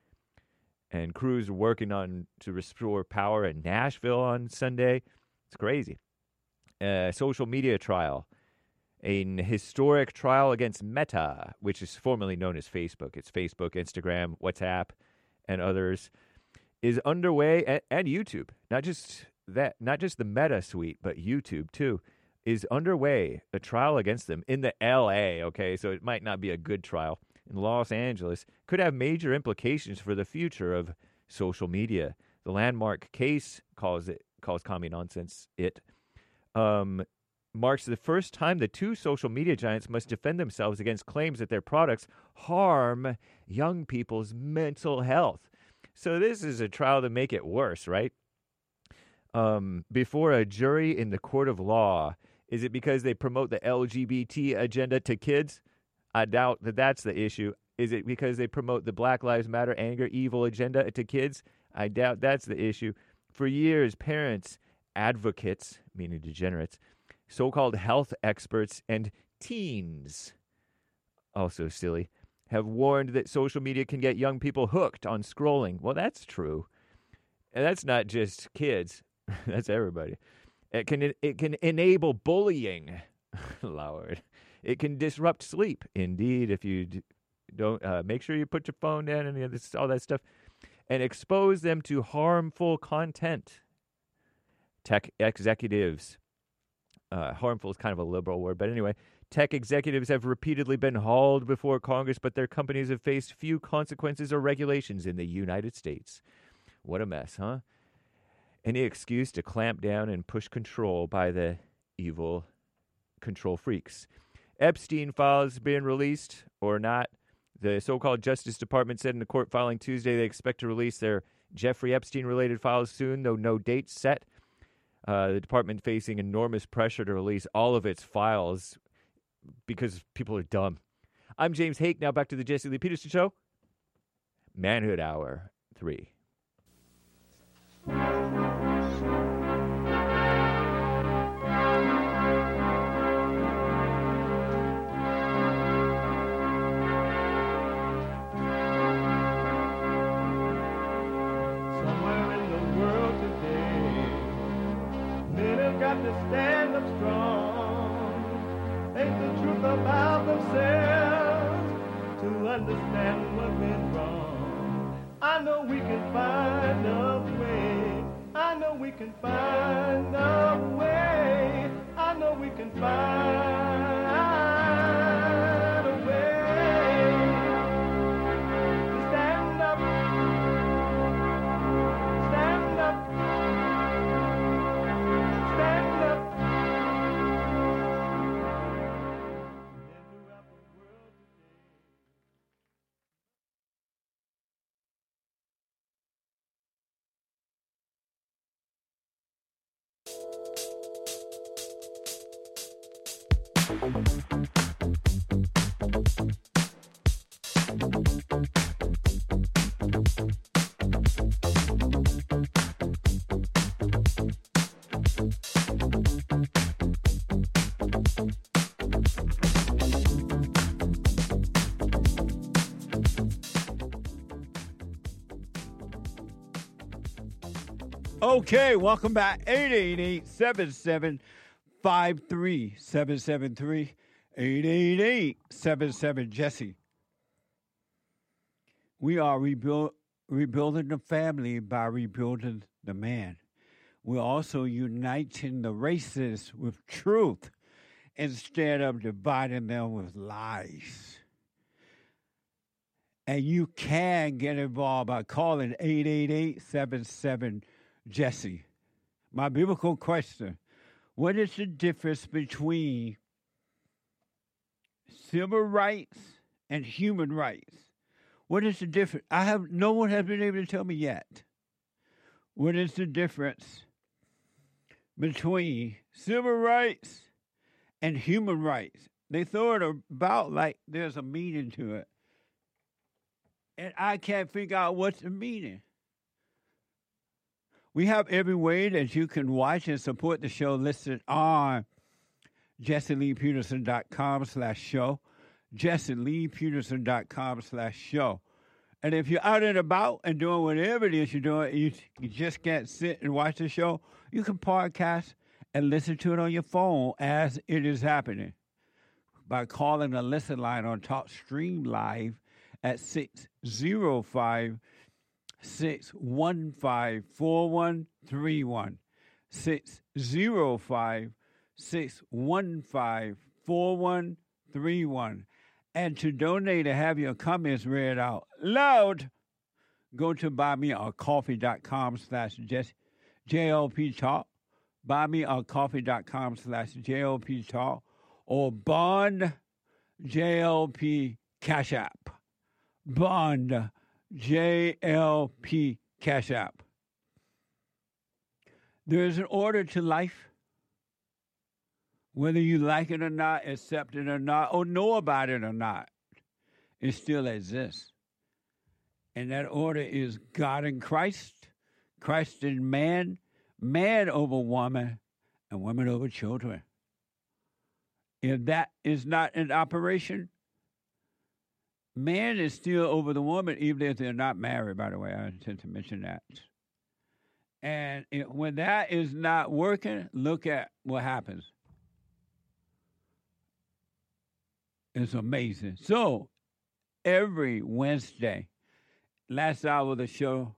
G: And crews are working on to restore power in Nashville on Sunday. It's crazy. A social media trial, a historic trial against Meta, which is formerly known as Facebook. It's Facebook, Instagram, WhatsApp, and others, is underway, and, and YouTube. Not just that, not just the Meta suite, but YouTube too, is underway. A trial against them in the L A. Okay, so it might not be a good trial. In Los Angeles, could have major implications for the future of social media. The landmark case calls it calls Commie Nonsense it um, marks the first time the two social media giants must defend themselves against claims that their products harm young people's mental health. So this is a trial to make it worse, right? Um, before a jury in the court of law, is it because they promote the L G B T agenda to kids? I doubt that that's the issue. Is it because they promote the Black Lives Matter anger, evil agenda to kids? I doubt that's the issue. For years, parents, advocates, meaning degenerates, so-called health experts, and teens, also silly, have warned that social media can get young people hooked on scrolling. Well, that's true. And that's not just kids. That's everybody. It can it can enable bullying. Lord. It can disrupt sleep. Indeed, if you don't uh, make sure you put your phone down and you know, this, all that stuff, and expose them to harmful content. Tech executives, uh, harmful is kind of a liberal word, but anyway, tech executives have repeatedly been hauled before Congress, but their companies have faced few consequences or regulations in the United States. What a mess, huh? Any excuse to clamp down and push control by the evil control freaks. Epstein files being released or not, The so-called Justice Department said in a court filing Tuesday they expect to release their Jeffrey Epstein-related files soon, though no date set. Uh, the department facing enormous pressure to release all of its files because people are dumb. I'm James Hake. Now back to the Jesse Lee Peterson Show. Manhood Hour three.
A: Got to stand up strong, think the truth about themselves, to understand what went wrong. I know we can find a way, I know we can find a way, I know we can find a way to stand up, stand up.
B: Okay, welcome back. eight eight eight, seven seven five three, seven seven three. eight eight eight, seven seven, Jesse. We are rebuild, rebuilding the family by rebuilding the man. We're also uniting the races with truth instead of dividing them with lies. And you can get involved by calling eight eight eight, seven seven, Jesse. My biblical question, what is the difference between civil rights and human rights? What is the difference? I have no one has been able to tell me yet. What is the difference between civil rights and human rights? They throw it about like there's a meaning to it. And I can't figure out what's the meaning. We have every way that you can watch and support the show listed on jesse lee peterson dot com slash show, jesse lee peterson dot com slash show. And if you're out and about and doing whatever it is you're doing, you, you just can't sit and watch the show, you can podcast and listen to it on your phone as it is happening by calling the listen line on TalkStream Live at six oh five, six one five, four one three one. six oh five, six one five, four one three one. And to donate and have your comments read out loud, go to buymeacoffee.com slash JLP Talk, buymeacoffee.com slash JLP Talk, or Bond J L P Cash App. Bond J L P Cash App. There is an order to life. Whether you like it or not, accept it or not, or know about it or not, it still exists. And that order is God in Christ, Christ in man, man over woman, and woman over children. If that is not in operation, man is still over the woman, even if they're not married, by the way. I intend to mention that. And it, when that is not working, look at what happens. It's amazing. So, every Wednesday, last hour of the show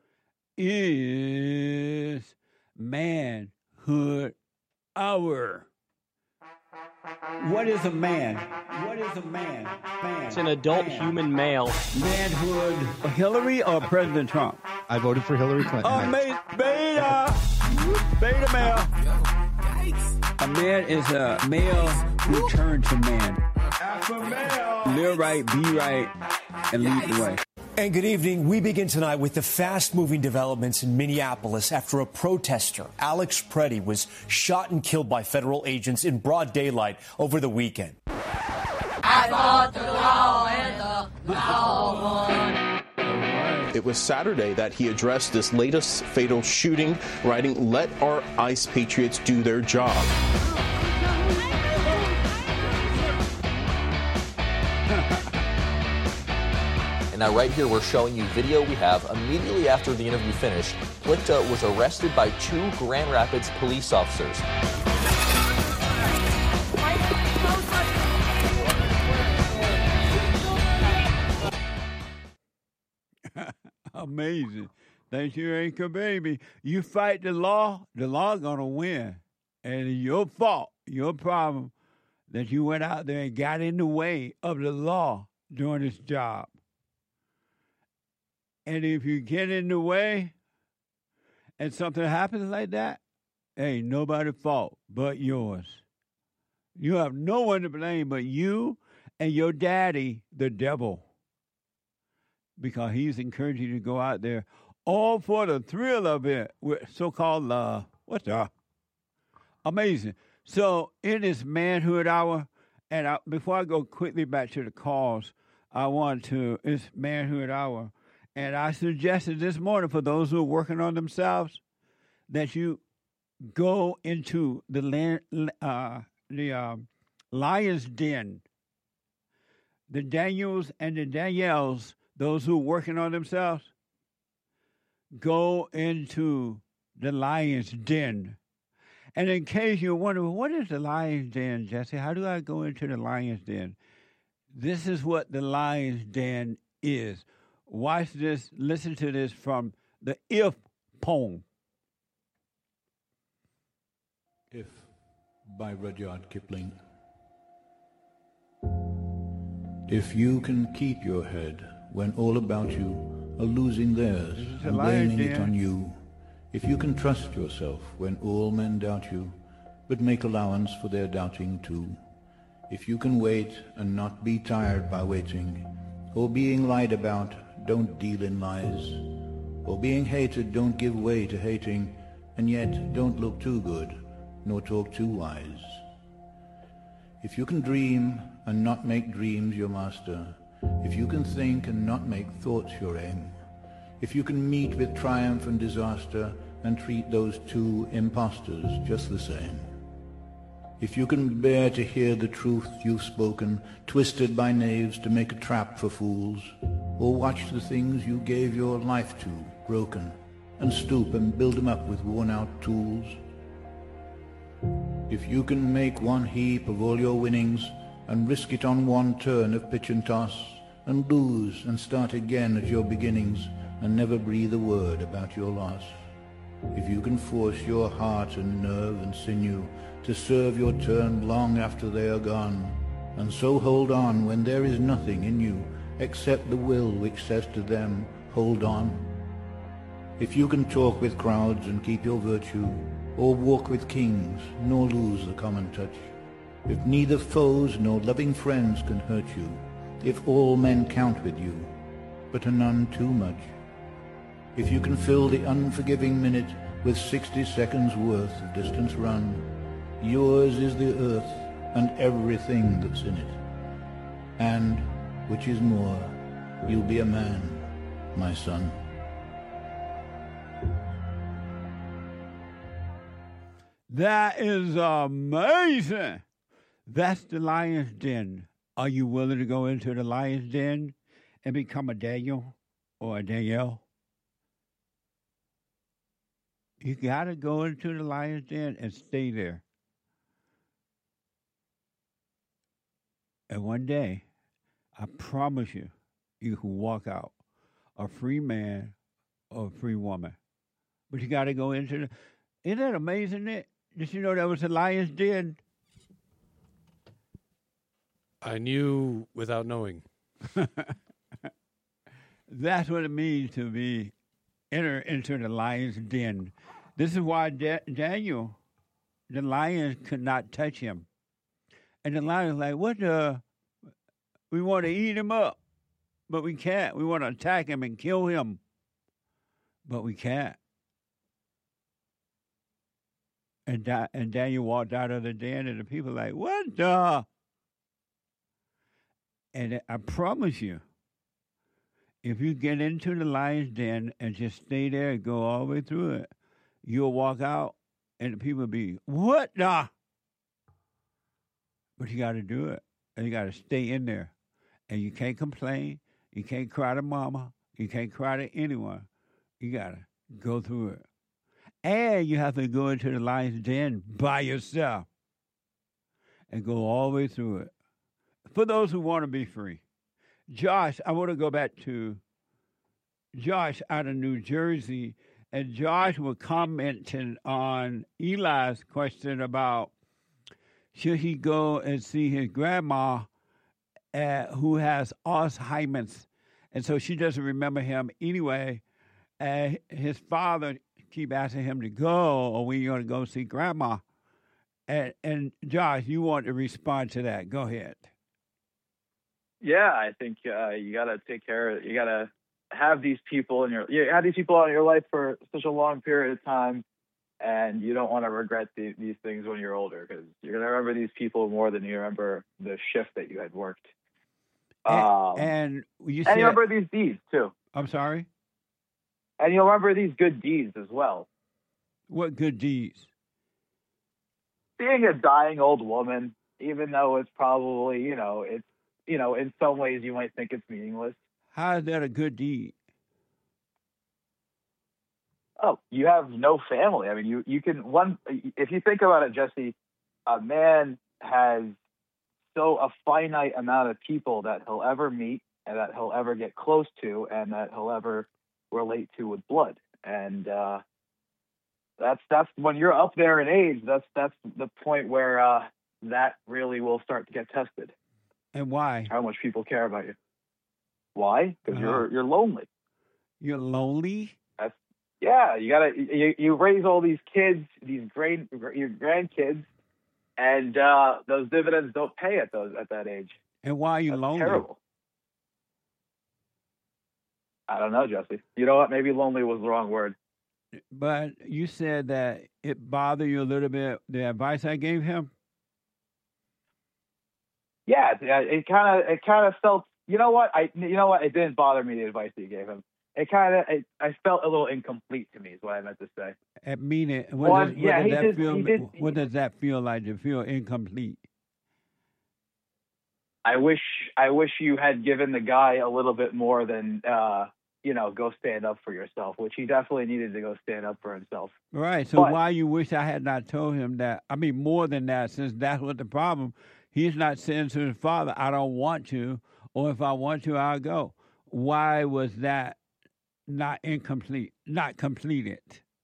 B: is Manhood Hour. What is a man? What is a man? man
U: it's an adult
B: man.
U: human male.
B: Manhood. Hillary or President Trump?
V: I voted for Hillary Clinton.
B: Oh, ma- beta. Beta male. A man is a male who turned to man. Alpha male. live right, be right, and lead the way.
U: And good evening. We begin tonight with the fast-moving developments in Minneapolis after a protester, Alex Preddy, was shot and killed by federal agents in broad daylight over the weekend.
R: I fought the law and the law won.
V: It was Saturday that he addressed this latest fatal shooting, writing, "Let our ICE patriots do their job."
W: And now right here, we're showing you video we have immediately after the interview finished. Plitka was arrested by two Grand Rapids police officers.
B: Amazing. Thank you, Anchor Baby. You fight the law, the law gonna win. And it's your fault, your problem, that you went out there and got in the way of the law doing its job. And if you get in the way and something happens like that, ain't nobody's fault but yours. You have no one to blame but you and your daddy, the devil. Because he's encouraging you to go out there all for the thrill of it with so-called love. What's that? Amazing. So it is Manhood Hour. And I, before I go quickly back to the calls, I want to, it's Manhood Hour. And I suggested this morning for those who are working on themselves that you go into the land, uh, the uh, lion's den. The Daniels and the Danielles, those who are working on themselves, go into the lion's den. And in case you're wondering, what is the lion's den, Jesse? How do I go into the lion's den? This is what the lion's den is. Watch this, listen to this from the If poem.
X: If by Rudyard Kipling. If you can keep your head when all about you are losing theirs and blaming it on you, if you can trust yourself when all men doubt you, but make allowance for their doubting too, if you can wait and not be tired by waiting, or being lied about, don't deal in lies, or being hated, don't give way to hating, and yet don't look too good, nor talk too wise. If you can dream and not make dreams your master, if you can think and not make thoughts your aim, if you can meet with triumph and disaster and treat those two impostors just the same, if you can bear to hear the truth you've spoken, twisted by knaves to make a trap for fools, or watch the things you gave your life to broken, and stoop and build them up with worn-out tools, if you can make one heap of all your winnings and risk it on one turn of pitch and toss, and lose and start again at your beginnings and never breathe a word about your loss, if you can force your heart and nerve and sinew to serve your turn long after they are gone, and so hold on when there is nothing in you except the will which says to them, hold on. If you can talk with crowds and keep your virtue, or walk with kings, nor lose the common touch, if neither foes nor loving friends can hurt you, if all men count with you, but are none too much, if you can fill the unforgiving minute with sixty seconds worth of distance run, yours is the earth and everything that's in it. And, which is more, you'll be a man, my son.
B: That is amazing. That's the lion's den. Are you willing to go into the lion's den and become a Daniel or a Danielle? You got to go into the lion's den and stay there. And one day, I promise you, you can walk out a free man or a free woman. But you got to go into the... Isn't that amazing, Nick? Did you know that was the lion's den?
P: I knew without knowing.
B: That's what it means to be enter into the lion's den. This is why da- Daniel, the lions could not touch him. And the lion's like, what the... We want to eat him up, but we can't. We want to attack him and kill him, but we can't. And, da- and Daniel walked out of the den, and the people like, what the? And I promise you, if you get into the lion's den and just stay there and go all the way through it, you'll walk out, and the people will be, what the? But you got to do it, and you got to stay in there. And you can't complain. You can't cry to mama. You can't cry to anyone. You got to go through it. And you have to go into the lion's den by yourself and go all the way through it. For those who want to be free. Josh, I want to go back to Josh out of New Jersey. And Josh was commenting on Eli's question about should he go and see his grandma uh, who has Alzheimer's. And so she doesn't remember him anyway. Uh, his father keep asking him to go, or when you going to go see grandma. And, and Josh, you want to respond to that. Go ahead.
S: Yeah, I think uh, you got to take care of, you got to have these people in your, you have these people in your life for such a long period of time, and you don't want to regret the, these things when you're older, because you're going to remember these people more than you remember the shift that you had worked.
B: And,
S: um,
B: and you
S: and
B: said,
S: you remember these deeds too.
B: I'm sorry?
S: And you'll remember these good deeds as well.
B: What good deeds?
S: Seeing a dying old woman, even though it's probably, you know, it's, you know, in some ways you might think it's meaningless.
B: How is that a good deed?
S: Oh, you have no family. I mean, you, you can, one, if you think about it, Jesse, a man has so a finite amount of people that he'll ever meet and that he'll ever get close to and that he'll ever relate to with blood. And uh, that's, that's when you're up there in age, that's, that's the point where uh, that really will start to get tested.
B: And why?
S: How much people care about you. Why? Because
B: Uh-huh.
S: you're, you're lonely.
B: You're lonely?
S: That's, yeah, you gotta, you, you raise all these kids, these great, your grandkids, and uh, those dividends don't pay at those, at that age.
B: And why are you
S: That's
B: lonely?
S: terrible. I don't know, Jesse. You know what? Maybe lonely was the wrong word.
B: But you said that it bothered you a little bit, the advice I gave him?
S: Yeah, it kind of, it kind of felt. You know what? I, you know what? It didn't bother me, the advice that you gave him. It kind of, it, I felt a little incomplete to me. Is what I meant to say.
B: I mean it. What,
S: One,
B: does, what
S: yeah,
B: does
S: he
B: that
S: did-
B: feel?
S: he did-
B: What does that feel like? To feel incomplete?
S: I wish, I wish you had given the guy a little bit more than, uh, you know, go stand up for yourself, which he definitely needed to go stand up for himself.
B: Right. So
S: But-
B: why you wish I had not told him that? I mean, more than that, since that's what the problem. He's not saying to his father, "I don't want to," or "If I want to, I'll go." Why was that not incomplete? Not completed?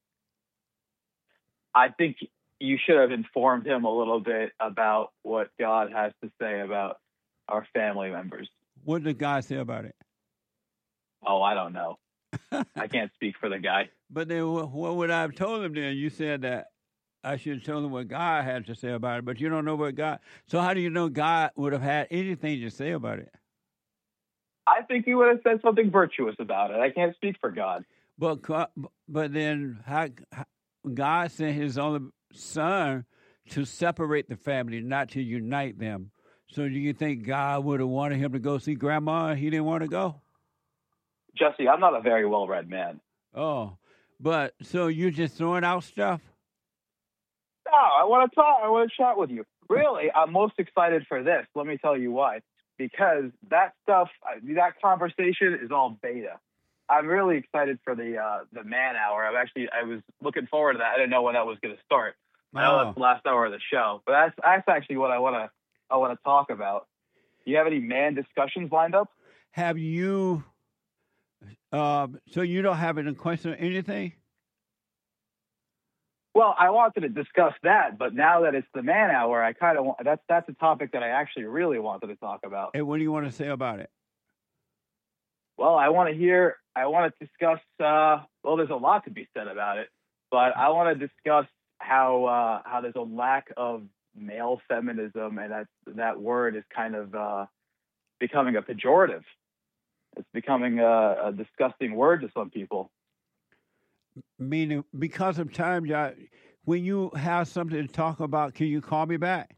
S: I think you should have informed him a little bit about what God has to say about our family members.
B: What did God say about it?
S: Oh, I don't know. I can't speak for the guy.
B: But then, wh- what would I have told him then? You said that I should have told him what God had to say about it, but you don't know what God. So how do you know God would have had anything to say about it?
S: I think he would have said something virtuous about it. I can't speak for God.
B: But co- but then how, how God sent His only Son to separate the family, not to unite them. So do you think God would have wanted him to go see Grandma and he didn't want to go?
S: Jesse, I'm not a very well-read man.
B: Oh, but so you're just throwing out stuff?
S: No, I want to talk. I want to chat with you. Really, I'm most excited for this. Let me tell you why. Because that stuff, that conversation is all beta. I'm really excited for the uh, the man hour. I'm actually, I was looking forward to that. I didn't know when that was going to start. I know
B: Oh.
S: that's the last hour of the show, but that's that's actually what I want to I want to talk about. Do you have any man discussions lined up?
B: Have you? Um, so you don't have any question or anything?
S: Well, I wanted to discuss that, but now that it's the man hour, I kind of want that's that's a topic that I actually really wanted to talk about.
B: And what do you want to say about it?
S: Well, I want to hear. I want to discuss. Uh, well, there's a lot to be said about it, but I want to discuss how uh, how there's a lack of male feminism, and that that word is kind of uh, becoming a pejorative. It's becoming a, a disgusting word to some people.
B: Meaning, because of time, Josh, when you have something to talk about, can you call me back?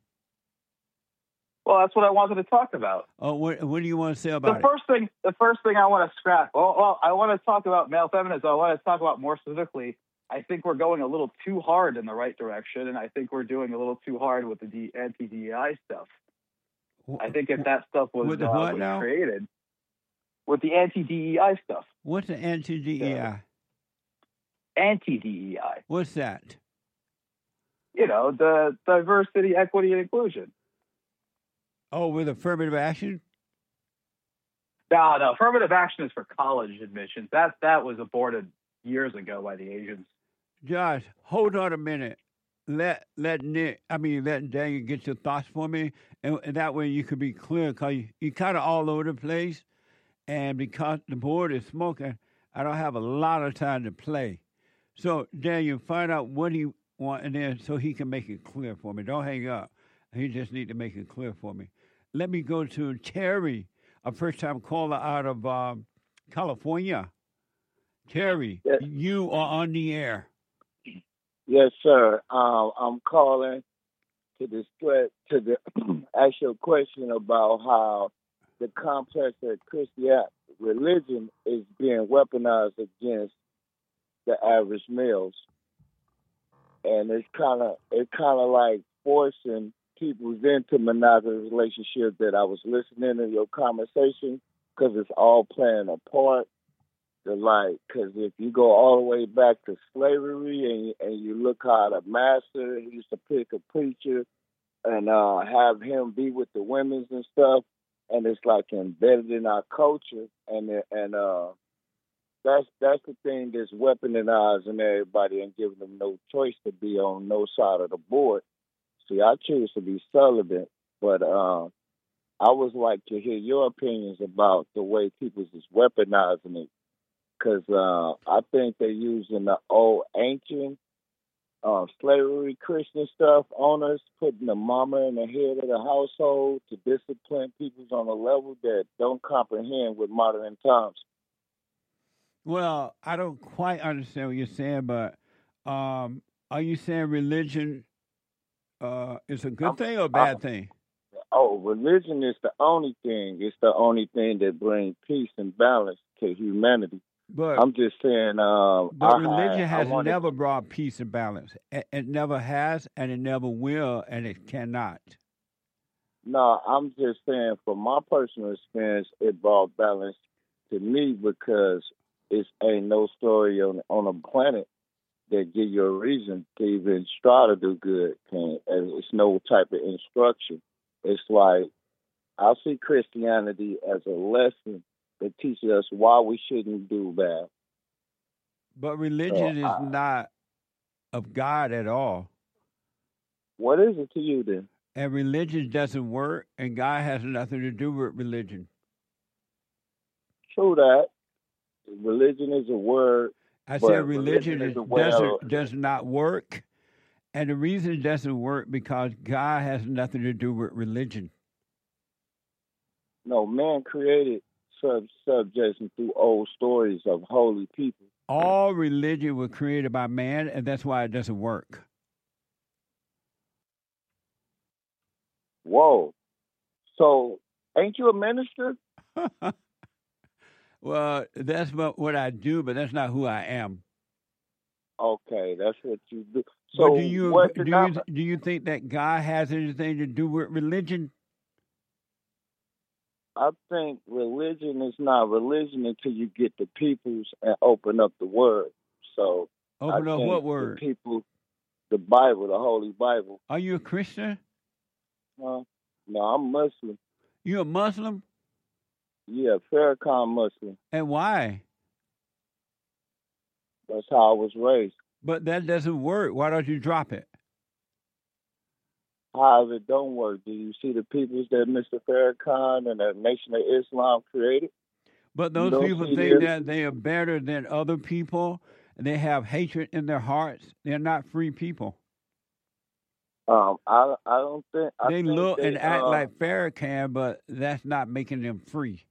S: Well, that's what I wanted to talk about.
B: Oh, what, what do you want to say about
S: the
B: it?
S: first thing, the first thing I want to scrap. Well, well, I want to talk about male feminism. I want to talk about more specifically. I think we're going a little too hard in the right direction, and I think we're doing a little too hard with the D- anti-D E I stuff. I think if that stuff was,
B: With the
S: uh,
B: what
S: was
B: now?
S: created with the anti-D E I stuff,
B: What's the anti-D E I?
S: Yeah. anti-D E I.
B: What's that?
S: You know, the diversity, equity, and inclusion.
B: Oh, with affirmative action?
S: No, no, affirmative action is for college admissions. That that was aborted years ago by the Asians.
B: Josh, hold on a minute. Let let Nick, I mean, let Daniel get your thoughts for me, and, and that way you could be clear, because you, you're kind of all over the place, and because the board is smoking, I don't have a lot of time to play. So, Daniel, find out what he wants, and then so he can make it clear for me. Don't hang up. He just need to make it clear for me. Let me go to Terry, a first-time caller out of um, California. Terry,
D: Yes.
B: you are on the air.
D: Yes, sir. Um, I'm calling to discuss to the ask you a question about how the complex of Christian religion is being weaponized against the average males, and it's kind of it's kind of like forcing people into monogamous relationships. That I was listening to your conversation because it's all playing a part. The like, because if you go all the way back to slavery and and you look how the master he used to pick a preacher and uh, have him be with the women's and stuff, and it's like embedded in our culture, and and uh, that's that's the thing that's weaponizing everybody and giving them no choice to be on no side of the board. See, I choose to be celibate, but uh, I would like to hear your opinions about the way people is weaponizing it. Because uh, I think they're using the old ancient uh, slavery Christian stuff on us, putting the mama in the head of the household to discipline people on a level that don't comprehend with modern times.
B: Well, I don't quite understand what you're saying, but um, are you saying religion uh, is a good
D: I'm,
B: thing or a bad
D: I'm,
B: thing?
D: Oh, religion is the only thing. It's the only thing that brings peace and balance to humanity.
B: But
D: I'm just saying. Um,
B: But
D: I,
B: religion
D: I,
B: has
D: I wanted,
B: never brought peace and balance. It, it never has, and it never will, and it cannot.
D: No, I'm just saying from my personal experience, it brought balance to me because it ain't no story on on a planet that give you a reason to even try to do good. And it's no type of instruction. It's like I see Christianity as a lesson that teaches us why we shouldn't do bad.
B: But religion
D: So,
B: is
D: I-
B: not of God at all.
D: What is it to you then?
B: And religion doesn't work, and God has nothing to do with religion.
D: True that. Religion is a word.
B: I
D: but
B: said religion, is,
D: is a way
B: doesn't
D: of-
B: does not work, and the reason it doesn't work because God has nothing to do with religion.
D: No, man created sub subjects through old stories of holy people.
B: All religion was created by man, and that's why it doesn't work.
D: Whoa. So, ain't you a minister?
B: Well, that's what, what I do, but that's not who I am.
D: Okay, that's what you do. So,
B: but do you
D: what
B: do
D: did
B: you
D: I-
B: do you think that God has anything to do with religion?
D: I think religion is not religion until you get the peoples and open up the word. So,
B: Open
D: I
B: up
D: think
B: what
D: the
B: word?
D: people, the Bible, the Holy Bible.
B: Are you a Christian?
D: Uh, no, I'm Muslim.
B: You a Muslim?
D: Yeah, Farrakhan Muslim.
B: And why?
D: That's how I was raised.
B: But that doesn't work. Why don't you drop it?
D: However, it don't work. Do you see the peoples that Mister Farrakhan and the Nation of Islam created?
B: But
D: You
B: those
D: don't
B: people
D: see
B: think
D: this?
B: that they are better than other people, and they have hatred in their hearts. They're not free people.
D: Um, I I don't think I
B: They
D: think
B: look
D: they,
B: and act
D: uh,
B: like Farrakhan, but that's not making them free.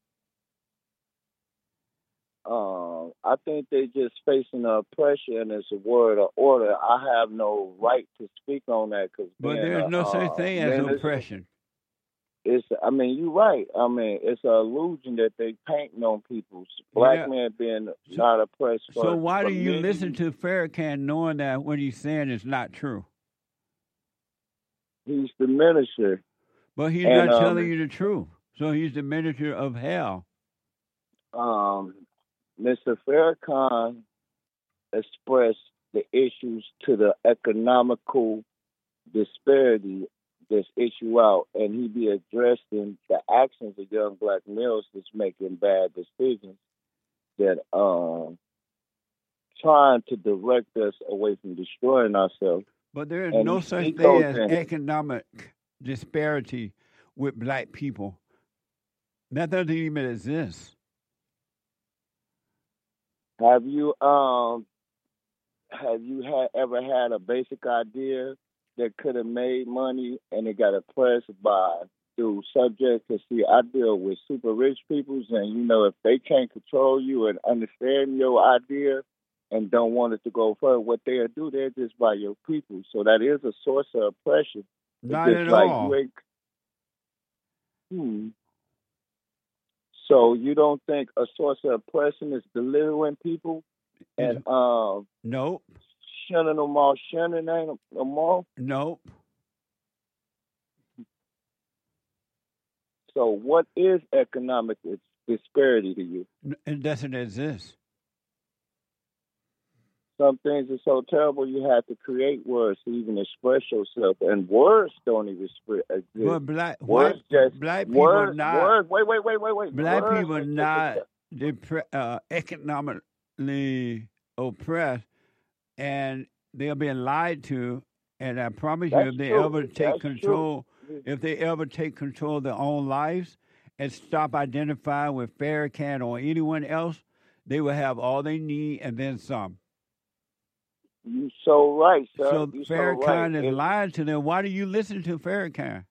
D: Um, I think they just facing the oppression and it's a word of order. I have no right to speak on that because
B: But there's no such thing as oppression.
D: It's, I mean, you're right. I mean, it's an illusion that they painting on people. Black
B: Yeah.
D: men being not oppressed. For,
B: So why
D: for
B: do you
D: many-
B: listen to Farrakhan knowing that what he's saying is not true?
D: He's the minister.
B: But he's
D: And,
B: not
D: um,
B: telling you the truth. So he's the minister of hell.
D: Um, Mister Farrakhan expressed the issues to the economical disparity this issue out, and he be addressing the actions of young black males that's making bad decisions that um trying to direct us away from destroying ourselves.
B: But there is
D: And
B: no
D: he-
B: such
D: he
B: thing
D: goes
B: as
D: in-
B: economic disparity with black people. That doesn't even exist.
D: Have you um have you had ever had a basic idea that could have made money and it got oppressed by through subjects? Because see, I deal with super rich peoples, and you know if they can't control you and understand your idea and don't want it to go further, what they'll do, they'll just buy your people. So that is a source of oppression. It's
B: Not
D: just
B: at
D: like
B: all.
D: you ain't. Hmm. So you don't think a source of oppression is delivering people and um
B: Nope.
D: shunning them all, shunning them all?
B: Nope.
D: So what is economic dis- disparity to you?
B: It doesn't exist.
D: Some things are so terrible you have to create words to even express yourself, and words don't even express. Exist.
B: But black
D: words
B: white,
D: just
B: black people
D: words,
B: not
D: words. Wait, wait, wait, wait, wait.
B: black
D: words
B: people
D: are just
B: not
D: a-
B: depre- uh, economically oppressed, and they're being lied to. And I promise you,
D: That's
B: if they
D: true.
B: ever take
D: That's
B: control,
D: true.
B: if they ever take control of their own lives and stop identifying with Farrakhan or anyone else, they will have all they need and then some.
D: You so right, sir.
B: So
D: You so
B: Farrakhan
D: right.
B: is
D: If-
B: lying to them. Why do you listen to Farrakhan?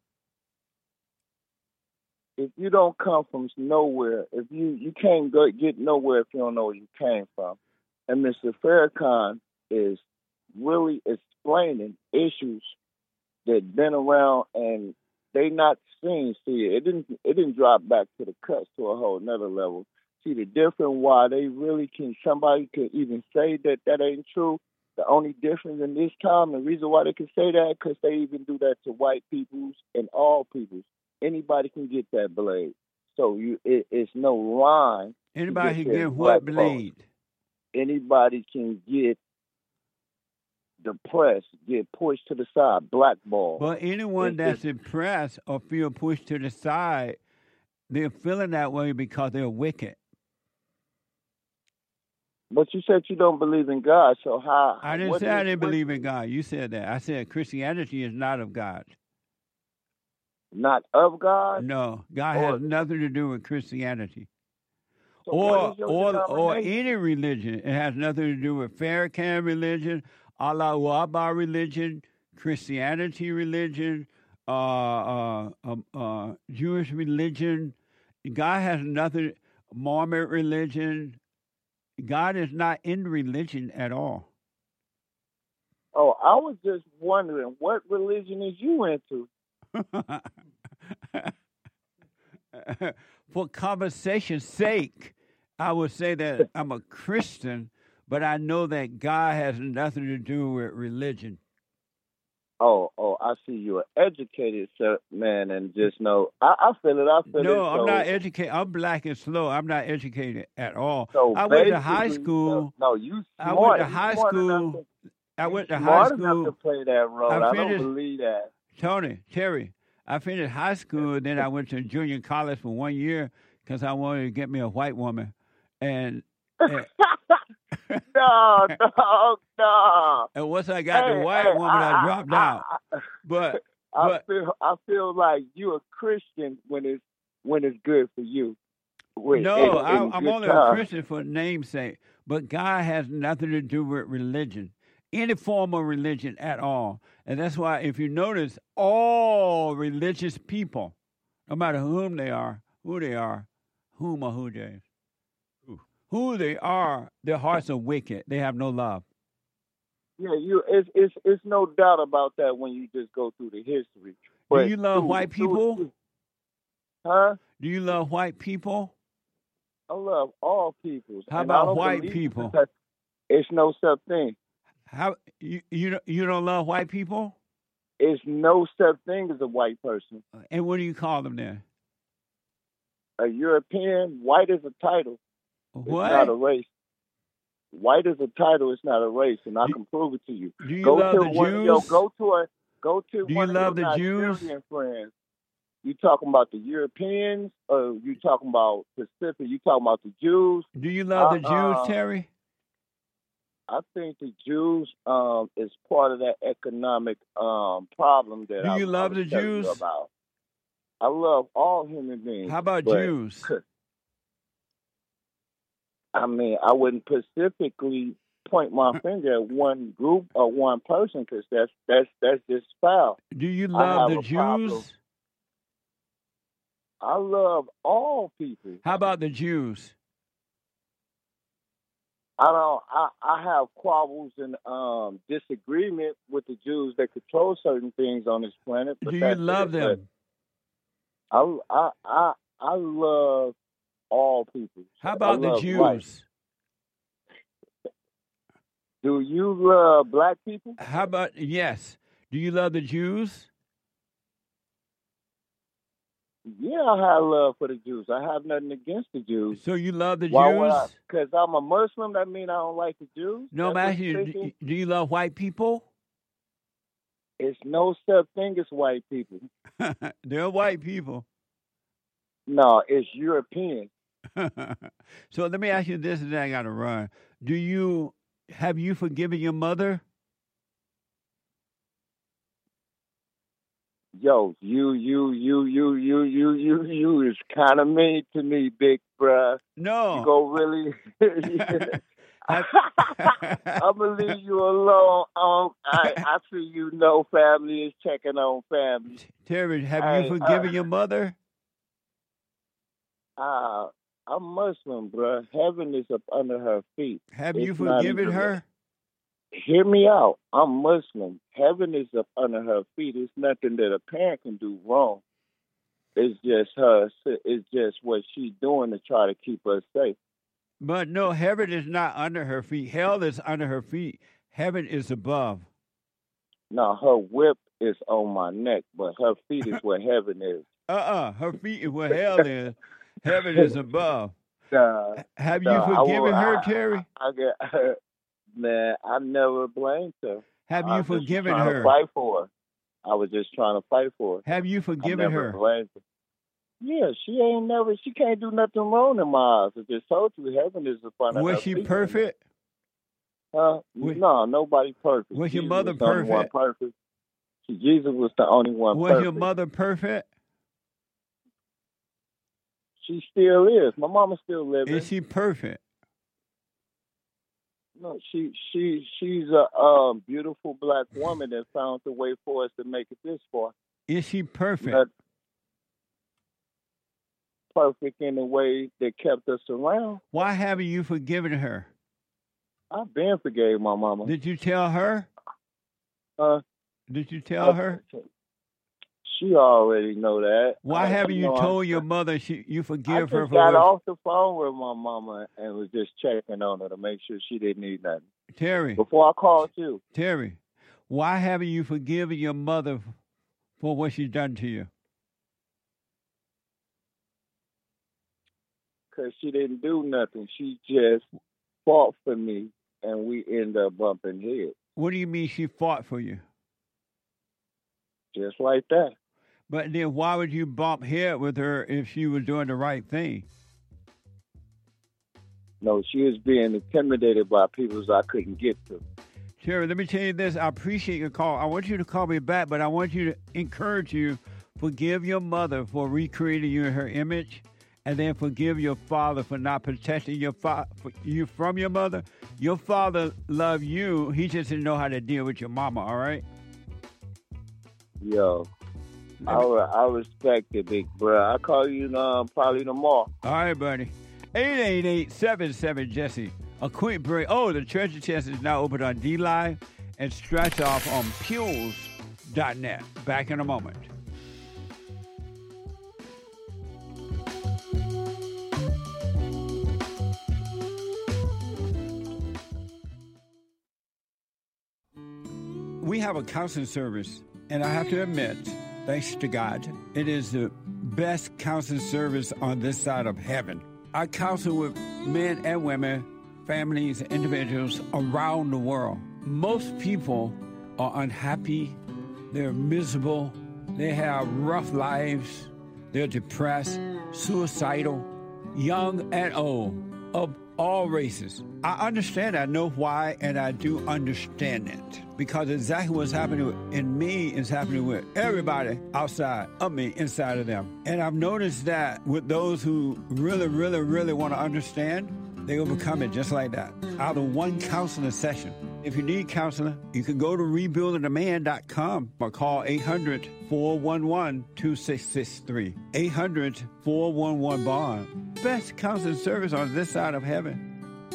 D: if you don't come from nowhere, if you you can't go get nowhere if you don't know where you came from. And Mister Farrakhan is really explaining issues that been around and they not seen. See, it didn't it didn't drop back to the cuts to a whole nother level. See the difference why they really can somebody could even say that that ain't true. The only difference in this time, the reason why they can say that, because they even do that to white peoples and all peoples. Anybody can get that blade. So you, it, it's no line. to
B: Anybody
D: get
B: can
D: that
B: get what
D: black
B: blade?
D: vote. Anybody can get depressed, get pushed to the side, blackball.
B: But anyone
D: It's
B: that's
D: just-
B: depressed or feel pushed to the side, they're feeling that way because they're wicked.
D: But you said you don't believe in God, so how?
B: I didn't
D: what
B: say I
D: is-
B: didn't
D: what-
B: believe in God. You said that. I said Christianity is not of God.
D: Not of God?
B: No, God
D: Or-
B: has nothing to do with Christianity.
D: So
B: or
D: what is your
B: or or
D: denomination?
B: any religion. It has nothing to do with Farrakhan religion, Allahu Akbar religion, Christianity religion, uh, uh, um, uh, Jewish religion. God has nothing. Mormon religion. God is not in religion at all.
D: Oh, I was just wondering, what religion is you into?
B: For conversation's sake, I would say that I'm a Christian, but I know that God has nothing to do with religion.
D: Oh, oh, I see you're an educated sir, man, and just know. I, I feel it. I feel it.
B: No, I'm
D: so-
B: not educated. I'm black and slow. I'm not educated at all.
D: So
B: I went to high
D: basically,
B: school.
D: No, you
B: I
D: smart.
B: went to
D: You
B: high
D: smart enough
B: school.
D: to-
B: I
D: you
B: went to high
D: smart enough
B: school.
D: to play that role.
B: I
D: I, don't
B: finished-
D: believe that.
B: Tony, Terry, I finished high school, then I went to junior college for one year because I wanted to get me a white woman. And and,
D: No, no, no.
B: and once I got the
D: Hey,
B: white
D: hey,
B: woman, I,
D: I-
B: dropped
D: I-
B: out.
D: I-
B: But
D: I
B: but
D: feel I feel like you're a Christian when it's when it's good for you. When-
B: no,
D: in-
B: I,
D: in
B: I'm
D: good
B: only
D: time.
B: a Christian for namesake. But God has nothing to do with religion. any form of religion at all. And that's why, if you notice, all religious people, no matter whom they are, who they are, whom or who they, who they are, their hearts are wicked. They have no love.
D: Yeah, you. It's it's it's no doubt about that when you just go through the history. But
B: Do you love
D: through-
B: white
D: through-
B: people?
D: Huh?
B: Do you love white people?
D: I love all peoples.
B: How
D: and I
B: about
D: don't
B: white
D: believe
B: people?
D: because It's no such thing.
B: How you you don't- you don't love white people?
D: It's no such thing as a white person.
B: And what do you call them then?
D: A European, white is a title.
B: What?
D: It's not a race. White is a title. It's not a race, and I can prove it to you.
B: Do you
D: go
B: love
D: to
B: the
D: one, Yo,
B: Jews?
D: go to a go to
B: Do you
D: one of
B: love
D: your
B: the Jews?
D: Nigerian friends. You talking about the Europeans, or you talking about Pacific? You talking about the Jews?
B: Do you love the
D: Uh-uh.
B: Jews, Terry?
D: I think the Jews um, is part of that economic um, problem that
B: Do
D: I,
B: you love
D: I was
B: the
D: telling you
B: Jews?
D: about. I love all human beings.
B: How about
D: but-
B: Jews?
D: I mean, I wouldn't specifically point my finger at one group or one person because that's that's that's just foul.
B: Do you
D: I
B: love
D: have
B: the
D: a problem.
B: Jews?
D: I love all people.
B: How about the Jews?
D: I don't. I, I have quarrels and um, disagreement with the Jews that control certain things on this planet. But
B: Do you
D: that's
B: love
D: it.
B: them?
D: But I, I I I love all people.
B: How about
D: I
B: the
D: love
B: Jews?
D: life. Do you love black people?
B: How about yes? Do you love the Jews?
D: Yeah, I have love for the Jews. I have nothing against the Jews.
B: So you love the
D: Why would I?
B: Jews?
D: Because I'm a Muslim, that mean I don't like the Jews?
B: No, I'm
D: That's what
B: asking
D: you're
B: you. Do,
D: thinking?
B: do you love white people?
D: It's no such thing as white people.
B: They're white people.
D: No, it's European.
B: So let me ask you this, and then I got to run. Do you have you forgiven your mother?
D: Yo, you, you, you, you, you, you, you, you is kind of mean to me, big bruh.
B: No.
D: You go really. I'm gonna leave you alone. Um, I, I see you know family is checking on family.
B: Terry, have
D: Hey,
B: you forgiven
D: uh,
B: your mother?
D: Uh, I'm Muslim, bruh. Heaven is up under her feet.
B: Have
D: It's
B: you
D: not
B: forgiven
D: even-
B: her?
D: Hear me out. I'm Muslim. Heaven is up under her feet. It's nothing that a parent can do wrong. It's just her. It's just what she's doing to try to keep us safe.
B: But no, heaven is not under her feet. Hell is under her feet. Heaven is above.
D: Now, her whip is on my neck, but her feet is where heaven is.
B: Uh-uh. Her feet is where hell is. Heaven is above.
D: Nah,
B: Have you
D: nah, I
B: forgiven
D: will-
B: her,
D: I-
B: Terry?
D: I, I get, man, I never blamed her.
B: Have
D: I
B: you
D: was just
B: forgiven
D: trying
B: her?
D: To fight for her. I was just trying to fight for her.
B: Have you
D: I
B: forgiven
D: never
B: her?
D: blamed her. Yeah, she ain't never. She can't do nothing wrong in my eyes. I just told you, heaven is upon her.
B: Was she
D: feet.
B: perfect?
D: Uh, no, nobody perfect.
B: Was your
D: Jesus
B: mother
D: was the only one
B: perfect?
D: perfect? See, Jesus was the only one
B: Was
D: perfect.
B: your mother perfect?
D: She still is. My mama still living.
B: Is she perfect?
D: No, she she she's a um, beautiful black woman that found the way for us to make it this far.
B: Is she perfect?
D: Not perfect in the way that kept us around.
B: Why haven't you forgiven her?
D: I've been forgave my mama.
B: Did you tell her?
D: Uh,
B: Did you tell her?
D: She already know that.
B: Why
D: I-
B: haven't you
D: know,
B: told
D: I-
B: your mother she, you
D: I
B: forgive
D: just
B: her for
D: got
B: what?
D: off the phone with my mama and was just checking on her to make sure she didn't need nothing.
B: Terry,
D: Before I called you,
B: Terry, why haven't you forgiven your mother for what she's done to you?
D: because she didn't do nothing. She just fought for me, and we end up bumping heads.
B: What do you mean she fought for you?
D: Just like that.
B: But then why would you bump head with her if she was doing the right thing?
D: No, she was being intimidated by people I couldn't get to.
B: Terry, let me tell you this. I appreciate your call. I want you to call me back, but I want you to encourage you, forgive your mother for recreating you in her image, and then forgive your father for not protecting your fa- for you from your mother. Your father loved you. He just didn't know how to deal with your mama, all right?
D: Yo, I, re- I respect it, big bro. I'll call you um, probably tomorrow.
B: All right, buddy. eight eight eight, seven seven, Jesse. A quick break. Oh, the treasure chest is now open on D-Live and stretch off on Pules dot net. Back in a moment. We have a counseling service, and I have to admit, thanks to God, it is the best counseling service on this side of heaven. I counsel with men and women, families, individuals around the world. Most people are unhappy, they're miserable, they have rough lives, they're depressed, suicidal, young and old, of all races. I understand, I know why, and I do understand it. Because exactly what's happening in me is happening with everybody outside of me, inside of them. And I've noticed that with those who really, really, really want to understand, they overcome it just like that, out of one counseling session. If you need counseling, you can go to rebuilding a man dot com or call eight hundred, four one one, two six six three. eight hundred, four one one, bond. Best counseling service on this side of heaven.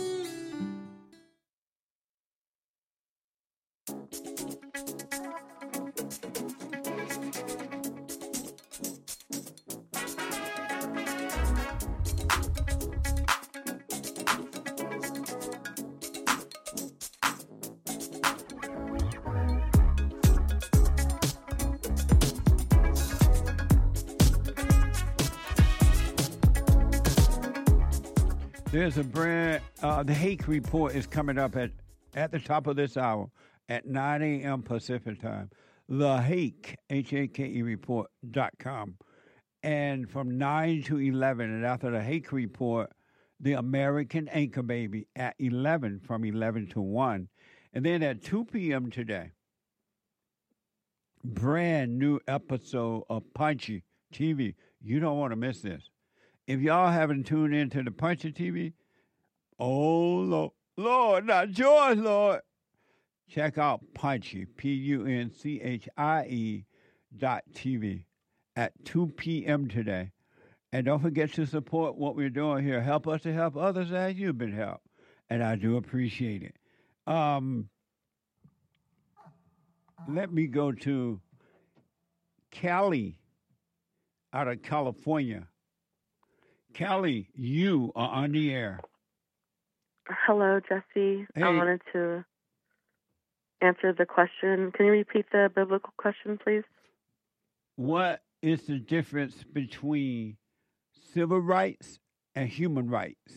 B: There's a brand, uh, the Hake Report is coming up at, at the top of this hour at nine a.m. Pacific time. The Hake, H A K E report dot com. And from nine to eleven, and after the Hake Report, the American Anchor Baby at eleven, from eleven to one. And then at two p.m. today, brand new episode of Punchy T V. You don't want to miss this. If y'all haven't tuned into the Punchy T V, oh, Lord, Lord, not George, Lord. Check out Punchy, P U N C H I E dot T V at two p.m. today. And don't forget to support what we're doing here. Help us to help others as you've been helped. And I do appreciate it. Um, let me go to Kelly out of California. Kelly, you are on the air.
H: Hello, Jesse.
B: Hey.
H: I wanted to answer the question. Can you repeat the biblical question, please?
B: What is the difference between civil rights and human rights?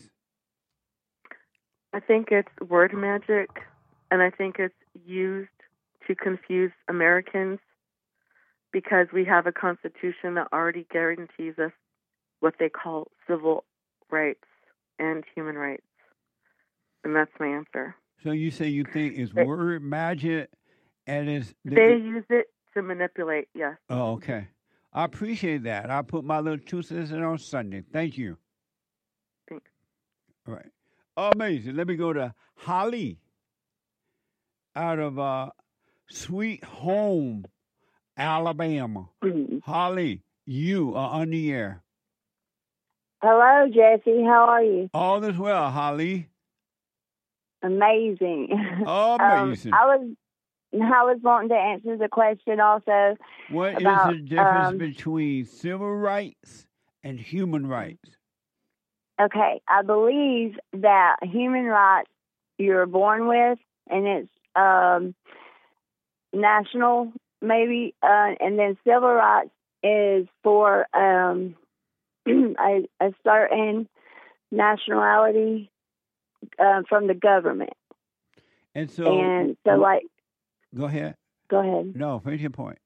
H: I think it's word magic, and I think it's used to confuse Americans because we have a constitution that already guarantees us what they call civil rights and human rights. And that's my answer.
B: So you say you think it's
H: They-
B: word magic and it's...
H: They use it to manipulate, yes.
B: Oh, okay. I appreciate that. I'll put my little two cents in on Sunday. Thank you.
H: Thanks.
B: All right. Amazing. Let me go to Holly out of uh, Sweet Home, Alabama. Holly, you are on the air.
I: Hello, Jesse. How are you?
B: All is well, Holly.
I: Amazing.
B: Amazing.
I: Um, I was I was wanting to answer the question also.
B: What is
I: about,
B: the difference
I: um,
B: between civil rights and human rights?
I: Okay, I believe that human rights you're born with, and it's um, national, maybe, uh, and then civil rights is for um, a, a certain nationality uh, from the government.
B: And so,
I: and so, like,
B: go ahead.
I: Go ahead.
B: No, finish your point.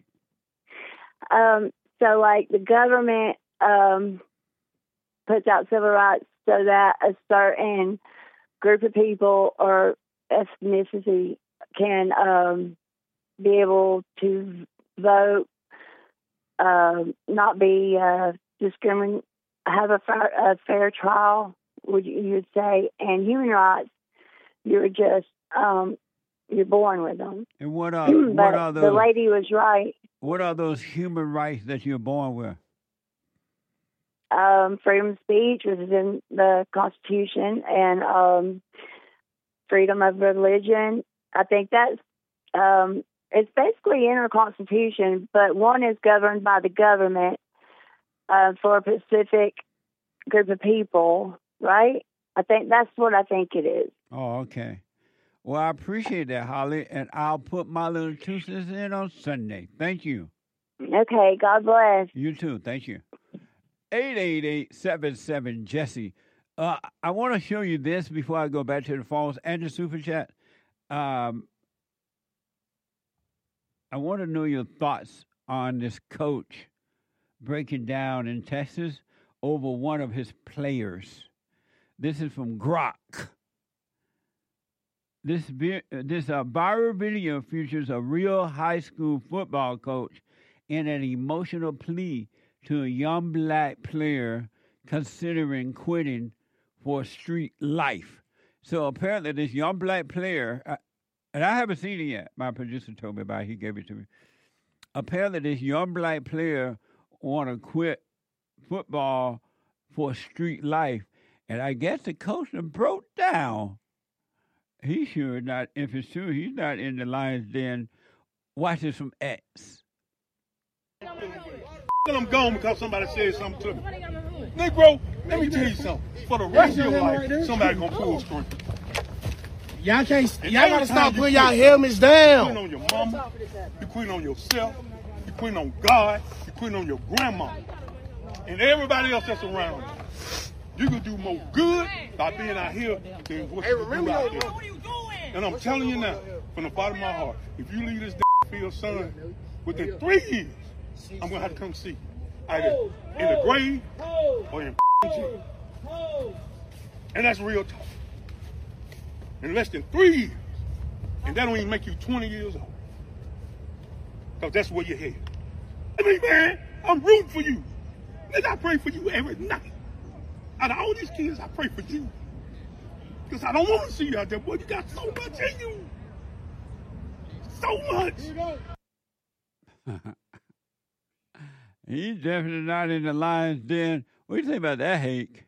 I: um, so, like, the government um, puts out civil rights so that a certain group of people or ethnicity can um, be able to vote, um, not be uh, discriminated, have a fair, a fair trial, would you, you would say, and human rights you're just um, you're born with them.
B: And what are what
I: but
B: are those?
I: the lady was right.
B: What are those human rights that you're born with?
I: Um, freedom of speech, which is in the Constitution, and um, freedom of religion. I think that's um, it's basically in our Constitution, but one is governed by the government uh, for a specific group of people, right? I think that's what I think it is.
B: Oh, okay. Well, I appreciate that, Holly, and I'll put my little two cents in on Sunday. Thank you.
I: Okay, God bless.
B: You too. Thank you. eight eight eight, seven seven, Jesse. Uh, I want to show you this before I go back to the phones and the super chat. Um, I want to know your thoughts on this coach breaking down in Texas over one of his players. This is from Grok. This vi- this uh, viral video features a real high school football coach in an emotional plea to a young black player considering quitting for street life. So apparently this young black player, uh, and I haven't seen it yet. My producer told me about it. He gave it to me. Apparently this young black player want to quit football for street life. And I guess the coach broke down. He sure not, if it's true, he's not in the Lions Den. Watch this from X.
C: I'm gone because somebody said something to me. Negro, let me tell you something. For the rest of your life, somebody gonna pull a string.
F: Y'all can't.
C: And
F: Y'all
C: every
F: gotta
C: time
F: stop
C: you
F: putting
C: quit,
F: y'all helmets down.
C: You quitting on your mama. You quitting on yourself. You quitting on God. You quitting on your grandma. And everybody else that's around you. You can do more good by being out here than what you do out there. And I'm telling you now, from the bottom of my heart, if you leave this field, son, within three years, I'm gonna have to come see you. Either in the grave or in jail. And that's real talk. In less than three years. And that don't even make you twenty years old. Because that's where you're headed. I mean, man, I'm rooting for you. Nigga, I pray for you every night. Out of all these kids, I pray for you. Because I don't want to see you out there. Boy, you got so much in you. So much.
B: He's definitely not in the Lions Den. What do you think about that, Hake?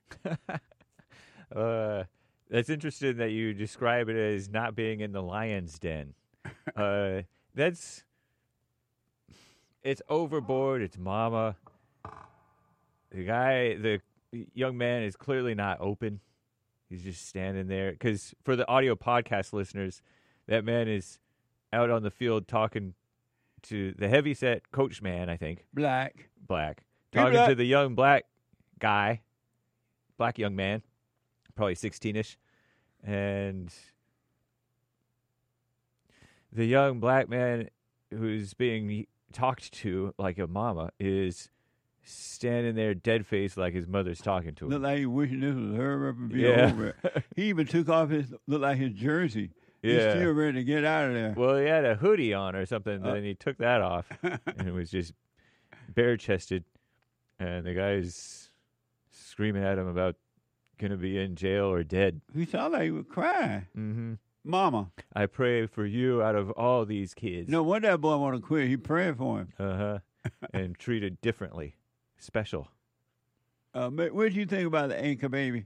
G: uh, that's interesting that you describe it as not being in the Lions Den. uh, that's it's overboard. It's mama. The guy, the young man, is clearly not open. He's just standing there. Because for the audio podcast listeners, that man is out on the field talking to the heavyset coach man, I think.
B: Black.
G: Black.
B: Hey,
G: Talking
B: black.
G: to the young black guy, black young man, probably sixteen-ish. And the young black man who's being talked to like a mama is standing there dead-faced like his mother's talking to him.
B: Look like he wishing this was her up and be
G: Yeah.
B: over it. He even took off his, look like his jersey. He's
G: Yeah.
B: still ready to get out of there.
G: Well, he had a hoodie on or something,
B: Uh.
G: then he took that off, and it was just bare-chested, and the guy's screaming at him about going to be in jail or dead.
B: He sounded like he was crying.
G: Mm-hmm.
B: Mama.
G: I pray for you out of all these kids.
B: No wonder that boy want to quit. He praying for him.
G: Uh-huh. And treated differently. Special.
B: Uh, ma- what do you think about the anchor baby?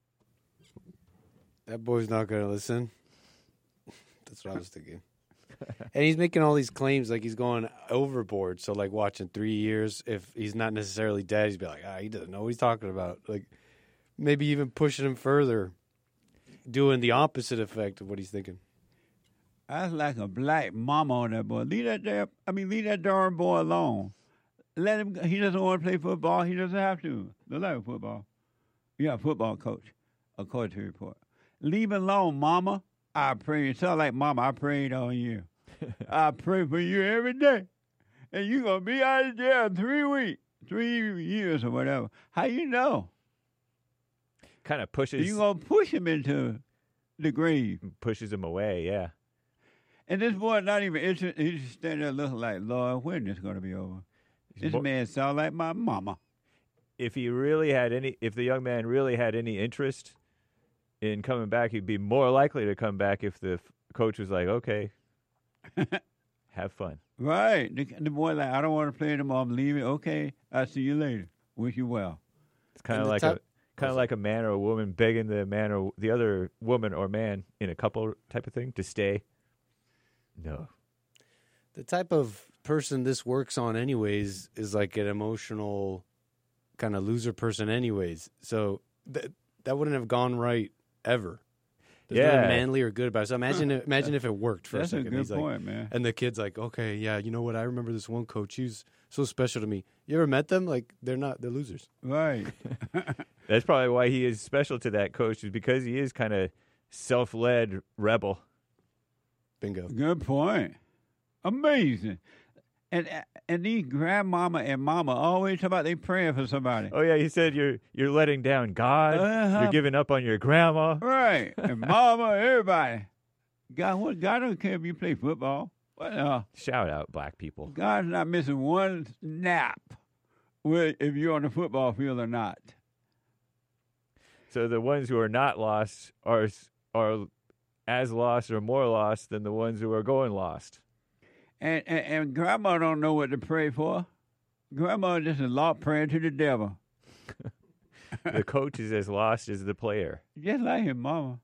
P: That boy's not going to listen. That's what I was thinking. And he's making all these claims like he's going overboard. So, like, watching three years, if he's not necessarily dead, he's be like, ah, he doesn't know what he's talking about. Like, maybe even pushing him further, doing the opposite effect of what he's thinking.
B: That's like a black mama on that boy. Leave that damn, I mean, leave that darn boy alone. Let him, he doesn't want to play football. He doesn't have to. They like football. Yeah, a football coach, according to the report. Leave him alone, mama. I pray. It sounds like mama, I prayed on you. I pray for you every day. And you're going to be out of jail in three weeks, three years or whatever. How you know?
G: Kind of pushes.
B: You're going to push him into the grave.
G: Pushes him away, yeah.
B: And this boy not even interested. He's just standing there looking like, Lord, when is this going to be over? This
G: Bo-
B: man sound like my mama.
G: If he really had any, if the young man really had any interest in coming back, he'd be more likely to come back if the f- coach was like, okay, have fun.
B: Right. The, the boy like, I don't want to play anymore. I'm leaving. Okay, I'll see you later. Wish you well.
G: It's kind of
B: And the
G: like
B: top-
G: a kind of like a man or a woman begging the man or the other woman or man in a couple type of thing to stay. No.
P: The type of person this works on anyways is like an emotional kind of loser person anyways. So th- that wouldn't have gone right ever. There's
B: Yeah.
P: nothing manly or good about it. So imagine if, imagine if it worked for
B: That's
P: a
B: a
P: second.
B: good
P: He's like-
B: point, man.
P: And the kid's like, okay, yeah, you know what? I remember this one coach. He's so special to me. You ever met them? Like, they're not, they're losers.
B: Right.
G: That's probably why he is special to that coach, is because he is kind of self-led rebel.
P: Bingo.
B: Good point. Amazing. And and these grandmama and mama always talk about they praying for somebody.
G: Oh yeah, he said you're you're letting down God.
B: Uh-huh.
G: You're giving up on your grandma.
B: Right. And mama, everybody. God, what? God don't care if you play football. What? Uh,
G: Shout out, black people.
B: God's not missing one snap with if you're on the football field or not.
G: So the ones who are not lost are are as lost or more lost than the ones who are going lost.
B: And, and and grandma don't know what to pray for. Grandma just a lot praying to the devil.
G: The coach is as lost as the player.
B: Just like his mama.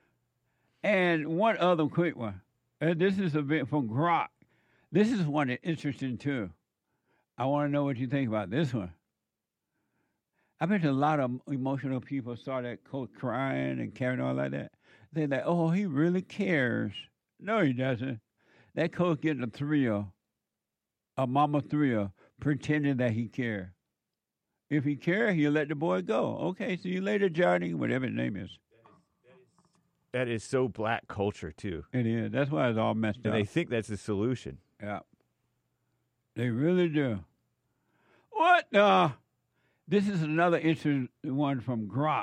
B: And one other quick one. And this is a bit from Grok. This is one that's interesting too. I want to know what you think about this one. I bet a lot of emotional people saw that coach crying and carrying on like that. They're like, oh, he really cares. No, he doesn't. That coach getting a thrill, a mama thrill, pretending that he cares. If he cares, he'll let the boy go. Okay, see you later, Johnny, whatever his name is.
G: That is so black culture too.
B: It is. That's why it's all messed
G: And
B: up.
G: they think that's the solution.
B: Yeah. They really do. What? Uh, this is another interesting one from Grok.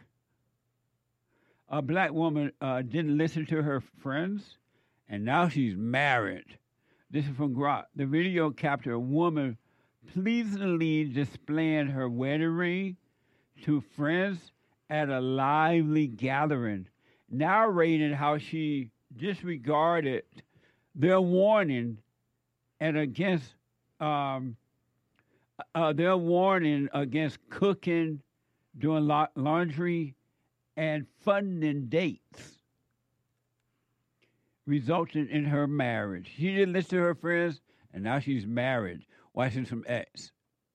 B: A black woman uh, didn't listen to her friends, and now she's married. This is from Grok. The video captured a woman pleasantly displaying her wedding ring to friends at a lively gathering, narrating how she disregarded their warning and against um, uh, their warning against cooking, doing la- laundry, and funding dates, resulting in her marriage. She didn't listen to her friends, and now she's married, watching some X.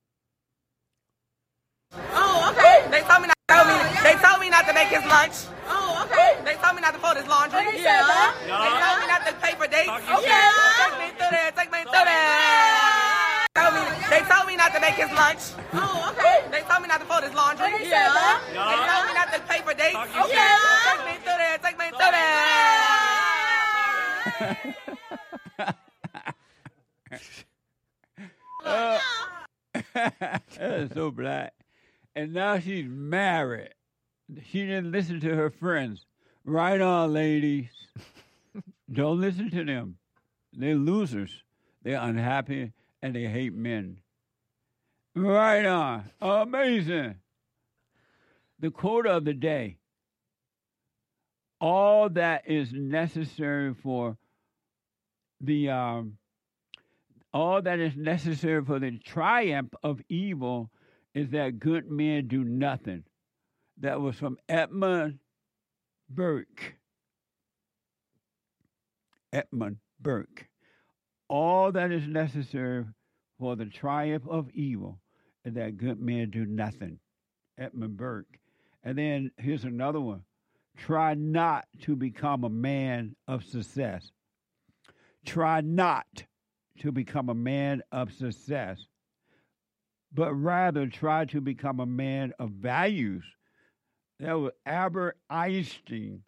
R: Oh, okay. They told me not to tell me. They told me not to make his lunch. Oh, okay. They told me not to fold his laundry. Oh, they yeah. said that? They told me not to pay for dates. Okay. Yeah. Take me through there. Take me through there. Told me, they told me not to make his lunch. Oh, okay. They told me not to fold his laundry. Oh, they said that? They told me not to pay for dates. Okay. Take me through there. Take me through there.
B: Uh, that is so black. And now she's married. She didn't listen to her friends. Right on, ladies. Don't listen to them. They're losers. They're unhappy and they hate men. Right on. Amazing. The quote of the day. All that is necessary for the um, all that is necessary for the triumph of evil is that good men do nothing. That was from Edmund Burke. Edmund Burke. All that is necessary for the triumph of evil is that good men do nothing. Edmund Burke. And then here's another one. Try not to become a man of success. Try not to become a man of success, but rather try to become a man of values. That was Albert Einstein.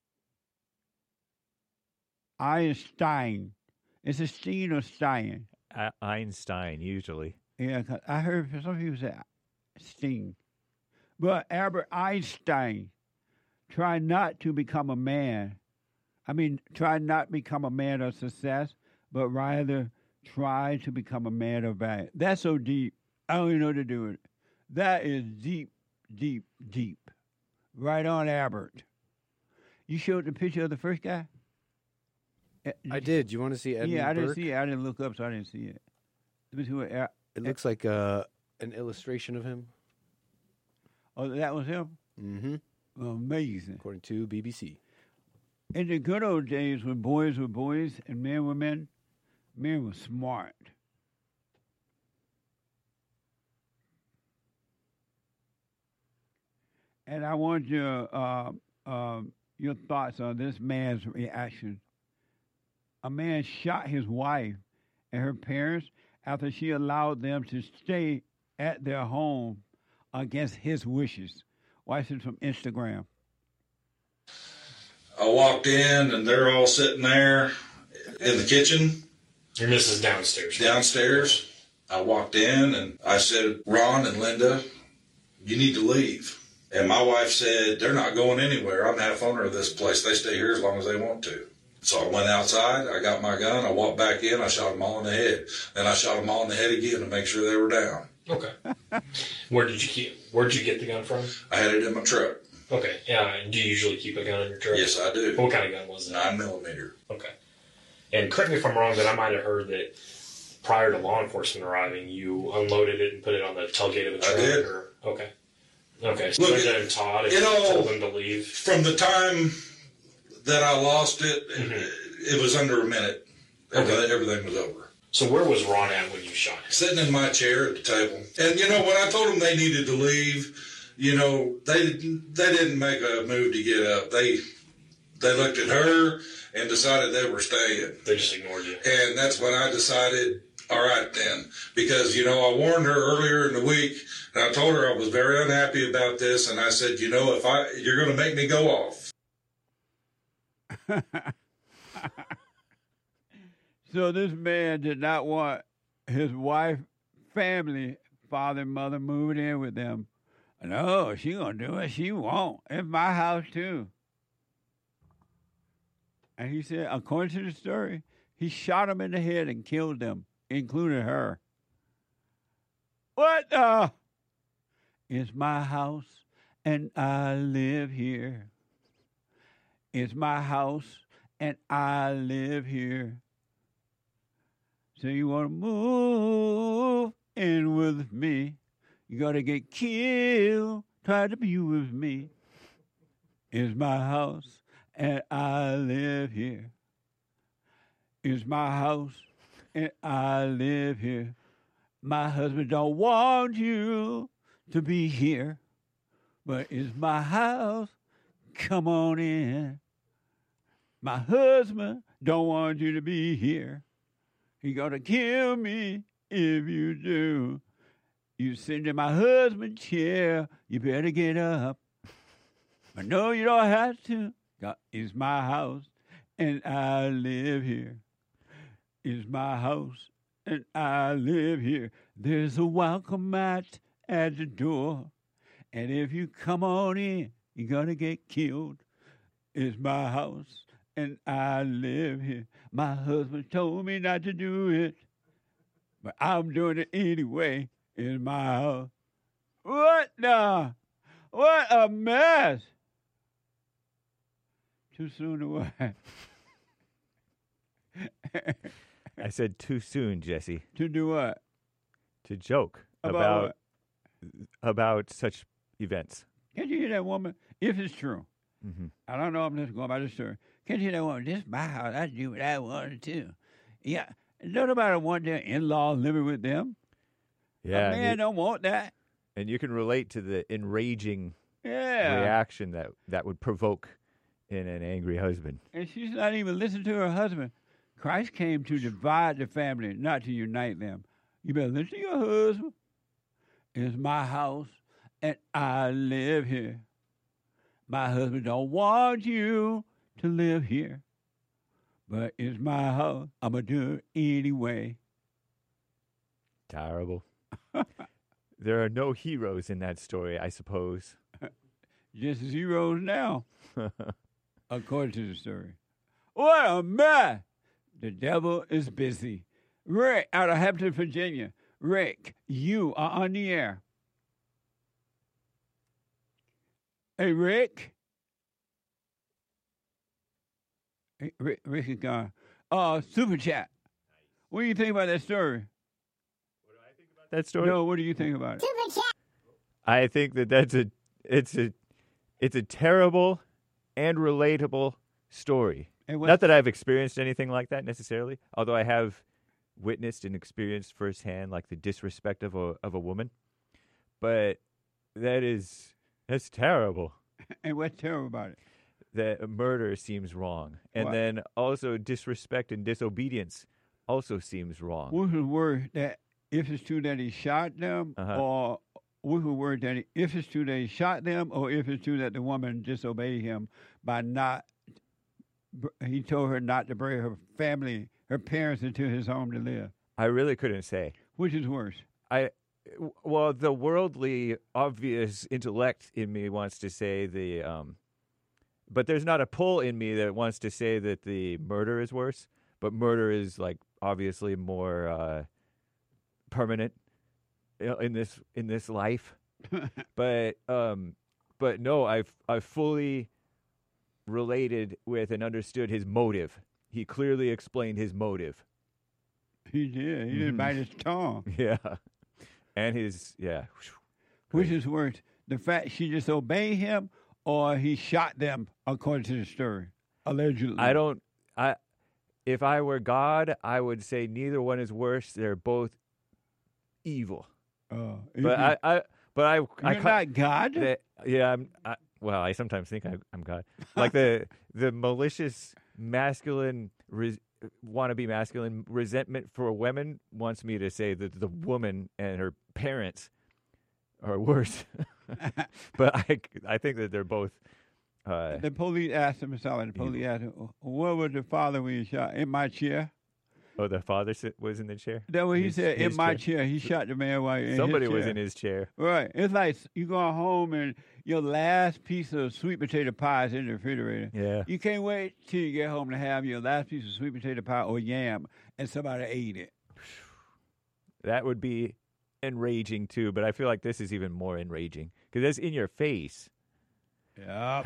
B: Einstein. It's a Stein or Stein.
G: Uh, Einstein, usually.
B: Yeah, 'cause I heard some people say Stein. But Albert Einstein, try not to become a man. I mean, try not to become a man of success, but rather try to become a man of value. That's so deep. I don't even know what to do with it. That is deep, deep, deep. Right on, Albert. You showed the picture of the first guy?
P: I did. You want to see Edmund
B: Yeah, I didn't
P: Burke?
B: see it. I didn't look up, so I didn't see it. Let me see what. Uh,
P: It looks like uh, an illustration of him.
B: Oh, that was him?
P: Mm-hmm.
B: Amazing.
P: According to B B C.
B: In the good old days when boys were boys and men were men, men were smart. And I want your uh, uh, your thoughts on this man's reaction. A man shot his wife and her parents after she allowed them to stay at their home against his wishes. Watch this from Instagram.
J: I walked in and they're all sitting there in the kitchen.
K: Your missus downstairs.
J: Downstairs. I walked in and I said, Ron and Linda, you need to leave. And my wife said, they're not going anywhere. I'm the half owner of this place. They stay here as long as they want to. So I went outside, I got my gun, I walked back in, I shot them all in the head. Then I shot them all in the head again to make sure they were down.
K: Okay. Where did you keep? Where did you get the gun from?
J: I had it in my truck.
K: Okay. Yeah. And do you usually keep a gun in your truck?
J: Yes, I do.
K: What kind of gun was it?
J: Nine millimeter.
K: Okay. And correct me if I'm wrong, but I might have heard that prior to law enforcement arriving, you unloaded it and put it on the tailgate of a truck.
J: I did.
K: Or, okay. Okay. So
J: Look,
K: Linda and Todd, if
J: you
K: you
J: know,
K: told them to leave.
J: From the time that I lost it,
K: Mm-hmm.
J: it, it was under a minute. Everything, everything was over.
K: So where was Ron at when you shot him?
J: Sitting in my chair at the table. And, you know, when I told them they needed to leave, you know, they they didn't make a move to get up. They they looked at her and decided they were staying.
K: They just ignored you.
J: And that's when I decided, all right then. Because, you know, I warned her earlier in the week, and I told her I was very unhappy about this, and I said, you know, if I you're going to make me go off.
B: So this man did not want his wife, family, father, and mother moving in with them. No, she gonna do it. She won't. It's my house too. And he said, according to the story, he shot them in the head and killed them, including her. What the? It's my house and I live here. It's my house and I live here. So you want to move in with me. You got to get killed. Try to be with me. It's my house and I live here. It's my house and I live here. My husband don't want you to be here, but it's my house. Come on in. My husband don't want you to be here. He gonna kill me if you do. You sit in my husband's chair. You better get up. But no, you don't have to. God, it's my house, and I live here. It's my house, and I live here. There's a welcome mat at the door, and if you come on in, you're gonna get killed. It's my house, and I live here. My husband told me not to do it, but I'm doing it anyway. It's my house. What the? What a mess. Too soon to what?
G: I said too soon, Jesse.
B: To do what?
G: To joke
B: About
G: about
B: what?
G: about such events.
B: Can't you hear that woman? If it's true.
G: Mm-hmm.
B: I don't know. I'm just going by the story. Can't you hear that woman? This is my house. I do what I want to. Yeah. Don't nobody want their in-law living with them.
G: Yeah,
B: A
G: and
B: man
G: you-
B: don't want that.
G: And you can relate to the enraging
B: Yeah.
G: reaction that that would provoke in an angry husband.
B: And she's not even listening to her husband. Christ came to divide the family, not to unite them. You better listen to your husband. It's my house, and I live here. My husband don't want you to live here, but it's my house. I'm going to do it anyway.
G: Terrible. There are no heroes in that story, I suppose.
B: Just zeros now, according to the story. What a mess! The devil is busy. Rick out of Hampton, Virginia. Rick, you are on the air. Hey, Rick. Rick, Rick is gone. Uh, Super Chat. What do you think about that story?
G: That story?
B: No, what do you think about it?
G: I think that that's a it's a it's a terrible and relatable story.
B: And what-
G: Not that I've experienced anything like that necessarily, although I have witnessed and experienced firsthand like the disrespect of a of a woman. But that is that's terrible.
B: And what's terrible about it?
G: That murder seems wrong, and
B: What?
G: then also disrespect and disobedience also seems wrong.
B: What's the word that if it's true that he shot them,
G: Uh-huh.
B: or what's the word that he, if it's true that he shot them, or if it's true that the woman disobeyed him by not, he told her not to bring her family, her parents into his home to live.
G: I really couldn't say.
B: Which is worse?
G: I well, the worldly, obvious intellect in me wants to say the, um, but there's not a pull in me that wants to say that the murder is worse. But murder is like obviously more uh, permanent in this in this life. but um, but no, I've I've fully related with and understood his motive. He clearly explained his motive.
B: He did. He didn't
G: Mhm.
B: bite his tongue.
G: Yeah. And his, yeah.
B: Which is worse, the fact she disobeyed him, or he shot them, according to the story, allegedly.
G: I don't, I, if I were God, I would say neither one is worse. They're both evil.
B: Uh,
G: But I, I, but I, I
B: You're
G: ca-
B: not God?
G: the- yeah, I'm, I, well, I sometimes think I, I'm God. Like the, the malicious, masculine, res, wannabe masculine resentment for women wants me to say that the woman and her parents are worse. But I, I think that they're both. Uh,
B: The police asked him, sorry, the police asked him, what was the father when he shot? In my chair?
G: oh, the father sit, was in the chair?
B: That's what he
G: His-
B: said, in
G: his
B: my chair. He shot the man while in his
G: Somebody was
B: chair.
G: in his chair.
B: Right. It's like you going home and your last piece of sweet potato pie is in the refrigerator.
G: Yeah.
B: You can't wait till you get home to have your last piece of sweet potato pie or yam, and somebody ate it.
G: That would be enraging too, but I feel like this is even more enraging because that's in your face.
B: Yep.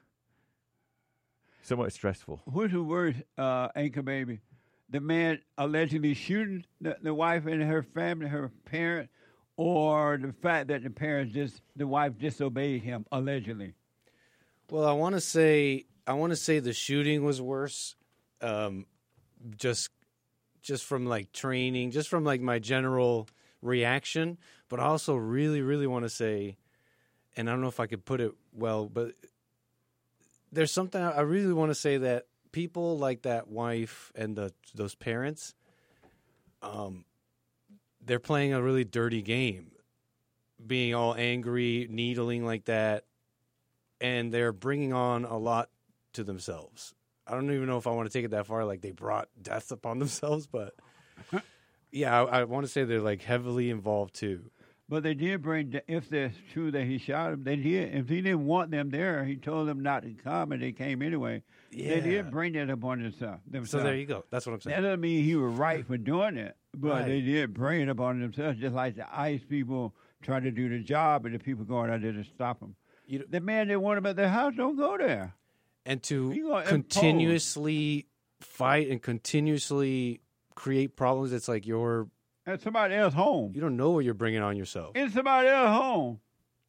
G: Somewhat stressful.
B: What's the word, uh, Anchor Baby? The man allegedly shooting the, the wife and her family, her parents, or the fact that the parents just, the wife disobeyed him, allegedly.
P: Well, I want to say I want to say the shooting was worse, um, just just from like training, just from like my general reaction. But I also really, really want to say, and I don't know if I could put it well, but there's something I really want to say that people like that wife and the those parents, um, they're playing a really dirty game, being all angry, needling like that. And they're bringing on a lot to themselves. I don't even know if I want to take it that far, like they brought death upon themselves, but yeah, I, I want to say they're like heavily involved too.
B: But they did bring, if it's true that he shot him, they did. If he didn't want them there, he told them not to come, and they came anyway. They
P: Yeah.
B: did bring that upon themselves.
P: So there you go. That's what I'm saying.
B: That doesn't mean he was right for doing it, but
P: Right.
B: they did bring it upon themselves, just like the ICE people trying to do the job, and the people going out there to stop them.
P: You,
B: the man that want them at their house, don't go there.
P: And to
B: You gonna
P: continuously fight and continuously create problems, it's like you're
B: at somebody else's home.
P: You don't know what you're bringing on yourself.
B: In somebody else's home.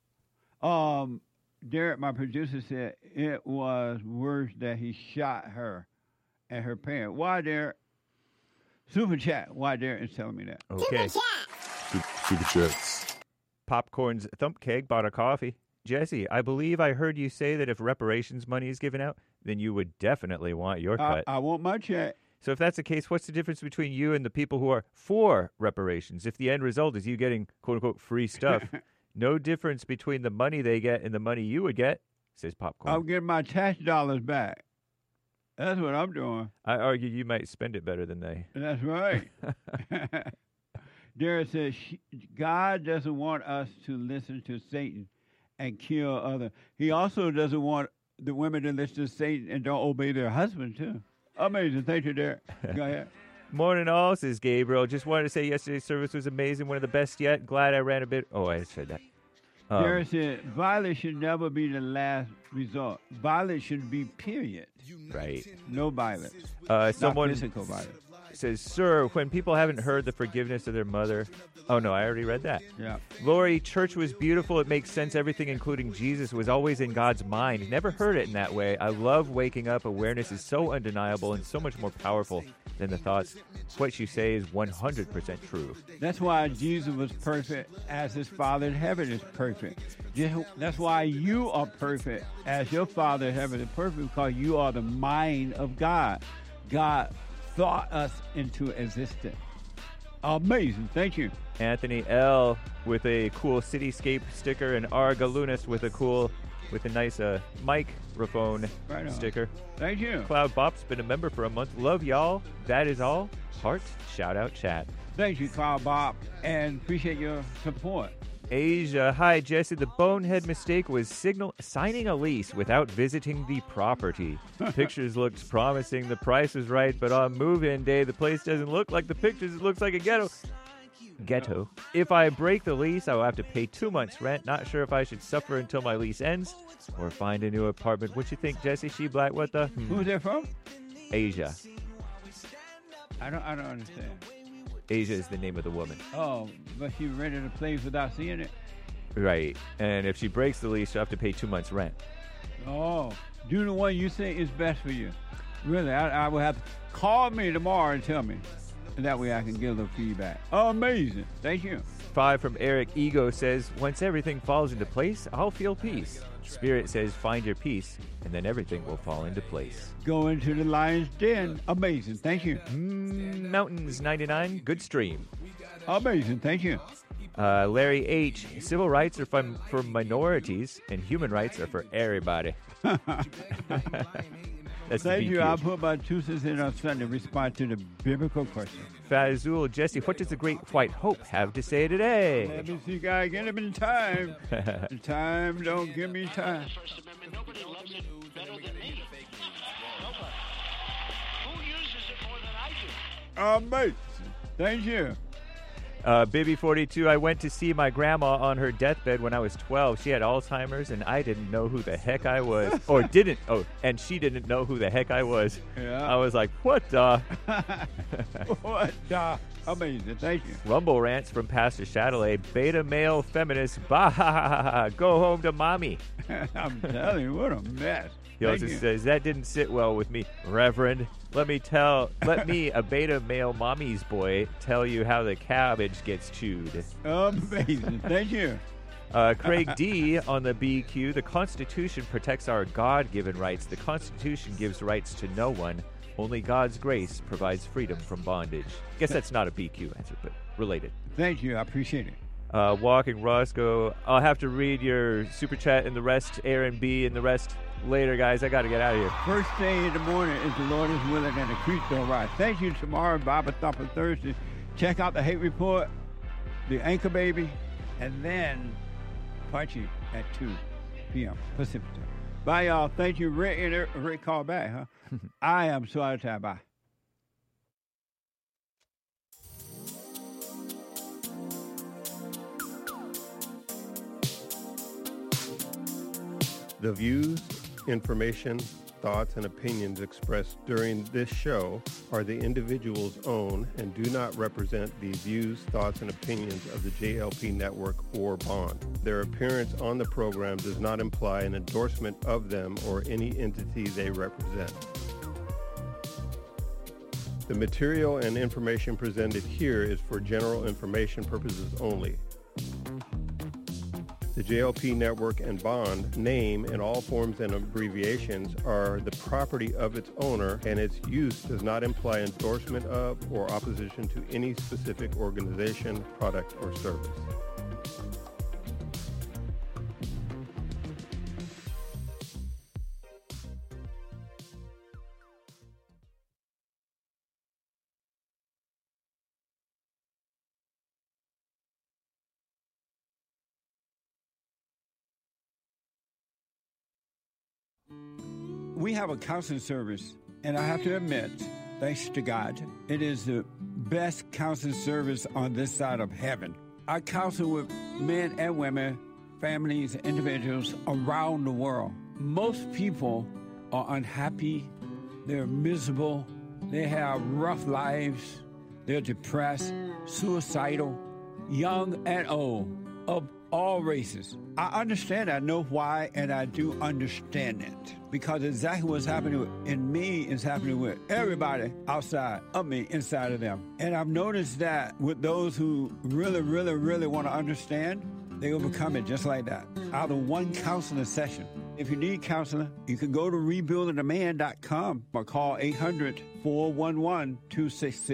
B: Um, Derek, my producer, said it was worse that he shot her and her parents. Why, Derek? Super chat. Why, Derek is telling me that?
G: Okay.
E: Super, super chats.
G: Popcorn's Thump Keg bought a coffee. Jesse, I believe I heard you say that if reparations money is given out, then you would definitely want your
B: I,
G: cut.
B: I want my check.
G: So if that's the case, what's the difference between you and the people who are for reparations? If the end result is you getting quote-unquote free stuff, no difference between the money they get and the money you would get, says Popcorn.
B: I'm getting my tax dollars back. That's what I'm doing.
G: I argue you might spend it better than they.
B: That's right. Derek says God doesn't want us to listen to Satan and kill other. He also doesn't want the women to listen to Satan and don't obey their husband too. Amazing. Thank you, Derek. Go ahead.
G: Morning all, says Gabriel. Just wanted to say yesterday's service was amazing, one of the best yet. Glad I ran a bit. Oh, I said that. Um,
B: Jerry said, violence should never be the last resort. Violence should be period.
G: Right.
B: No violence.
G: Uh,
B: Not
G: someone
B: physical violence.
G: says, Sir, when people haven't heard the forgiveness of their mother. Oh, no, I already read that.
B: Yeah.
G: Lori, church was beautiful. It makes sense. Everything, including Jesus, was always in God's mind. Never heard it in that way. I love waking up. Awareness is so undeniable and so much more powerful than the thoughts. What you say is one hundred percent true.
B: That's why Jesus was perfect as his Father in heaven is perfect. Just- That's why you are perfect as your Father in heaven is perfect, because you are the mind of God. God thought us into existence. Amazing. Thank you.
G: Anthony L. with a cool cityscape sticker, and Argalunas with a cool, with a nice uh, microphone
B: Right on.
G: sticker.
B: Thank you.
G: Cloud Bop's been a member for a month. Love y'all. That is all. Heart shout out chat.
B: Thank you, Cloud Bob, and appreciate your support.
G: Asia, hi Jesse. The bonehead mistake was signal signing a lease without visiting the property. Pictures looked promising, the price was right, but on move-in day, the place doesn't look like the pictures. It looks like a ghetto. Ghetto. If I break the lease, I will have to pay two months' rent. Not sure if I should suffer until my lease ends or find a new apartment. What you think, Jesse? She Black? What the? Hmm.
B: Who's that from?
G: Asia.
B: I don't. I don't understand.
G: Asia is the name of the woman.
B: Oh, but she rented a place without seeing it.
G: Right. And if she breaks the lease, she'll have to pay two months' rent.
B: Oh, do the one you think is best for you. Really, I, I will have to call me tomorrow and tell me. And that way I can give them feedback. Amazing. Thank you.
G: Five from Eric Ego says, once everything falls into place, I'll feel peace. Spirit says, find your peace, and then everything will fall into place.
B: Go into the lion's den. Amazing. Thank you.
G: Mm, Mountains ninety-nine, good stream.
B: Amazing. Thank you.
G: Uh, Larry H. Civil rights are for, for minorities, and human rights are for everybody. That's
B: Thank you.
G: B Q.
B: I'll put my two cents in on Sunday. Respond to the biblical question.
G: Fazul, Jesse, what does the great white hope have to say today?
B: Let me see, guy. Get him in time. The time don't give me time. Amazing. Thank you.
G: Uh, Bibby forty-two, I went to see my grandma on her deathbed when I was twelve. She had Alzheimer's, and I didn't know who the heck I was. Or didn't. Oh, and she didn't know who the heck I was.
B: Yeah.
G: I was like, what the?
B: What the? Amazing. Thank you.
G: Rumble rants from Pastor Chatelet. Beta male feminist. Bah, go home to mommy.
B: I'm telling you, what a mess.
G: He
B: Thank
G: also
B: you.
G: says, that didn't sit well with me. Reverend, let me tell, let me, a beta male mommy's boy, tell you how the cabbage gets chewed.
B: Amazing. Thank you.
G: Uh, Craig D. on the B Q, the Constitution protects our God-given rights. The Constitution gives rights to no one. Only God's grace provides freedom from bondage. Guess that's not a B Q answer, but related.
B: Thank you. I appreciate it.
G: Uh, Walking Roscoe, I'll have to read your super chat and the rest, Aaron B. and the rest later, guys. I got to get out of here.
B: First thing in the morning is the Lord is willing and the creek don't rise. Thank you. Tomorrow, Bible Thumper Thursday. Check out the Hate Report, the Anchor Baby, and then Punchy at two p.m. Pacific time. Bye, y'all. Thank you. Rick, and Rick call back, huh? I am so out of time. Bye.
L: The views, information, thoughts, and opinions expressed during this show are the individual's own and do not represent the views, thoughts, and opinions of the J L P Network or Bond. Their appearance on the program does not imply an endorsement of them or any entity they represent. The material and information presented here is for general information purposes only. The J L P Network and Bond name and all forms and abbreviations are the property of its owner, and its use does not imply endorsement of or opposition to any specific organization, product, or service.
B: We have a counseling service, and I have to admit, thanks to God, it is the best counseling service on this side of heaven. I counsel with men and women families, individuals around the world. Most people are unhappy, they're miserable, they have rough lives, they're depressed, suicidal, young and old, of all races. I understand, I know why, and I do understand it. Because exactly what's happening in me is happening with everybody outside of me, inside of them. And I've noticed that with those who really, really, really want to understand, they overcome it just like that, out of one counseling session. If you need counseling, you can go to rebuilding the man dot com or call eight hundred, four one one, two six six